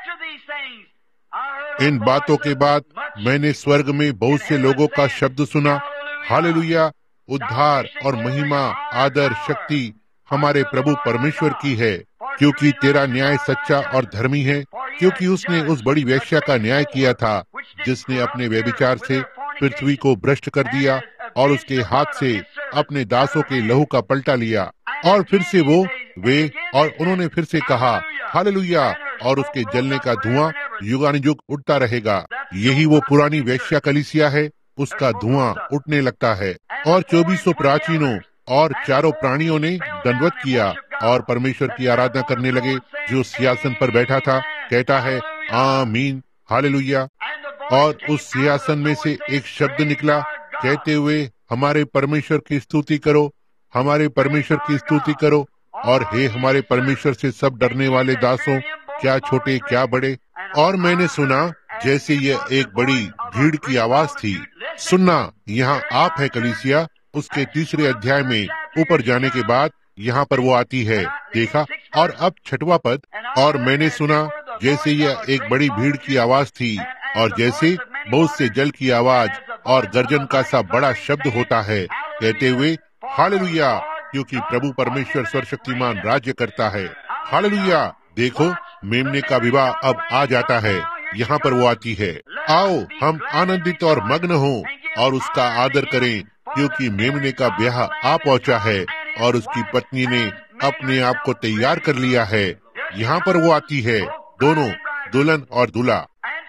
इन बातों के बाद मैंने स्वर्ग में बहुत से लोगों का शब्द सुना, हालेलुया, उद्धार और महिमा, आदर, शक्ति हमारे प्रभु परमेश्वर की है, क्योंकि तेरा न्याय सच्चा और धर्मी है। क्योंकि उसने उस बड़ी वेश्या का न्याय किया था जिसने अपने व्यभिचार से पृथ्वी को भ्रष्ट कर दिया और उसके हाथ से अपने दासों के लहू का पलटा लिया। और फिर से वो वे और उन्होंने फिर से कहा हालेलुया, और उसके जलने का धुआं युगानुयुग उठता रहेगा। यही वो पुरानी वेश्या कलीसिया है। उसका धुआं उठने लगता है। और चौबीसों प्राचीनों और चारों प्राणियों ने दंडवत किया और परमेश्वर की आराधना करने लगे जो सिंहासन पर बैठा था। कहता है आमीन, हालेलुया। और उस सिंहासन में से एक शब्द निकला कहते हुए हमारे परमेश्वर की स्तुति करो, हमारे परमेश्वर की स्तुति करो। और हे हमारे परमेश्वर से सब डरने वाले दासों, क्या छोटे क्या बड़े। और मैंने सुना जैसे यह एक बड़ी भीड़ की आवाज थी। सुनना, यहाँ आप है कलीसिया, उसके तीसरे अध्याय में ऊपर जाने के बाद यहाँ पर वो आती है। देखा। और अब छठवां पद, और मैंने सुना जैसे यह एक बड़ी भीड़ की आवाज थी और जैसे बहुत से जल की आवाज और गर्जन का सा बड़ा शब्द होता है कहते हुए हालेलुया, क्योंकि प्रभु परमेश्वर सर्वशक्तिमान राज्य करता है। हालेलुया। देखो, मेमने का विवाह अब आ जाता है। यहाँ पर वो आती है। आओ हम आनंदित और मग्न हों और उसका आदर करें, क्योंकि मेमने का ब्याह आ पहुँचा है और उसकी पत्नी ने अपने आप को तैयार कर लिया है। यहाँ पर वो आती है, दोनों दुल्हन और दूल्हा।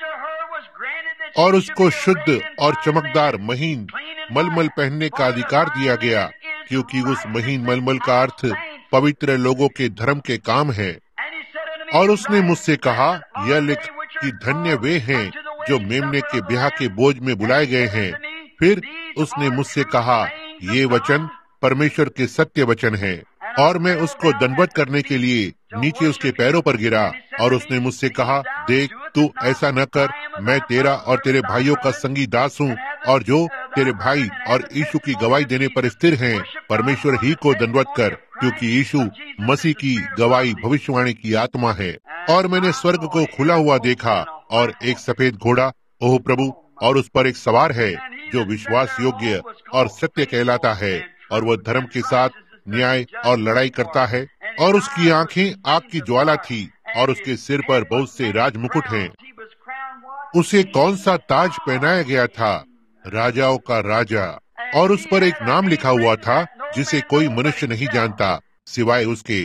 और उसको शुद्ध और चमकदार महीन मलमल पहनने का अधिकार दिया गया, क्योंकि उस महीन मलमल का अर्थ पवित्र लोगों के धर्म के काम है। और उसने मुझसे कहा, यह लिख कि धन्य वे हैं जो मेमने के ब्याह के बोझ में बुलाए गए हैं। फिर उसने मुझसे कहा, ये वचन परमेश्वर के सत्य वचन हैं। और मैं उसको दंडवत करने के लिए नीचे उसके पैरों पर गिरा। और उसने मुझसे कहा, देख, तू ऐसा न कर, मैं तेरा और तेरे भाइयों का संगी दास हूँ, और जो तेरे भाई और यीशु की गवाही देने पर स्थिर हैं, परमेश्वर ही को दंडवत कर, क्योंकि यीशु मसीह की गवाही भविष्यवाणी की आत्मा है। और मैंने स्वर्ग को खुला हुआ देखा और एक सफेद घोड़ा, ओह प्रभु, और उस पर एक सवार है जो विश्वास योग्य और सत्य कहलाता है, और वह धर्म के साथ न्याय और लड़ाई करता है। और उसकी आंखें आग की ज्वाला थी और उसके सिर पर बहुत से राजमुकुट हैं। उसे कौन सा ताज पहनाया गया था? राजाओं का राजा। और उस पर एक नाम लिखा हुआ था जिसे कोई मनुष्य नहीं जानता सिवाय उसके।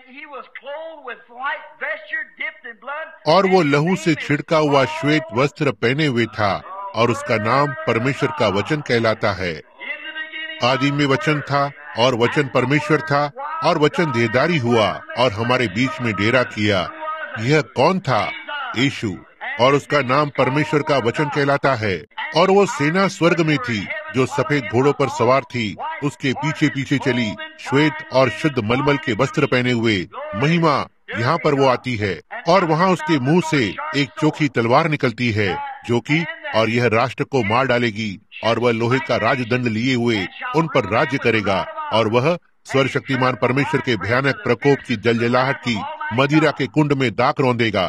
और वो लहू से छिड़का हुआ श्वेत वस्त्र पहने हुए था और उसका नाम परमेश्वर का वचन कहलाता है। आदि में वचन था और वचन परमेश्वर था, और वचन देहधारी हुआ और हमारे बीच में डेरा किया। यह कौन था? यीशु। और उसका नाम परमेश्वर का वचन कहलाता है। और वो सेना स्वर्ग में थी जो सफेद घोड़ों पर सवार थी, उसके पीछे पीछे चली, श्वेत और शुद्ध मलमल के वस्त्र पहने हुए। महिमा, यहाँ पर वो आती है। और वहाँ उसके मुंह से एक चोखी तलवार निकलती है जो कि और यह राष्ट्र को मार डालेगी, और वह लोहे का राजदंड लिए हुए उन पर राज्य करेगा। और वह सर्वशक्तिमान परमेश्वर के भयानक प्रकोप की जलजलाहट की मदिरा के कुंड में दाख रौंदेगा।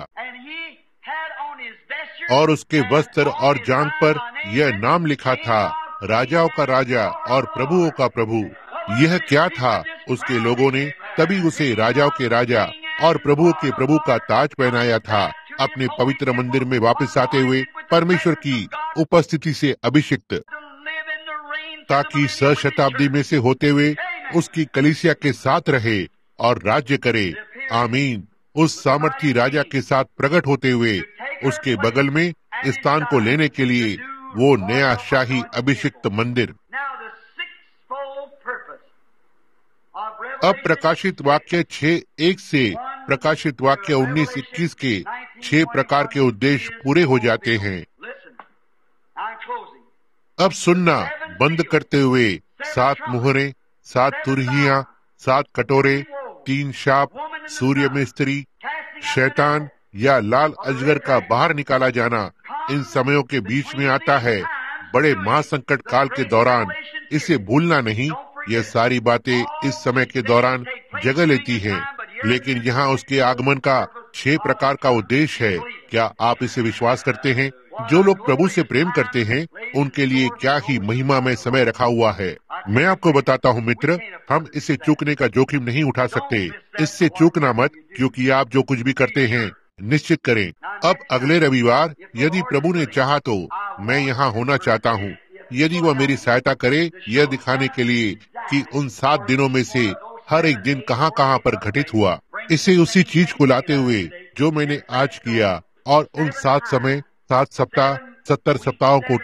और उसके वस्त्र और जांघ पर यह नाम लिखा था, राजाओं का राजा और प्रभुओं का प्रभु। यह क्या था? उसके लोगों ने तभी उसे राजाओं के राजा और प्रभुओं के प्रभु का ताज पहनाया था, अपने पवित्र मंदिर में वापस आते हुए परमेश्वर की उपस्थिति से अभिषिक्त, ताकि सहस्त्राब्दी में से होते हुए उसकी कलीसिया के साथ रहे और राज्य करे। आमीन। उस सामर्थी राजा के साथ प्रकट होते हुए उसके बगल में स्थान को लेने के लिए वो नया शाही अभिषिक्त मंदिर। अब प्रकाशित वाक्य छह एक से प्रकाशित वाक्य उन्नीस इक्कीस के छह प्रकार के उद्देश्य पूरे हो जाते हैं। अब सुनना, बंद करते हुए सात मुहरे, सात तुरहियां, सात कटोरे, तीन शाप, सूर्य में स्त्री, शैतान या लाल अजगर का बाहर निकाला जाना इन समयों के बीच में आता है, बड़े महासंकट काल के दौरान। इसे भूलना नहीं, यह सारी बातें इस समय के दौरान जगह लेती हैं, लेकिन यहाँ उसके आगमन का छह प्रकार का उद्देश्य है। क्या आप इसे विश्वास करते हैं? जो लोग प्रभु से प्रेम करते हैं उनके लिए क्या ही महिमा में समय रखा हुआ है। मैं आपको बताता हूँ मित्र, हम इसे चूकने का जोखिम नहीं उठा सकते। इससे चूकना मत, क्योंकि आप जो कुछ भी करते हैं निश्चित करें। अब अगले रविवार यदि प्रभु ने चाहा तो मैं यहाँ होना चाहता हूँ, यदि वह मेरी सहायता करे यह दिखाने के लिए कि उन सात दिनों में से हर एक दिन कहाँ कहाँ पर घटित हुआ, इसे उसी चीज को लाते हुए जो मैंने आज किया, और उन सात समय, सात सप्ताह, सत्तर सप्ताहों को ठीक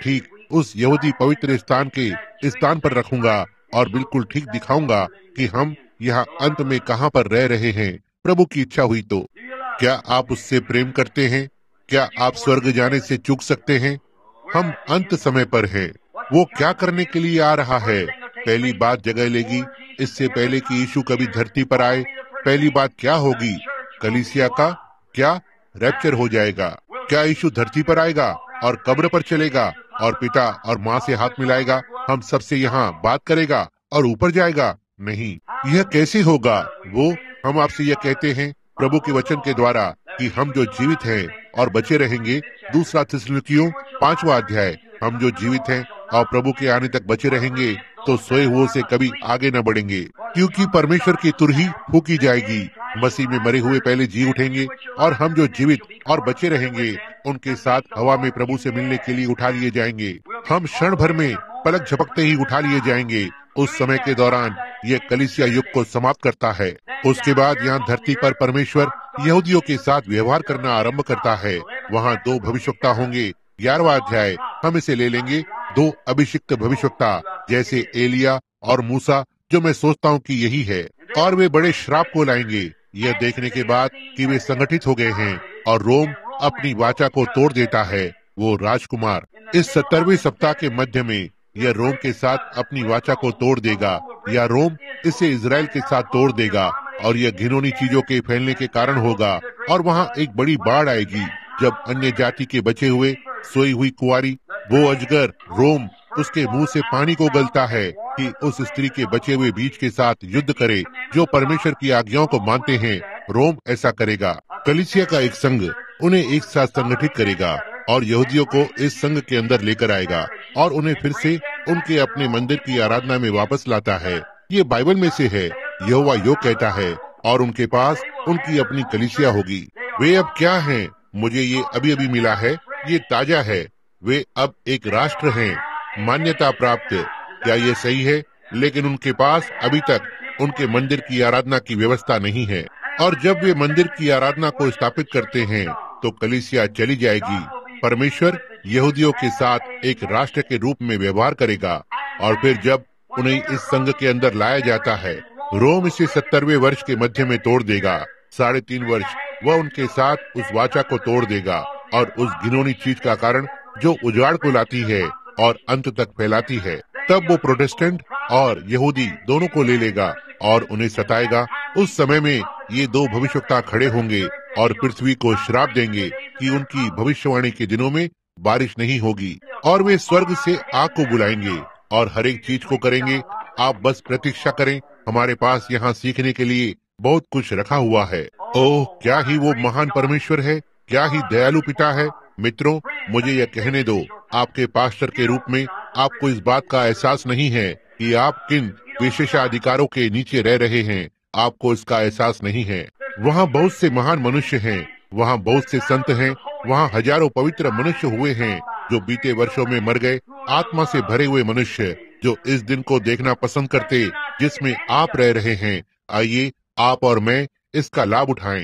उस यहूदी पवित्र स्थान के स्थान पर रखूंगा और बिल्कुल ठीक दिखाऊंगा कि हम यहाँ अंत में कहाँ पर रह रहे हैं, प्रभु की इच्छा हुई तो। क्या आप उससे प्रेम करते हैं? क्या आप स्वर्ग जाने से चूक सकते हैं? हम अंत समय पर हैं। वो क्या करने के लिए आ रहा है? पहली बात जगह लेगी इससे पहले कि यीशु कभी धरती पर आए। पहली बात क्या होगी? कलीसिया का क्या रैप्चर हो जाएगा। क्या यीशु धरती पर आएगा और कब्र पर चलेगा और पिता और माँ से हाथ मिलाएगा, हम सबसे यहाँ बात करेगा और ऊपर जाएगा? नहीं, यह कैसे होगा? वो हम आपसे यह कहते हैं प्रभु के वचन के द्वारा कि हम जो जीवित हैं और बचे रहेंगे, दूसरा थिस्सलुनीकियों पांचवा अध्याय, हम जो जीवित हैं और प्रभु के आने तक बचे रहेंगे तो सोए हुओं से कभी आगे न बढ़ेंगे, क्योंकि परमेश्वर की तुरही फूकी जाएगी। मसीह में मरे हुए पहले जी उठेंगे और हम जो जीवित और बचे रहेंगे उनके साथ हवा में प्रभु से मिलने के लिए उठा लिए जाएंगे। हम क्षण भर में पलक झपकते ही उठा लिए जाएंगे। उस समय के दौरान यह कलीसिया युग को समाप्त करता है। उसके बाद यहाँ धरती पर परमेश्वर यहूदियों के साथ व्यवहार करना आरंभ करता है। वहाँ दो भविष्यवक्ता होंगे। ग्यारहवां अध्याय हम इसे ले लेंगे। दो अभिषिक्त भविष्यवक्ता जैसे एलिया और मूसा, जो मैं सोचता हूँ कि यही है, और वे बड़े श्राप को लाएंगे यह देखने के बाद कि वे संगठित हो गए हैं और रोम अपनी वाचा को तोड़ देता है। वो राजकुमार इस सत्तरवें सप्ताह के मध्य में यह रोम के साथ अपनी वाचा को तोड़ देगा, या रोम इसे इजराइल के साथ तोड़ देगा, और यह घिनौनी चीजों के फैलने के कारण होगा। और वहाँ एक बड़ी बाढ़ आएगी जब अन्य जाति के बचे हुए सोई हुई कुंवारी, वो अजगर रोम उसके मुंह से पानी को गलता है कि उस स्त्री के बचे हुए बीज के साथ युद्ध करे जो परमेश्वर की आज्ञाओं को मानते हैं। रोम ऐसा करेगा। कलीसिया का एक संघ उन्हें एक साथ संगठित करेगा और यहूदियों को इस संघ के अंदर लेकर आएगा और उन्हें फिर से उनके अपने मंदिर की आराधना में वापस लाता है। ये बाइबल में से है। यहोवा यो कहता है, और उनके पास उनकी अपनी कलीसिया होगी। वे अब क्या हैं? मुझे ये अभी अभी मिला है, ये ताजा है। वे अब एक राष्ट्र हैं, मान्यता प्राप्त। क्या ये सही है? लेकिन उनके पास अभी तक उनके मंदिर की आराधना की व्यवस्था नहीं है, और जब वे मंदिर की आराधना को स्थापित करते हैं तो कलीसिया चली जाएगी। परमेश्वर यहूदियों के साथ एक राष्ट्र के रूप में व्यवहार करेगा, और फिर जब उन्हें इस संघ के अंदर लाया जाता है, रोम इसे सत्तरवें वर्ष के मध्य में तोड़ देगा। साढ़े तीन वर्ष वह उनके साथ उस वाचा को तोड़ देगा और उस घिनौनी चीज का कारण जो उजाड़ को लाती है और अंत तक फैलाती है। तब वो प्रोटेस्टेंट और यहूदी दोनों को ले लेगा और उन्हें सताएगा। उस समय में ये दो भविष्यवक्ता खड़े होंगे और पृथ्वी को श्राप देंगे कि उनकी भविष्यवाणी के दिनों में बारिश नहीं होगी, और वे स्वर्ग से आग को बुलाएंगे और हर एक चीज को करेंगे। आप बस प्रतीक्षा करें, हमारे पास यहाँ सीखने के लिए बहुत कुछ रखा हुआ है। ओह, क्या ही वो महान परमेश्वर है, क्या ही दयालु पिता है। मित्रों, मुझे यह कहने दो, आपके पास्टर के रूप में आपको इस बात का एहसास नहीं है कि आप किन विशेषाधिकारों के नीचे रह रहे हैं। आपको इसका एहसास नहीं है। वहाँ बहुत से महान मनुष्य हैं, वहाँ बहुत से संत हैं, वहाँ हजारों पवित्र मनुष्य हुए हैं जो बीते वर्षों में मर गए, आत्मा से भरे हुए मनुष्य जो इस दिन को देखना पसंद करते जिसमें आप रह रहे हैं। आइए आप और मैं इसका लाभ उठाएं।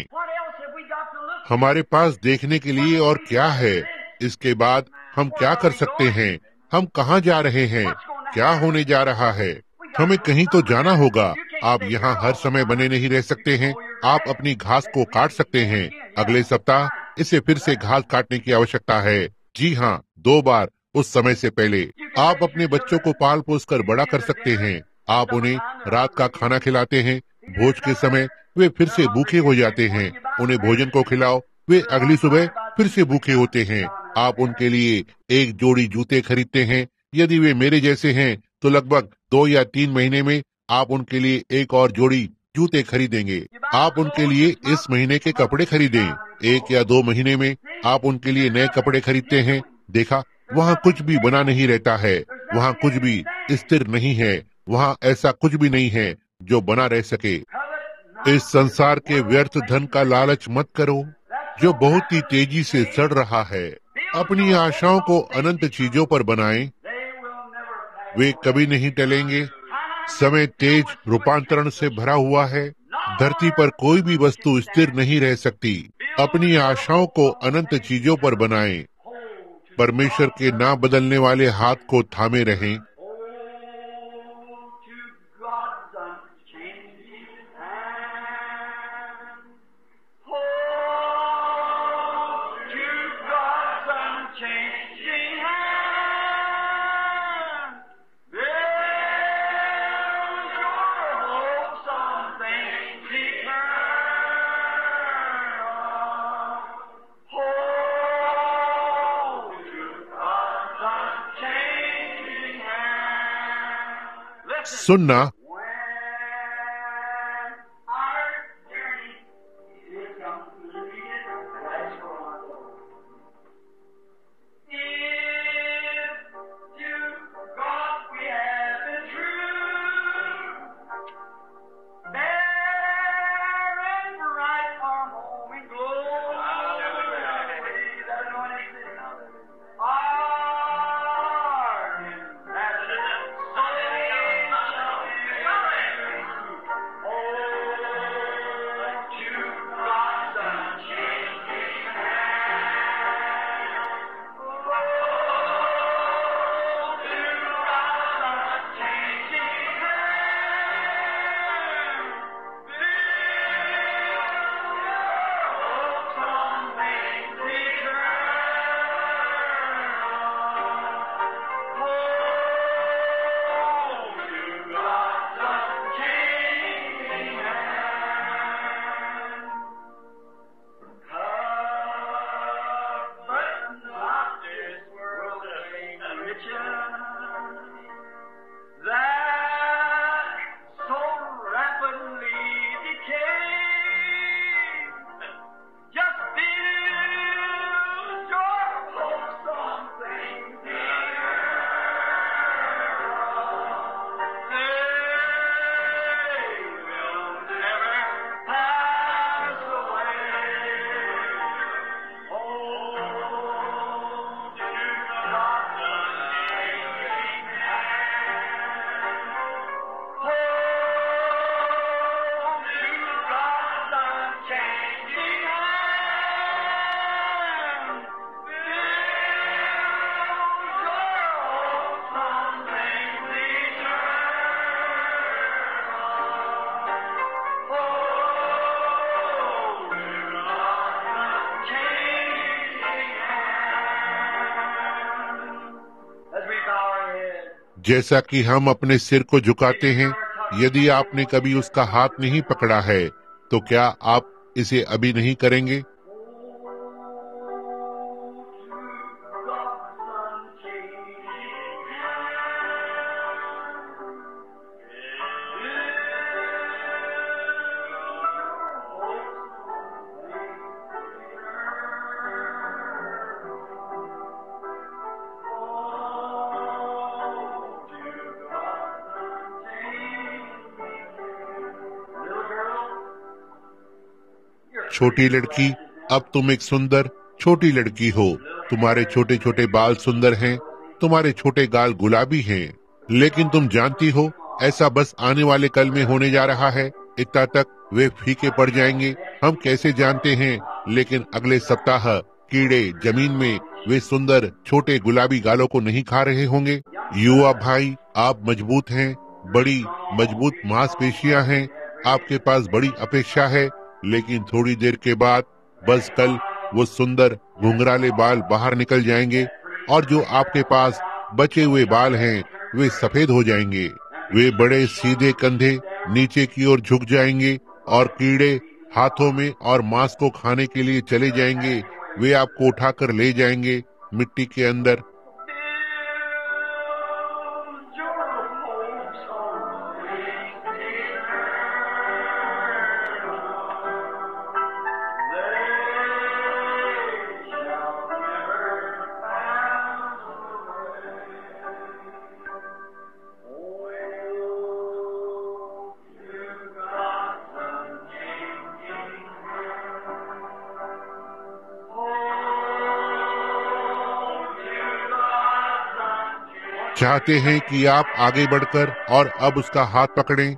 हमारे पास देखने के लिए और क्या है? इसके बाद हम क्या कर सकते हैं? हम कहाँ जा रहे हैं? क्या होने जा रहा है? हमें कहीं तो जाना होगा। आप यहाँ हर समय बने नहीं रह सकते हैं। आप अपनी घास को काट सकते हैं। अगले सप्ताह इसे फिर से घास काटने की आवश्यकता है। जी हाँ, दो बार उस समय से पहले। आप अपने बच्चों को पाल पोस कर बड़ा कर सकते हैं। आप उन्हें रात का खाना खिलाते हैं। भोज के समय वे फिर से भूखे हो जाते हैं। उन्हें भोजन को खिलाओ, वे अगली सुबह फिर से भूखे होते हैं। आप उनके लिए एक जोड़ी जूते खरीदते हैं। यदि वे मेरे जैसे हैं तो लगभग दो या तीन महीने में आप उनके लिए एक और जोड़ी जूते खरीदेंगे। आप उनके लिए इस महीने के कपड़े खरीदें। एक या दो महीने में आप उनके लिए नए कपड़े खरीदते हैं। देखा, वहाँ कुछ भी बना नहीं रहता है। वहाँ कुछ भी स्थिर नहीं है। वहाँ ऐसा कुछ भी नहीं है जो बना रह सके। इस संसार के व्यर्थ धन का लालच मत करो जो बहुत ही तेजी से सड़ रहा है। अपनी आशाओं को अनंत चीजों पर बनाएं। वे कभी नहीं टलेंगे। समय तेज रूपांतरण से भरा हुआ है। धरती पर कोई भी वस्तु स्थिर नहीं रह सकती। अपनी आशाओं को अनंत चीजों पर बनाएं। परमेश्वर के ना बदलने वाले हाथ को थामे रहें। सुनना, जैसा कि हम अपने सिर को झुकाते हैं, यदि आपने कभी उसका हाथ नहीं पकड़ा है, तो क्या आप इसे अभी नहीं करेंगे? छोटी लड़की, अब तुम एक सुंदर छोटी लड़की हो। तुम्हारे छोटे छोटे बाल सुंदर हैं, तुम्हारे छोटे गाल गुलाबी हैं, लेकिन तुम जानती हो ऐसा बस आने वाले कल में होने जा रहा है। इतना तक वे फीके पड़ जाएंगे। हम कैसे जानते हैं, लेकिन अगले सप्ताह कीड़े जमीन में वे सुंदर छोटे गुलाबी गालों को नहीं खा रहे होंगे। युवा भाई, आप मजबूत हैं, बड़ी मजबूत मांसपेशियां हैं, आपके पास बड़ी अपेक्षा है, लेकिन थोड़ी देर के बाद बस कल वो सुंदर घुंघराले बाल बाहर निकल जाएंगे और जो आपके पास बचे हुए बाल हैं वे सफेद हो जाएंगे। वे बड़े सीधे कंधे नीचे की ओर झुक जाएंगे और कीड़े हाथों में और मांस को खाने के लिए चले जाएंगे। वे आपको उठाकर ले जाएंगे मिट्टी के अंदर। चाहते हैं कि आप आगे बढ़कर और अब उसका हाथ पकड़ें।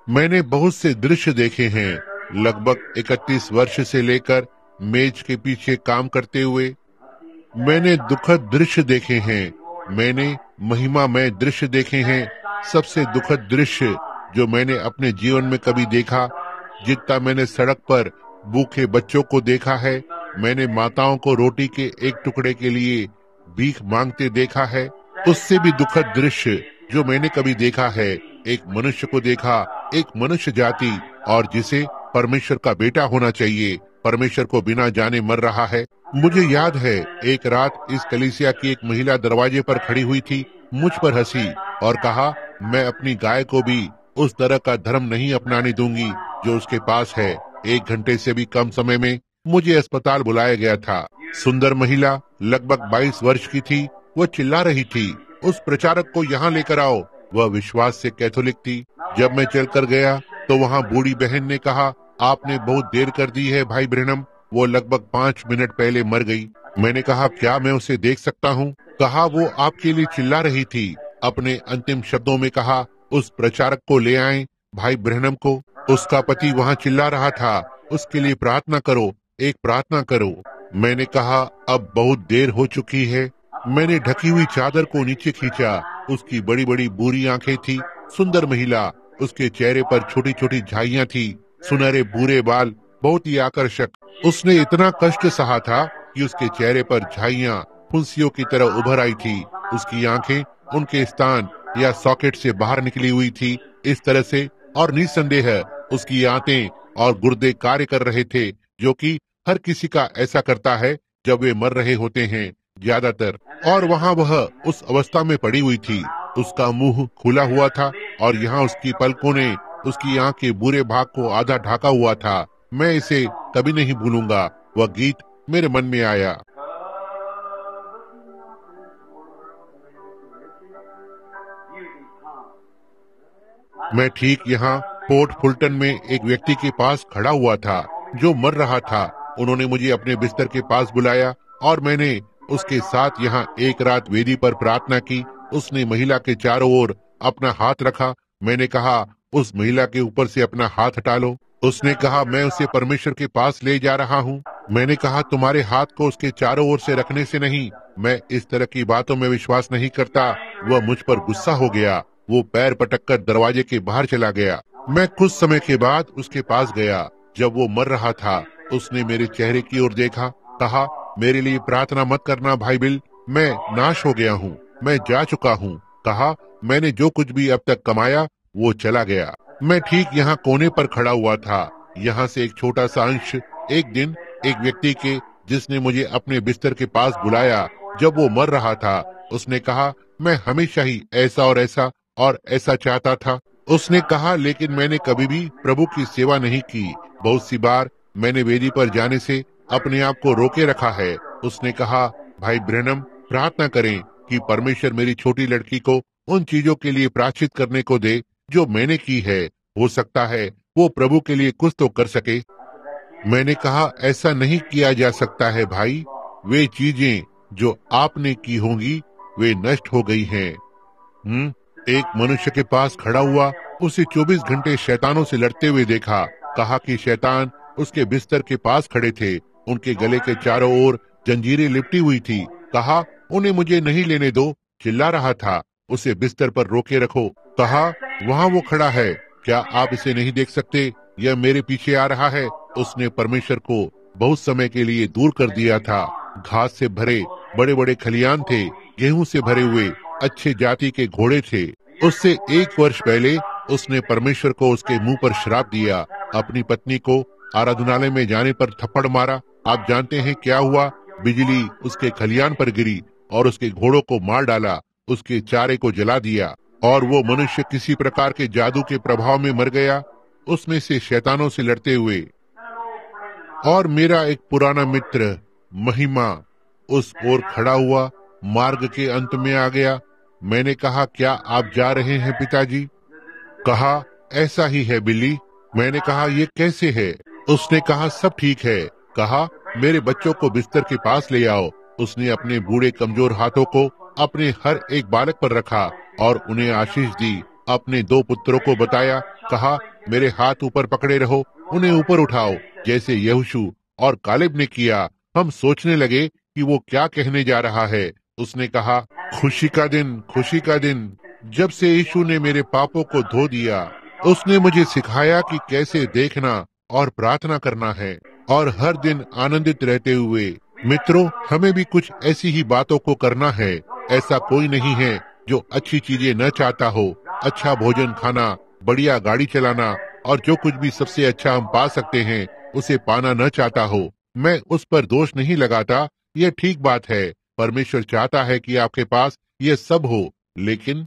मैंने बहुत से दृश्य देखे हैं, लगभग इकतीस वर्ष से लेकर मेज के पीछे काम करते हुए। मैंने दुखद दृश्य देखे हैं, मैंने महिमामय दृश्य देखे हैं। सबसे दुखद दृश्य जो मैंने अपने जीवन में कभी देखा, जितना मैंने सड़क पर भूखे बच्चों को देखा है, मैंने माताओं को रोटी के एक टुकड़े के लिए भीख मांगते देखा है, उससे भी दुखद दृश्य जो मैंने कभी देखा है, एक मनुष्य को देखा, एक मनुष्य जाति, और जिसे परमेश्वर का बेटा होना चाहिए, परमेश्वर को बिना जाने मर रहा है। मुझे याद है, एक रात इस कलीसिया की एक महिला दरवाजे पर खड़ी हुई थी, मुझ पर हंसी और कहा, मैं अपनी गाय को भी उस तरह का धर्म नहीं अपनाने दूंगी जो उसके पास है। एक घंटे से भी कम समय में मुझे अस्पताल बुलाया गया था। सुंदर महिला, लगभग बाईस वर्ष की थी। वह चिल्ला रही थी, उस प्रचारक को यहाँ लेकर आओ। वह विश्वास से कैथोलिक थी। जब मैं चलकर गया तो वहाँ बूढ़ी बहन ने कहा, आपने बहुत देर कर दी है भाई ब्रैनम, वो लगभग पाँच मिनट पहले मर गई। मैंने कहा, क्या मैं उसे देख सकता हूँ? कहा, वो आपके लिए चिल्ला रही थी। अपने अंतिम शब्दों में कहा, उस प्रचारक को ले आएं, भाई ब्रैनम को। उसका पति वहाँ चिल्ला रहा था, उसके लिए प्रार्थना करो, एक प्रार्थना करो। मैंने कहा, अब बहुत देर हो चुकी है। मैंने ढकी हुई चादर को नीचे खींचा। उसकी बड़ी बड़ी बुरी आंखें थी। सुंदर महिला, उसके चेहरे पर छोटी छोटी झाइयां थी, सुनहरे भूरे बाल, बहुत ही आकर्षक। उसने इतना कष्ट सहा था कि उसके चेहरे पर झाइयां फुंसियों की तरह उभर आई थी। उसकी आंखें उनके स्थान या सॉकेट से बाहर निकली हुई थी, इस तरह से, और निसंदेह उसकी आंतें और गुर्दे कार्य कर रहे थे, जो कि हर किसी का ऐसा करता है जब वे मर रहे होते हैं ज्यादातर। और वहाँ वह उस अवस्था में पड़ी हुई थी। उसका मुंह खुला हुआ था और यहाँ उसकी पलकों ने उसकी आंख के बुरे भाग को आधा ढाका हुआ था। मैं इसे कभी नहीं भूलूंगा। वह गीत मेरे मन में आया। मैं ठीक यहाँ पोर्ट फुलटन में एक व्यक्ति के पास खड़ा हुआ था जो मर रहा था। उन्होंने मुझे अपने बिस्तर के पास बुलाया और मैंने उसके साथ यहाँ एक रात वेदी पर प्रार्थना की। उसने महिला के चारों ओर अपना हाथ रखा। मैंने कहा, उस महिला के ऊपर से अपना हाथ हटा लो। उसने कहा, मैं उसे परमेश्वर के पास ले जा रहा हूँ। मैंने कहा, तुम्हारे हाथ को उसके चारों ओर से रखने से नहीं, मैं इस तरह की बातों में विश्वास नहीं करता। वह मुझ पर गुस्सा हो गया। वो पैर पटककर दरवाजे के बाहर चला गया। मैं कुछ समय के बाद उसके पास गया। जब वो मर रहा था, उसने मेरे चेहरे की ओर देखा, कहा, मेरे लिए प्रार्थना मत करना भाई बिल, मैं नाश हो गया हूँ, मैं जा चुका हूँ। कहा, मैंने जो कुछ भी अब तक कमाया वो चला गया। मैं ठीक यहाँ कोने पर खड़ा हुआ था। यहाँ से एक छोटा सा अंश एक दिन एक व्यक्ति के, जिसने मुझे अपने बिस्तर के पास बुलाया जब वो मर रहा था, उसने कहा, मैं हमेशा ही ऐसा और ऐसा और ऐसा चाहता था। उसने कहा, लेकिन मैंने कभी भी प्रभु की सेवा नहीं की। बहुत सी बार मैंने वेदी पर जाने से अपने आप को रोके रखा है। उसने कहा, भाई ब्रैनम, प्रार्थना करें कि परमेश्वर मेरी छोटी लड़की को उन चीजों के लिए प्रायश्चित करने को दे जो मैंने की है। हो सकता है वो प्रभु के लिए कुछ तो कर सके। मैंने कहा, ऐसा नहीं किया जा सकता है भाई। वे चीजें जो आपने की होंगी वे नष्ट हो गई हैं। हम्म एक मनुष्य के पास खड़ा हुआ, उसे चौबीस घंटे शैतानों से लड़ते हुए देखा। कहा कि शैतान उसके बिस्तर के पास खड़े थे। उनके गले के चारों ओर जंजीरें लिपटी हुई थी। कहा, उन्हें मुझे नहीं लेने दो। चिल्ला रहा था, उसे बिस्तर पर रोके रखो। कहा, वहाँ वो खड़ा है, क्या आप इसे नहीं देख सकते? यह मेरे पीछे आ रहा है। उसने परमेश्वर को बहुत समय के लिए दूर कर दिया था। घास से भरे बड़े बड़े खलियान थे, गेहूं से भरे हुए अच्छे जाति के घोड़े थे। उससे एक वर्ष पहले उसने परमेश्वर को उसके मुंह पर श्राप दिया। अपनी पत्नी को आराधनालय में जाने पर थप्पड़ मारा। आप जानते हैं क्या हुआ? बिजली उसके खलियान पर गिरी और उसके घोड़ों को मार डाला, उसके चारे को जला दिया और वो मनुष्य किसी प्रकार के जादू के प्रभाव में मर गया, उसमें से शैतानों से लड़ते हुए। और मेरा एक पुराना मित्र महिमा उस ओर खड़ा हुआ, मार्ग के अंत में आ गया। मैंने कहा, क्या आप जा रहे हैं पिताजी? कहा, ऐसा ही है बिल्ली। मैंने कहा, ये कैसे है? उसने कहा, सब ठीक है। कहा, मेरे बच्चों को बिस्तर के पास ले आओ। उसने अपने बूढ़े कमजोर हाथों को अपने हर एक बालक पर रखा और उन्हें आशीष दी। अपने दो पुत्रों को बताया, कहा, मेरे हाथ ऊपर पकड़े रहो, उन्हें ऊपर उठाओ, जैसे यहोशू और कालेब ने किया। हम सोचने लगे कि वो क्या कहने जा रहा है। उसने कहा, खुशी का दिन, खुशी का दिन, जब से यीशु ने मेरे पापों को धो दिया। उसने मुझे सिखाया कि कैसे देखना और प्रार्थना करना है, और हर दिन आनंदित रहते हुए। मित्रों, हमें भी कुछ ऐसी ही बातों को करना है। ऐसा कोई नहीं है जो अच्छी चीजें न चाहता हो। अच्छा भोजन खाना, बढ़िया गाड़ी चलाना और जो कुछ भी सबसे अच्छा हम पा सकते हैं उसे पाना न चाहता हो। मैं उस पर दोष नहीं लगाता, यह ठीक बात है। परमेश्वर चाहता है कि आपके पास यह सब हो, लेकिन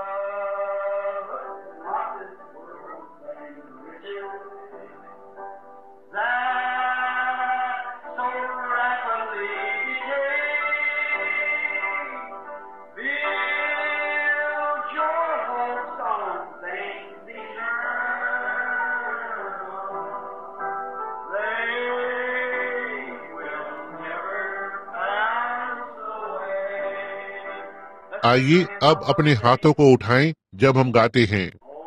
आइए अब अपने हाथों को उठाएं जब हम गाते हैं।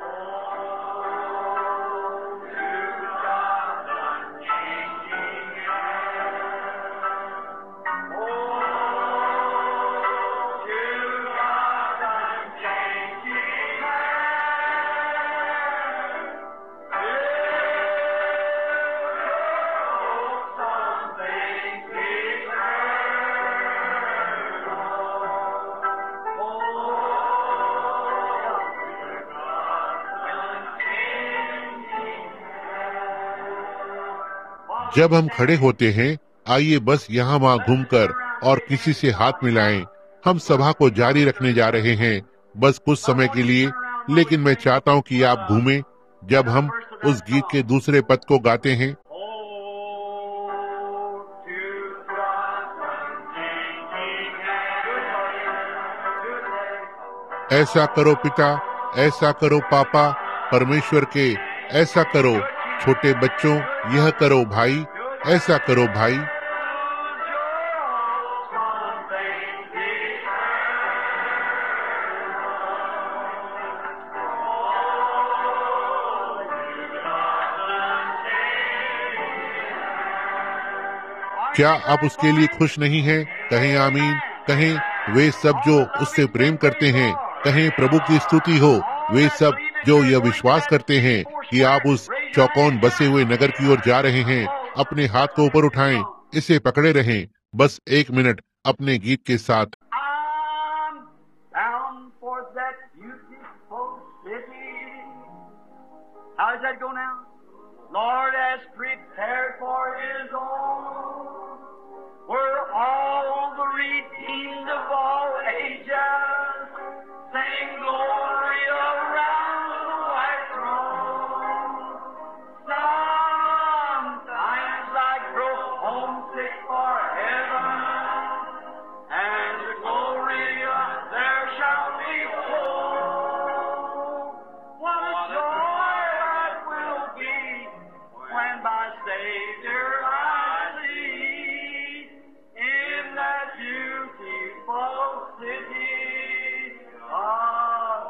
जब हम खड़े होते हैं, आइए बस यहाँ वहाँ घूमकर और किसी से हाथ मिलाएं। हम सभा को जारी रखने जा रहे हैं, बस कुछ समय के लिए, लेकिन मैं चाहता हूँ कि आप घूमें जब हम उस गीत के दूसरे पद को गाते हैं। ऐसा करो पिता, ऐसा करो पापा, परमेश्वर के, ऐसा करो छोटे बच्चों, यह करो भाई, ऐसा करो भाई। क्या आप उसके लिए खुश नहीं हैं? कहें आमीन। कहें वे सब जो उससे प्रेम करते हैं। कहें प्रभु की स्तुति हो। वे सब जो यह विश्वास करते हैं कि आप उस चौकोन बसे हुए नगर की ओर जा रहे हैं, अपने हाथ को ऊपर उठाएं, इसे पकड़े रहें, बस एक मिनट अपने गीत के साथ। Lord has prepared for His own, where all the redeemed of all ages sing glory around the white throne. Sometimes I grow homesick for heaven, and the glory there shall be full. What a joy that will be when my Savior I see in that beautiful city of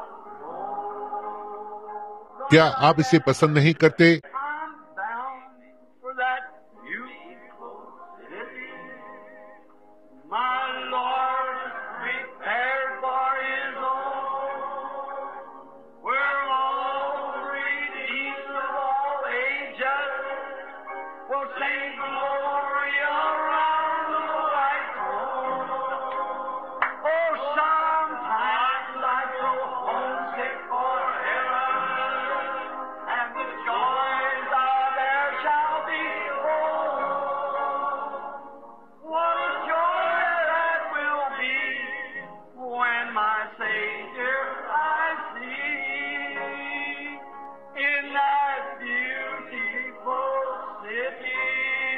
gold. क्या आप इसे पसंद नहीं करते? I'm bound for that beautiful city. My Lord prepared for His own, where all the redeemed of all ages will sing glory around the white throne. Oh, sometimes I grow homesick for heaven, and the joys of there shall be full. What a joy that will be when my Savior I see in that beautiful city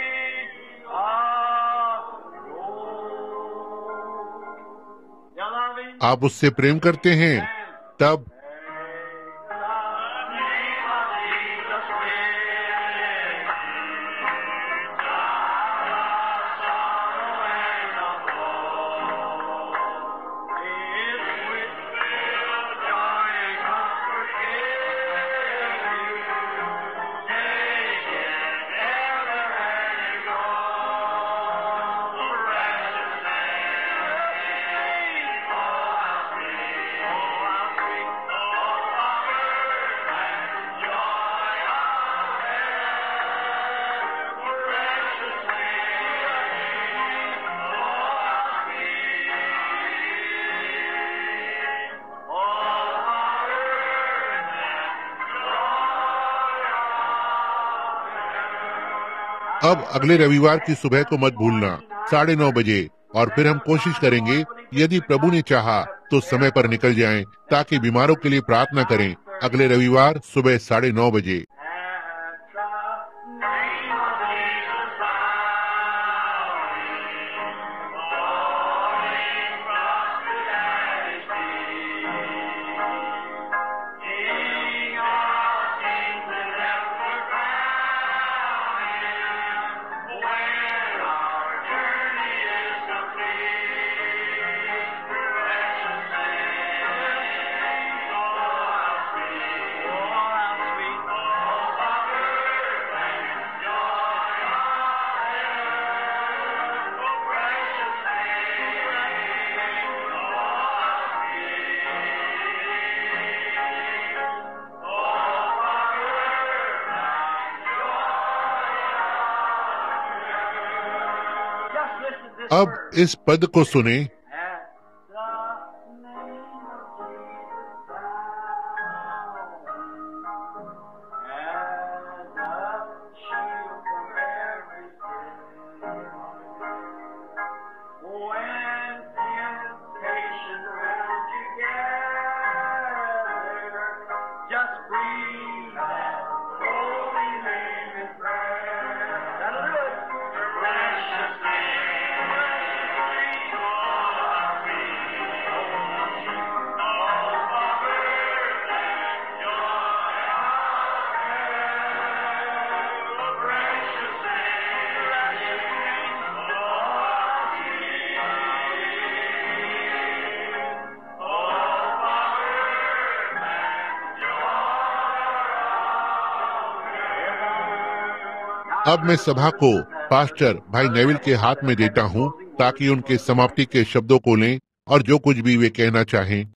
of gold. You love Him? आप उससे प्रेम करते हैं? तब Joy and comfort. अब अगले रविवार की सुबह को मत भूलना, साढ़े नौ बजे। और फिर हम कोशिश करेंगे, यदि प्रभु ने चाहा तो समय पर निकल जाएं, ताकि बीमारों के लिए प्रार्थना करें। अगले रविवार सुबह साढ़े नौ बजे। अब इस पद को सुने। अब मैं सभा को पास्टर भाई नेविल के हाथ में देता हूं, ताकि उनके समाप्ति के शब्दों को लें और जो कुछ भी वे कहना चाहें